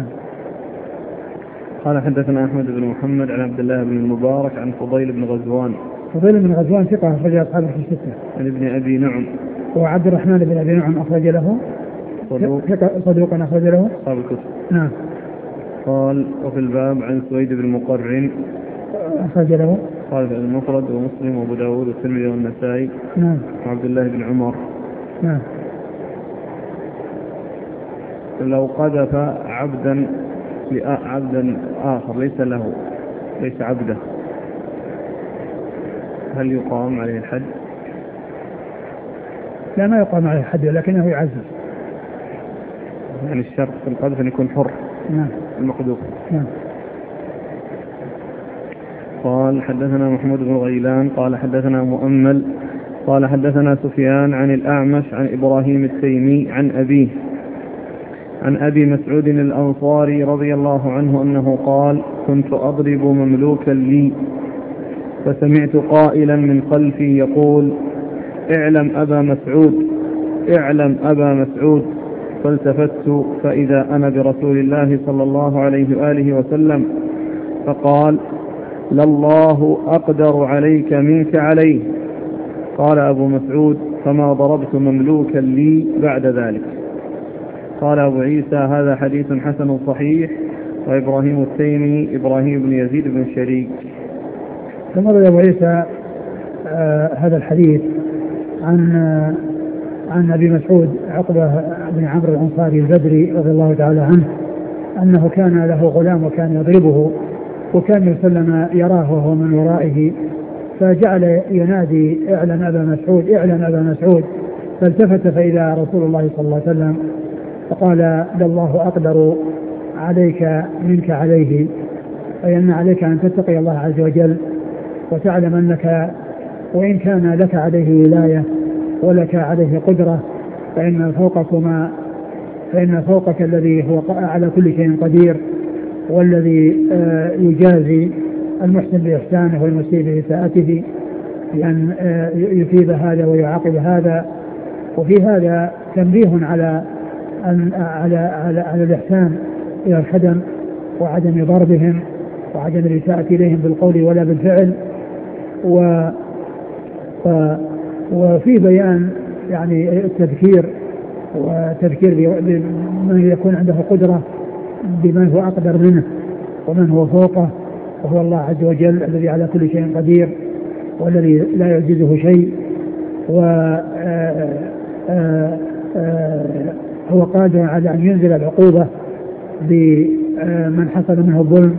قال حدثنا أحمد بن محمد عن عبد الله بن المبارك عن فضيل بن غزوان. فضيل بن غزوان ثقة أخرج أصحابه في الستة. عن ابن أبي نعم. وعبد الرحمن بن أبي نعم أخرج له صدوق صدوق أخرج له أصحاب الكتب. نعم. قال وفي الباب عن سويد بن مقرن أخرج له قال في المفرد ومسلم وأبو داود والترمذي والنسائي. نعم. وعبد الله بن عمر. نعم. لو قذف عبدا عبدا آخر ليس له ليس عبده هل يقام عليه الحد؟ لا ما يقام عليه الحد لكنه يعزز. يعني الشرط في القذف أن يكون حر. نعم. المقذوف. نعم. قال حدثنا محمود بن غيلان قال حدثنا مؤمل قال حدثنا سفيان عن الأعمش عن إبراهيم التيمي عن أبيه عن أبي مسعود الأنصاري رضي الله عنه أنه قال: كنت أضرب مملوكا لي فسمعت قائلا من خلفي يقول: اعلم أبا مسعود اعلم أبا مسعود، فالتفت فإذا أنا برسول الله صلى الله عليه وآله وسلم، فقال: لله أقدر عليك منك عليه. قال أبو مسعود: فما ضربت مملوكا لي بعد ذلك. قال أبو عيسى: هذا حديث حسن صحيح. وإبراهيم التيمي إبراهيم بن يزيد بن شريك. ثم روى أبو عيسى آه هذا الحديث عن آه عن أبي مسعود عقبة بن عمرو الأنصاري البدري رضي الله تعالى عنه أنه كان له غلام وكان يضربه وكان يسلم يراه وهو من ورائه، فجعل ينادي: اعلن أبا مسعود اعلن أبا مسعود. فالتفت فإذا رسول الله صلى الله عليه وسلم فقال: لله أقدر عليك منك عليه، أي أن عليك أن تتقي الله عز وجل وتعلم أنك وإن كان لك عليه ولاية ولك عليه قدرة فإن فوقكما فإن فوقك الذي هو على كل شيء قدير، والذي يجازي المحسن بإحسانه والمسيء بإساءته بأن يثيب هذا ويعاقب هذا. وفي هذا تنبيه على أن على على على الإحسان إلى الخدم وعدم ضربهم وعدم الإساءة إليهم بالقول ولا بالفعل، و وفي بيان يعني التذكير وتذكير بمن يكون عنده قدرة بمن هو أقدر منه ومن هو فوقه، وهو الله عز وجل الذي على كل شيء قدير والذي لا يعجزه شيء، وهو قادر على أن ينزل العقوبة بمن حصل منه الظلم،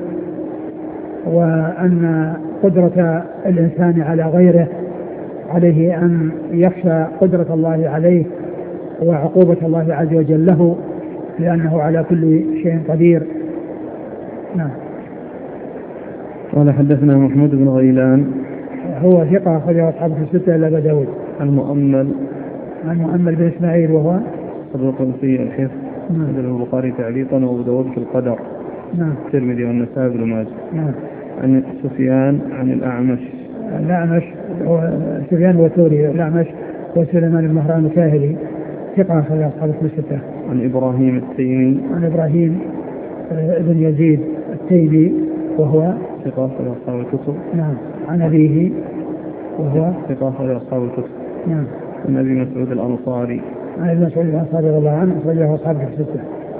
وأن قدرة الإنسان على غيره عليه أن يخشى قدرة الله عليه وعقوبة الله عز وجل له لأنه على كل شيء قدير. نعم. قال حدثنا محمود بن غيلان هو ثقة أخرجه أصحابه في الستة إلا أبا داود. عن مؤمل عن مؤمل بن إسماعيل وهو صدوق سيء الحفظ. نعم. البخاري تعليقا وأبو داود في القدر. نعم. الترمذي والنسائي بن ماجه. نعم. عن سفيان عن الأعمش. الأعمش هو سفيان والثوري. الأعمش وسليمان بن مهران الكاهلي ثقة أخرجه أصحابه في الستة. عن إبراهيم التيمي. عن إبراهيم بن يزيد التيمي وهو ثقة أخرجه أصحاب الكتب. نعم. عن أبيه وهو ثقة أخرجه أصحاب الكتب. نعم. عن أبي مسعود الأنصاري. عن أبي مسعود الأنصاري رضي الله عنه أخرجه أصحابه في الستة.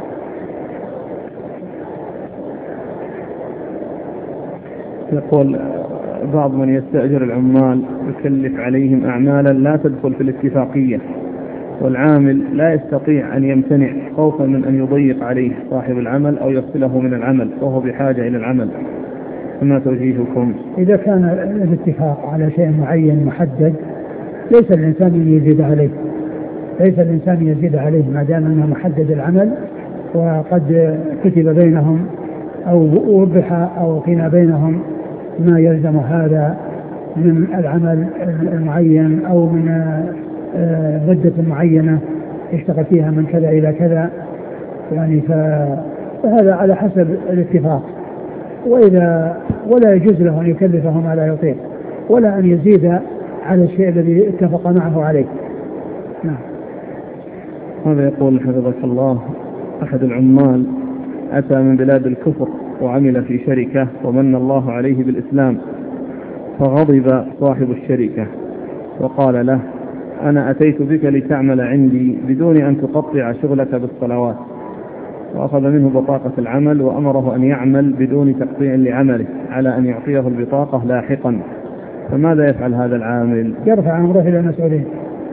يقول بعض من يستأجر العمال يكلف عليهم أعمالا لا تدخل في الاتفاقية، والعامل لا يستطيع أن يمتنع خوفا من أن يضيق عليه صاحب العمل أو يفصله من العمل وهو بحاجة إلى العمل، فما توجيهكم؟ إذا كان الاتفاق على شيء معين محدد ليس الإنسان يزيد عليه ليس الإنسان يزيد عليه ما دام أنه محدد العمل وقد كتب بينهم أو وضح أو فيما بينهم ما يلزم هذا من العمل المعين أو من مدة معينة يشتغل فيها من كذا إلى كذا، يعني فهذا على حسب الاتفاق، وإذا ولا يجوز له أن يكلفه ما لا يطيق ولا أن يزيد على الشيء الذي اتفق معه عليه. نعم. هذا يقول حفظك الله: أحد العمال أتى من بلاد الكفر وعمل في شركة ومن الله عليه بالإسلام، فغضب صاحب الشركة وقال له: أنا أتيت بك لتعمل عندي بدون أن تقطع شغلك بالصلوات، وأخذ منه بطاقة العمل وأمره أن يعمل بدون تقطيع لعمله على أن يعطيه البطاقة لاحقا، فماذا يفعل هذا العامل؟ يرفع أمره إلى المسؤولين.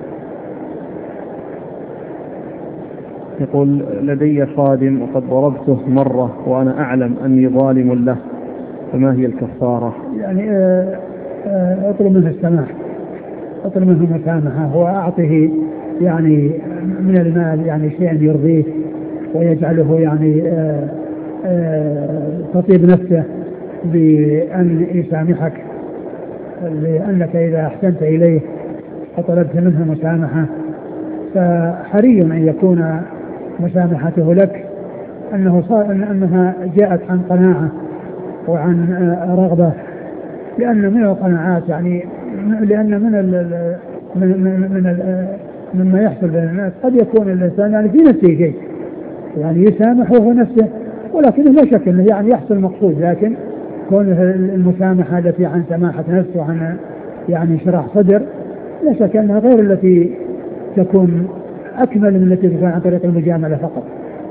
يقول: لدي خادم وقد ضربته مرة وأنا أعلم أني ظالم له، فما هي الكفارة؟ يعني أطلب منه السماح، أطلب منه المسامحة وأعطه يعني من المال يعني شيئا يرضيه ويجعله يعني آآ آآ تطيب نفسه بأن يسامحك، لأنك إذا أحسنت إليه وطلبت منه مسامحة فحري أن يكون مسامحته لك أنه صار أنها جاءت عن قناعة وعن رغبة، لأن من القناعات يعني لأن من ال من من ال مما يحصل بين الناس قد يكون الإنسان يعني في نفسه شيء يعني يسامح وهو نفسه، ولكن لا شك أنه يعني يحصل مقصود، لكن كون المسامحة التي عن سماحة نفس وعن يعني شرح صدر لا شك أنها غير التي تكون أكمل من التي تكون عن طريق المجاملة فقط.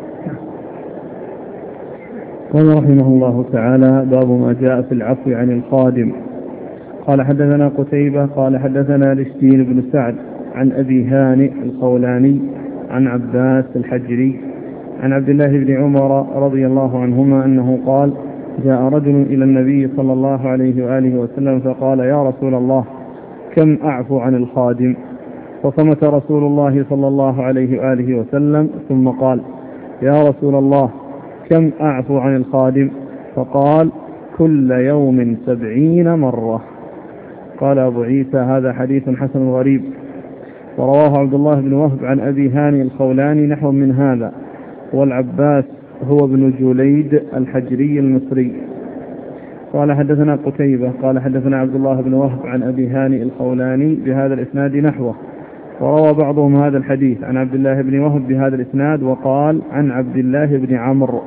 قال رحمه الله تعالى: باب ما جاء في العفو عن الخادم. قال: حدثنا قتيبة قال حدثنا لشتين بن سعد عن أبي هانئ الخولاني عن عباس الحجري عن عبد الله بن عمر رضي الله عنهما أنه قال: جاء رجل إلى النبي صلى الله عليه وآله وسلم فقال: يا رسول الله، كم أعفو عن الخادم؟ فصمت رسول الله صلى الله عليه وآله وسلم ثم قال: يا رسول الله، كم أعفو عن الخادم؟ فقال: كل يوم سبعين مرة. قال أبو عيسى: هذا حديث حسن غريب. ورواه عبد الله بن وهب عن أبي هانئ الخولاني نحو من هذا، والعباس هو ابن جليد الحجري المصري. قال: حدثنا قتيبة قال حدثنا عبد الله بن وهب عن أبي هانئ الخولاني بهذا الإسناد نحوه، وروى بعضهم هذا الحديث عن عبد الله بن وهب بهذا الإسناد وقال عن عبد الله بن عمرو.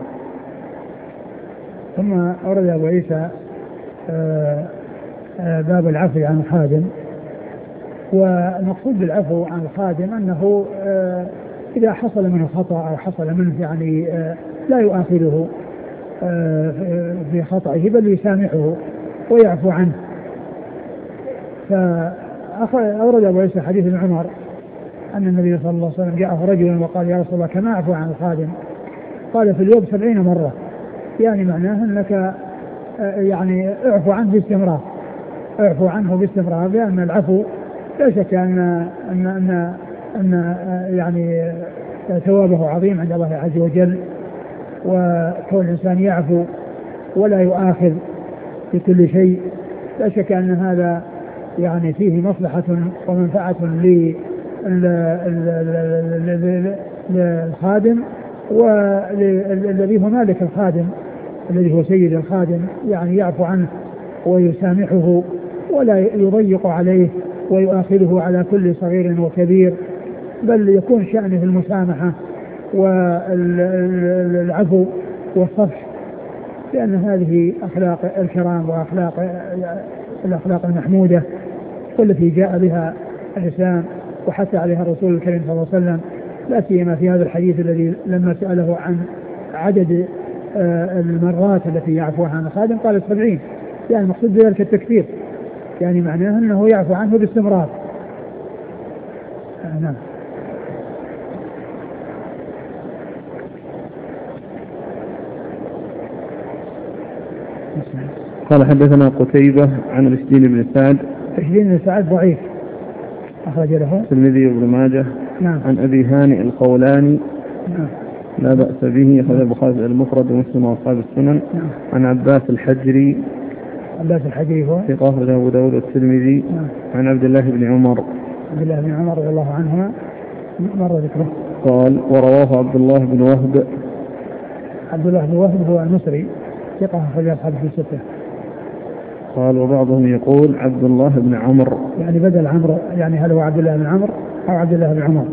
ثم أورد أبو عيسى باب العفو عن الخادم. والمقصود بالعفو عن الخادم أنه إذا حصل منه خطأ أو حصل منه يعني لا يؤاخذه في خطئه بل يسامحه ويعفو عنه. فأورد أبو عيسى حديث ابن عمر أن النبي صلى الله عليه وسلم جاءه رجل وقال: يا رسول الله، كما أعفو عن الخادم؟ قال: في اليوم سبعين مرة، يعني معناه أنك يعني اعفو عنه باستمرار، اعفو عنه باستمرار، لأن العفو لا شك أن أن أن, أن يعني ثوابه عظيم عند الله عز وجل، وكون الإنسان يعفو ولا يؤاخذ في كل شيء لا شك أن هذا يعني فيه مصلحة ومنفعة للخادم والذي هو مالك الخادم الذي هو سيد الخادم، يعني يعفو عنه ويسامحه ولا يضيق عليه ويؤاخذه على كل صغير وكبير، بل يكون شأنه المسامحة والعفو والصفح، لأن هذه أخلاق الكرام وأخلاق الأخلاق المحمودة والتي جاء بها الإسلام وحث عليها الرسول الكريم صلى الله عليه وسلم، لا سيما في هذا الحديث الذي لما سأله عن عدد المرات التي يعفو عن الخادم قال سبعين، يعني مقصود بذلك التكثير، يعني معناه أنه يعفو عنه باستمرار. نعم. قال: حدثنا قتيبة عن رشدين بن سعد. رشدين بن سعد ضعيف، أخرج له الترمذي وابن ماجه. نعم. عن أبي هانئ الخولاني. نعم. لا بأس به، أخرج البخاري المفرد ومسلم وأصحاب السنن. نعم. عن عباس الحجري. عباس الحجري هو في أخرج أبو داود والترمذي. نعم. عن عبد الله بن عمر. عبد الله بن عمر رضي الله عنهما مر ذكره. قال: ورواه عبد الله بن وهب عبد الله بن وهب هو المصري ثقة أخرج أصحابه في الستة. قال وبعضهم يقول عبد الله بن عمرو يعني بدل عمرو، يعني هل هو عبد الله بن عمرو أو عبد الله بن عمر.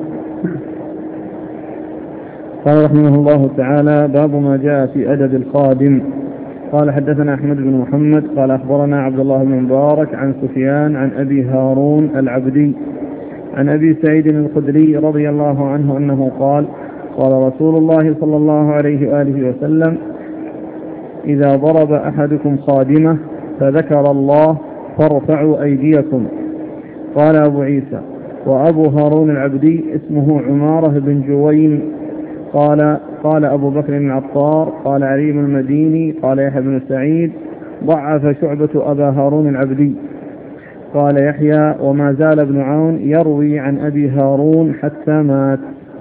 قال رحمه الله تعالى باب ما جاء في أدب الخادم. قال حدثنا أحمد بن محمد قال أخبرنا عبد الله بن مبارك عن سفيان عن أبي هارون العبدي عن أبي سعيد الخدري رضي الله عنه أنه قال قال رسول الله صلى الله عليه وآله وسلم إذا ضرب أحدكم خادمه فذكر الله فارفعوا أيديكم. قال أبو عيسى وأبو هارون العبدي اسمه عمارة بن جوين. قال قال أبو بكر بن عطار قال علي بن المديني قال يحيى بن سعيد ضعف شعبة أبا هارون العبدي. قال يحيى وما زال ابن عون يروي عن أبي هارون حتى مات.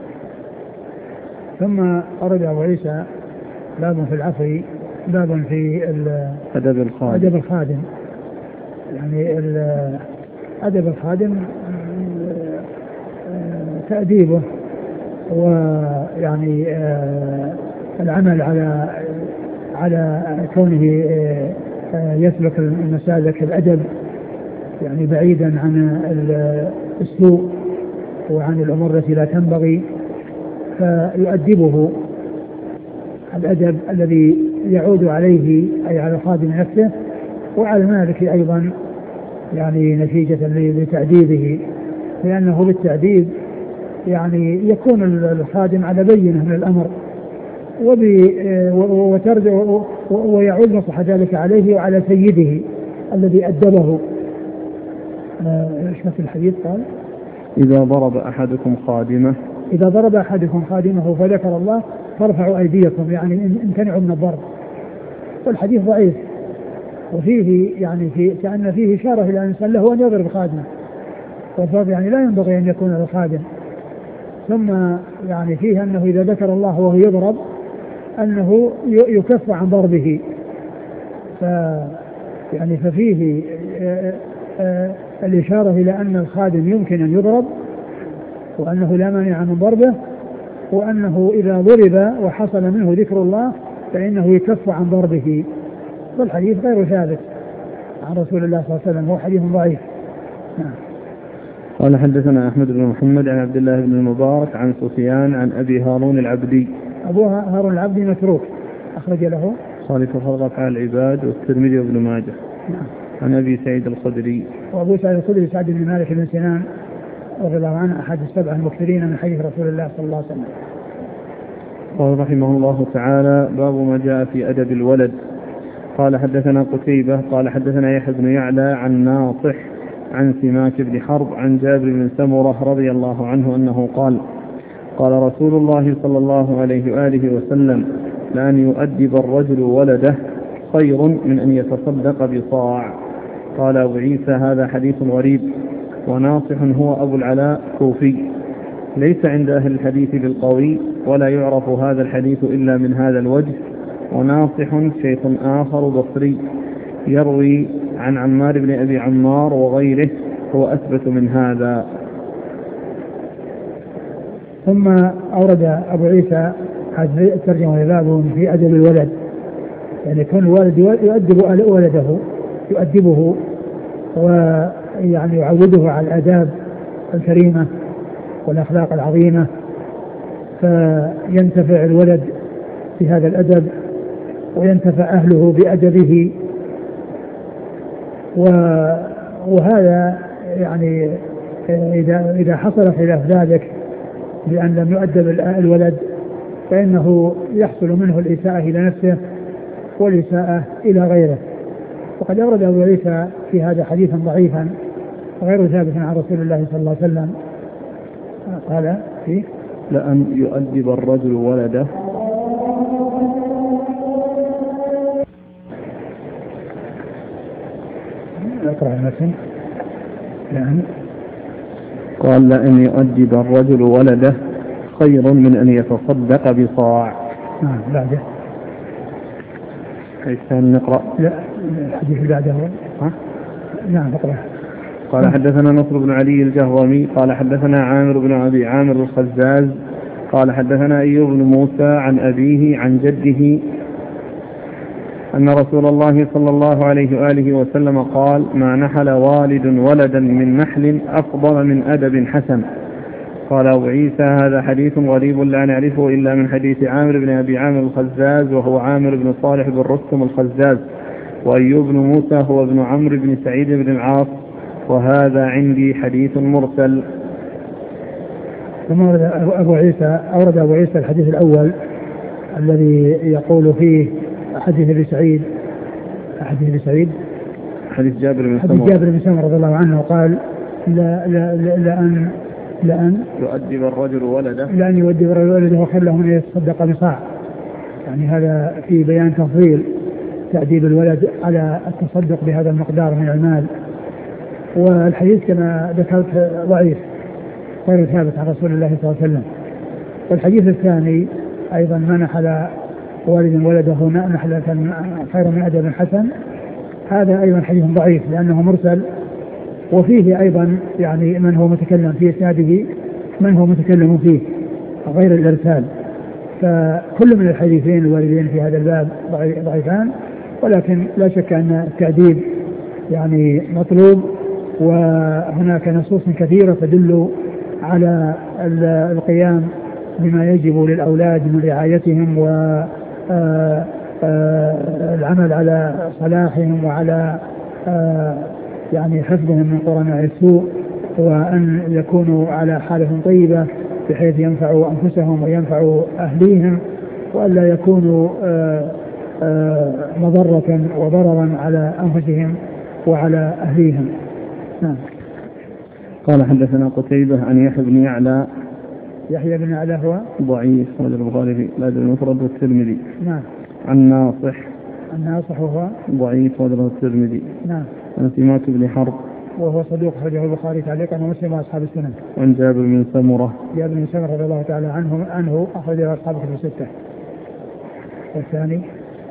ثم أرد أبو عيسى باب في العفو، باب في أدب الخادم. أدب الخادم يعني أدب الخادم تأديبه ويعني العمل على على كونه يسلك المسالك الأدب، يعني بعيدا عن السوء وعن الأمور التي لا تنبغي، فيؤدبه الأدب الذي يعود عليه أي على الخادم نفسه وعلى المالك أيضا، يعني نتيجة لتعديبه، لأنه بالتعديب يعني يكون الخادم على بينة من الأمر ويعود مصلحة ذلك عليه وعلى سيده الذي أدبه. ايش في الحديث؟ قال إذا ضرب أحدكم خادمه إذا ضرب أحدكم خادمه فذكر الله فارفعوا أيديكم، يعني امتنعوا من الضرب. والحديث ضعيف وفيه يعني في كأن فيه إشارة إلى الإنسان له أن يضرب خادمه، والضرب يعني لا ينبغي أن يكون للخادم. ثم يعني فيه أنه إذا ذكر الله وهو يضرب أنه يكف عن ضربه، ف يعني ففيه الإشارة إلى أن الخادم يمكن أن يضرب وأنه لا مانع من ضربه، وأنه إذا ضرب وحصل منه ذكر الله فإنه يكف عن ضربه. والحديث غير ثابت عن رسول الله صلى الله عليه وسلم، هو حديث ضعيف. نعم. قال حدثنا أحمد بن محمد عن عبد الله بن المبارك عن سفيان عن أبي هارون العبدي. أبو هارون العبدي متروك أخرج له خالف خلق أفعال العباد والترمذي وابن ماجه. نعم. عن أبي سعيد الخدري. وأبو سعيد الخدري سعد بن مالك بن سنان رضي الله عنه أحد السبع المكثرين من حديث رسول الله صلى الله عليه وسلم. قال رحمه الله تعالى باب ما جاء في أدب الولد. قال حدثنا قتيبة قال حدثنا يحيى بن يعلى عن ناصح عن سماك بن حرب عن جابر بن سمرة رضي الله عنه أنه قال قال رسول الله صلى الله عليه وآله وسلم لأن يؤدب الرجل ولده خير من أن يتصدق بصاع. قال أبو عيسى هذا حديث غريب، وناصح هو أبو العلاء كوفي، ليس عند أهل الحديث بالقوي، ولا يعرف هذا الحديث إلا من هذا الوجه. وناصح شيخ آخر بصري يروي عن عمار بن أبي عمار وغيره، هو أثبت من هذا. ثم أورد أبو عيسى هذه الترجمة باب في أدب الولد، يعني يكون الوالد يؤدب ولده يؤدبه ويعني يعوده على الآداب الكريمة والأخلاق العظيمة، فينتفع الولد بهذا الأدب وينتفع أهله بأدبه. وهذا يعني إذا إذا حصل خلاف ذلك بأن لم يؤدب الولد فإنه يحصل منه الإساءة إلى نفسه والإساءة إلى غيره. وقد أورد أبو عيسى في هذا حديثا ضعيفا غير ثابت عن رسول الله صلى الله عليه وسلم. قال فيه لأن يؤدب الرجل ولده اقرأ المتن. لأن قال لأن يؤدب الرجل ولده خير من أن يتصدق بصاع. نعم بعده. كيف نقرأ؟ لا الحديث بعده. ها؟ نعم اقرأ. قال حدثنا نصر بن علي الجهضمي قال حدثنا عامر بن أبي عامر الخزاز قال حدثنا أيوب بن موسى عن أبيه عن جده أن رسول الله صلى الله عليه وآله وسلم قال: ما نحل والد ولدا من نحل أفضل من أدب حسن. قال أبو عيسى: هذا حديث غريب لا نعرفه إلا من حديث عامر بن أبي عامر الخزاز، وهو عامر بن صالح بن رستم الخزاز، وأيوب بن موسى هو ابن عمرو بن سعيد بن العاص، وهذا عندي حديث مرسل. ثم أورد أبو عيسى أورد أبو عيسى الحديث الأول الذي يقول فيه حديث ابن سعيد حديث ابن سعيد حديث جابر بن حديث جابر بن سمرة رضي الله عنه قال: لا لا لا لأن لأن يؤدب الرجل ولده لأن يؤدب الرجل ولده خير له من يتصدق بصاع. يعني هذا في بيان تفضيل تأديب الولد على التصدق بهذا المقدار من المال. والحديث كما ذكرت ضعيف غير ثابت عن رسول الله صلى الله عليه وسلم. والحديث الثاني أيضا: ما نحل والد ولده نحلة خير من أدب حسن، هذا أيضا حديث ضعيف لأنه مرسل، وفيه أيضا يعني من هو متكلم في إسناده من هو متكلم فيه غير الإرسال. فكل من الحديثين الواردين في هذا الباب ضعيفان، ولكن لا شك أن التأديب يعني مطلوب، وهناك نصوص كثيرة تدل على القيام بما يجب للأولاد من رعايتهم والعمل على صلاحهم وعلى يعني حفظهم من قرناء السوء، وأن يكونوا على حالة طيبة بحيث ينفعوا أنفسهم وينفعوا أهليهم، وألا يكونوا مضرة وضررا على أنفسهم وعلى أهليهم. نعم. قال حدثنا قتيبة عن يحيى بن يعلى. يحيى بن يعلى هو ضعيف رجل البخاري في الأدب المفرد والترمذي. نعم. عن ناصح. عن ناصح وهو ضعيف رجل الترمذي. نعم. عن سماك بن حرب وهو صدوق أخرجه البخاري تعليقا ومسلم وأصحاب السنن. عن جابر بن سمرة. جابر بن سمرة رضي الله تعالى عنه عنه أخرجه أصحاب الكتب الستة. والثاني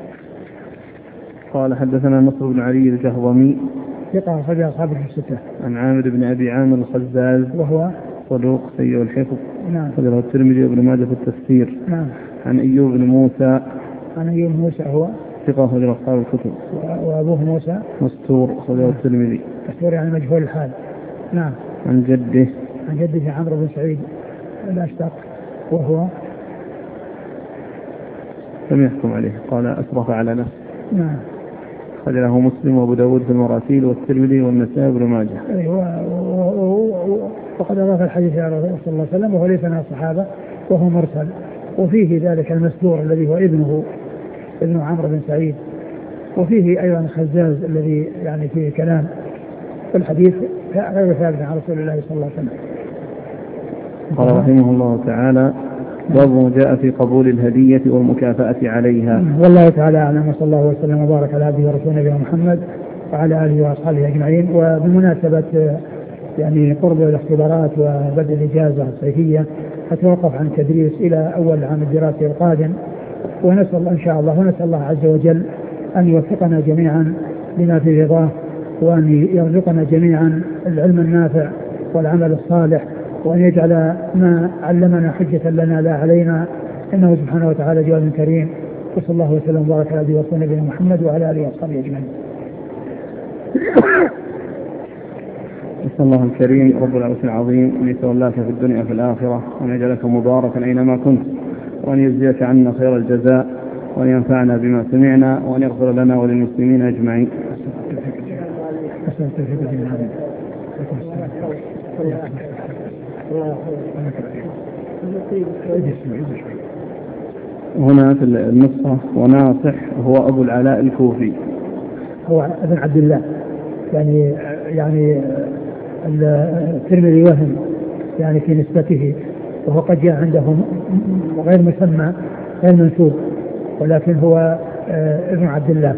قال حدثنا نصر بن علي الجهضمي ثقة أخرجه أصحاب الكتب الستة. عن عامر بن أبي عامر الخزاز وهو صدوق سيء الحفظ. نعم. أخرجه الترمذي وابن ماجه في التفسير. نعم. عن أيوب بن موسى. عن أيوب بن موسى هو ثقة أخرجه أصحاب الكتب. وأبوه موسى مستور أخرجه الترمذي. مستور يعني مجهول الحال. نعم. عن جده عن جده عمرو بن سعيد الأشتق وهو لم يحكم عليه، قال أسرف على نفسه. نعم. خرجه مسلم وابو داود في المراسيل والترمذي والنسائي وابن ماجه. أيوة. وقد أضاف الحديث إلى رسول الله صلى الله عليه وسلم وهو ليس من الصحابة وهو مرسل. وفيه ذلك المسدور الذي هو ابنه ابن عمرو بن سعيد، وفيه أيضا الخزاز الذي يعني فيه كلام. الحديث غير ثابت عن رسول الله صلى الله عليه وسلم. قال رحمه الله تعالى: باب ما جاء في قبول الهدية والمكافأة عليها. والله تعالى أعلم، وصلى الله وسلم وبارك على عبده ورسوله نبينا محمد وعلى آله وأصحابه أجمعين. وبمناسبة يعني قرب الاختبارات وبدء الإجازة الصيفية أتوقف عن التدريس إلى أول عام الدراسي القادم، ونسأل إن شاء الله ونسأل الله عز وجل أن يوفقنا جميعا لما في رضاه، وأن يرزقنا جميعا العلم النافع والعمل الصالح، وأن يجعل ما علمنا حجة لنا لا علينا، إنه سبحانه وتعالى جواد كريم. وصلى الله وسلم وبارك على عبده ورسوله نبينا محمد وعلى آله وصحبه أجمعين. نسأل الله الكريم رب العرش العظيم أن يتولاك في الدنيا وفي الآخرة، وأن يجعلك مباركا أينما كنت، وأن يجزيك عنا خير الجزاء، وأن ينفعنا بما سمعنا، وأن يغفر لنا وللمسلمين أجمعين. هنا في النصة: وناصح هو أبو العلاء الكوفي. هو ابن عبد الله، يعني يعني الترمذي وهم يعني في نسبته، وهو قد جاء عندهم غير مسمى غير منسوب، ولكن هو ابن عبد الله.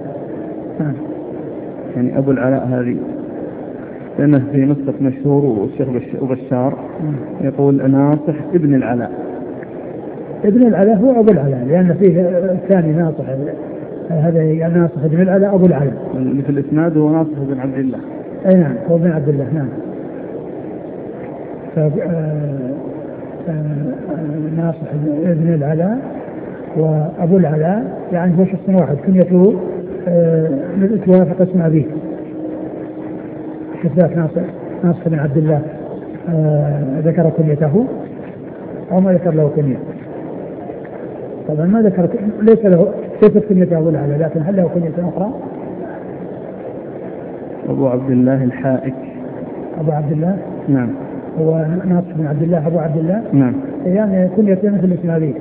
يعني أبو العلاء هذه لأنه في نسخة مشهور والشيخ بشار يقول ناصح ابن العلاء. ابن العلاء هو أبو العلاء، لأن فيه الثاني ناصح، هذا ناصح ابن العلاء أبو العلاء. اللي في الإسناد هو ناصح ابن عبد الله. أي نعم، هو ابن عبد الله. نعم. ناصح ابن العلاء وأبو العلاء، يعني هو شخص واحد كنيته توافق اسم أبيه. كذلك ناصح ناصح بن عبد الله ذكر كنيته أو ما ذكر له كنية؟ طبعا ما ذكر، ليس له ليست كنيته أبو العلاء، لكن هل له كنية أخرى؟ أبو عبد الله الحائك. أبو عبد الله؟ نعم. هو ناصح بن عبد الله أبو عبد الله؟ نعم. يعني كنيته مثل اسم أبيه.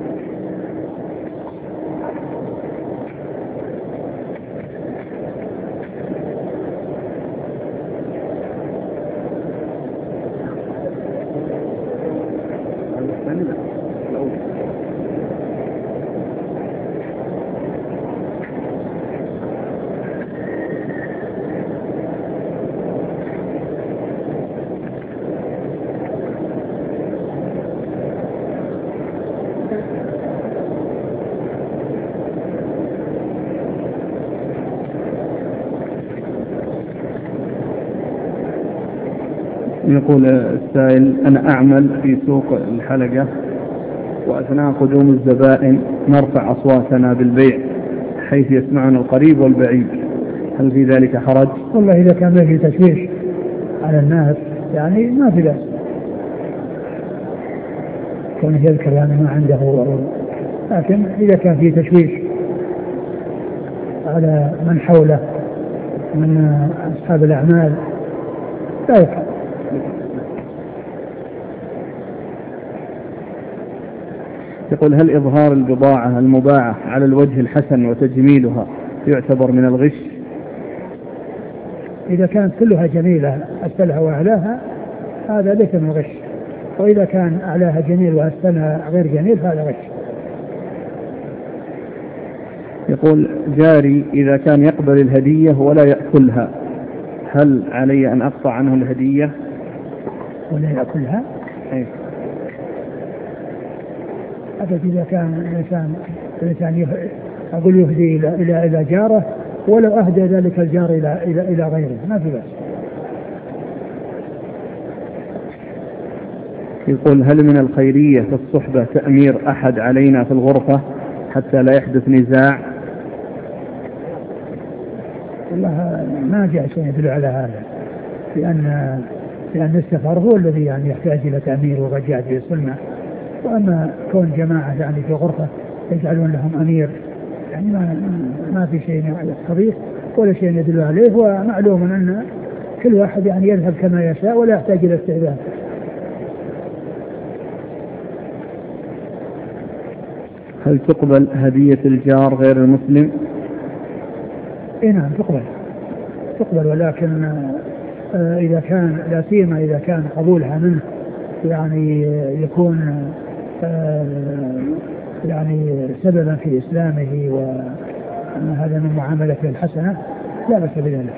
يقول السائل: أنا أعمل في سوق الحلقة، وأثناء قدوم الزبائن نرفع أصواتنا بالبيع حيث يسمعنا القريب والبعيد، هل في ذلك حرج؟ والله إذا كان به تشويش على الناس يعني ما في بأس، كونه يذكر يعني ما عنده، لكن إذا كان فيه تشويش على من حوله من أصحاب الأعمال لا يفعل. يقول: هل إظهار البضاعة المباعة على الوجه الحسن وتجميلها يعتبر من الغش؟ إذا كانت كلها جميلة أسفلها وأعلاها هذا ليس من الغش، وإذا كان أعلاها جميل وأسفلها غير جميل هذا غش. يقول: جاري إذا كان يقبل الهدية ولا يأكلها، هل علي أن أقطع عنه الهدية؟ ولا يأكلها؟ أي. أبدا إذا كان الإنسان الإنسان أقول يهدي إلى إلى إلى جاره ولو أهدى ذلك الجار إلى إلى إلى غيره ما في بأس. يقول: هل من الخيرية في الصحبة تأمير أحد علينا في الغرفة حتى لا يحدث نزاع؟ والله ما جاء شيء يدل على هذا، لأن لأن السفر هو الذي يعني يحتاج إلى تأمير وقد جاء به السنة، وأما كون جماعة يعني في غرفة يجعلون لهم أمير يعني ما ما في شيء يقتضيه ولا شيء يدل عليه، ومعلوم أن كل واحد يعني يذهب كما يشاء ولا يحتاج إلى استئذان. هل تقبل هدية الجار غير المسلم؟ إيه نعم تقبل تقبل ولكن آه إذا كان لا سيما إذا كان قبولها منه يعني يكون آه يعني سببا في إسلامه وهذا من معاملته الحسنة لا بأس بذلك.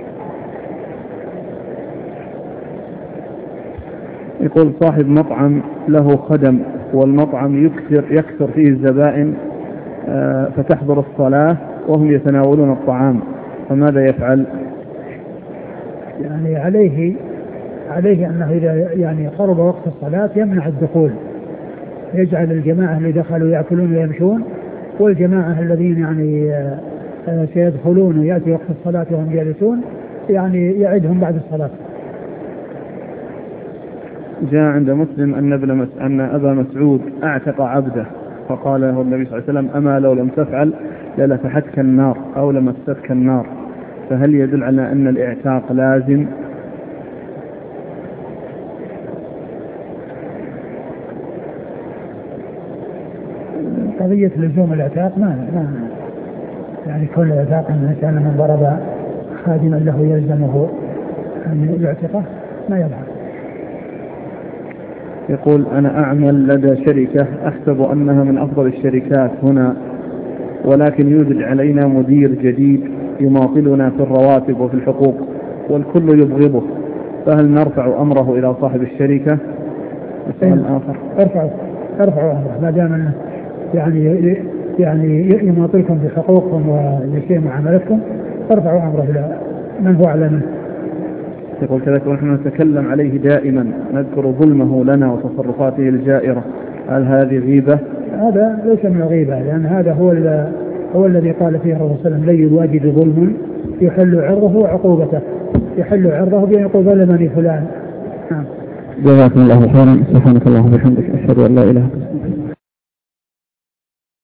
يقول: صاحب مطعم له خدم والمطعم يكثر يكثر فيه الزبائن آه فتحضر الصلاة وهم يتناولون الطعام، فماذا يفعل؟ يعني عليه عليه أنه إذا يعني قرب وقت الصلاة يمنع الدخول، يجعل الجماعة اللي دخلوا يأكلون ويمشون، والجماعة الذين يعني آه سيدخلون ويأتي وقت الصلاة وهم جالسون يعني يعدهم بعد الصلاة. جاء عند مسلم أن ابن مس... أن أبا مسعود أعتق عبده، فقال له النبي صلى الله عليه وسلم: أما لو لم تفعل للفتحتك النار أو لمستك النار، فهل يدل على أن الإعتاق لازم؟ قضية لزوم الإعتاق ما ما يعني كل الإعتاق أن الإنسان من ضرب خادما له يلزمه أن يعتقه ما يظهر. يقول: أنا أعمل لدى شركة أحسب أنها من أفضل الشركات هنا، ولكن يوجد علينا مدير جديد يماطلنا في الرواتب وفي الحقوق والكل يبغضه، فهل نرفع أمره إلى صاحب الشركة؟ السؤال آخر: ارفعوا ارفعوا أمره ما دام أنه يعني يعني يماطلكم بحقوقكم ولشيء معاملتكم، ارفعوا أمره إلى من هو أعلى منه. يقول كذلك: ونحن نتكلم عليه دائما، نذكر ظلمه لنا وتصرفاته الجائرة، هل هذه غيبة؟ هذا ليس من الغيبة، لأن هذا هو هو الذي قال فيه الرسول صلى الله عليه وسلم: لن يواجد ظلم يحل عرضه وعقوبته، يحل عرضه بأن يقول ظلمني فلان. جزاكم الله خيرا. سبحانك اللهم وبحمدك، أشهد أن لا إله إلا أنت.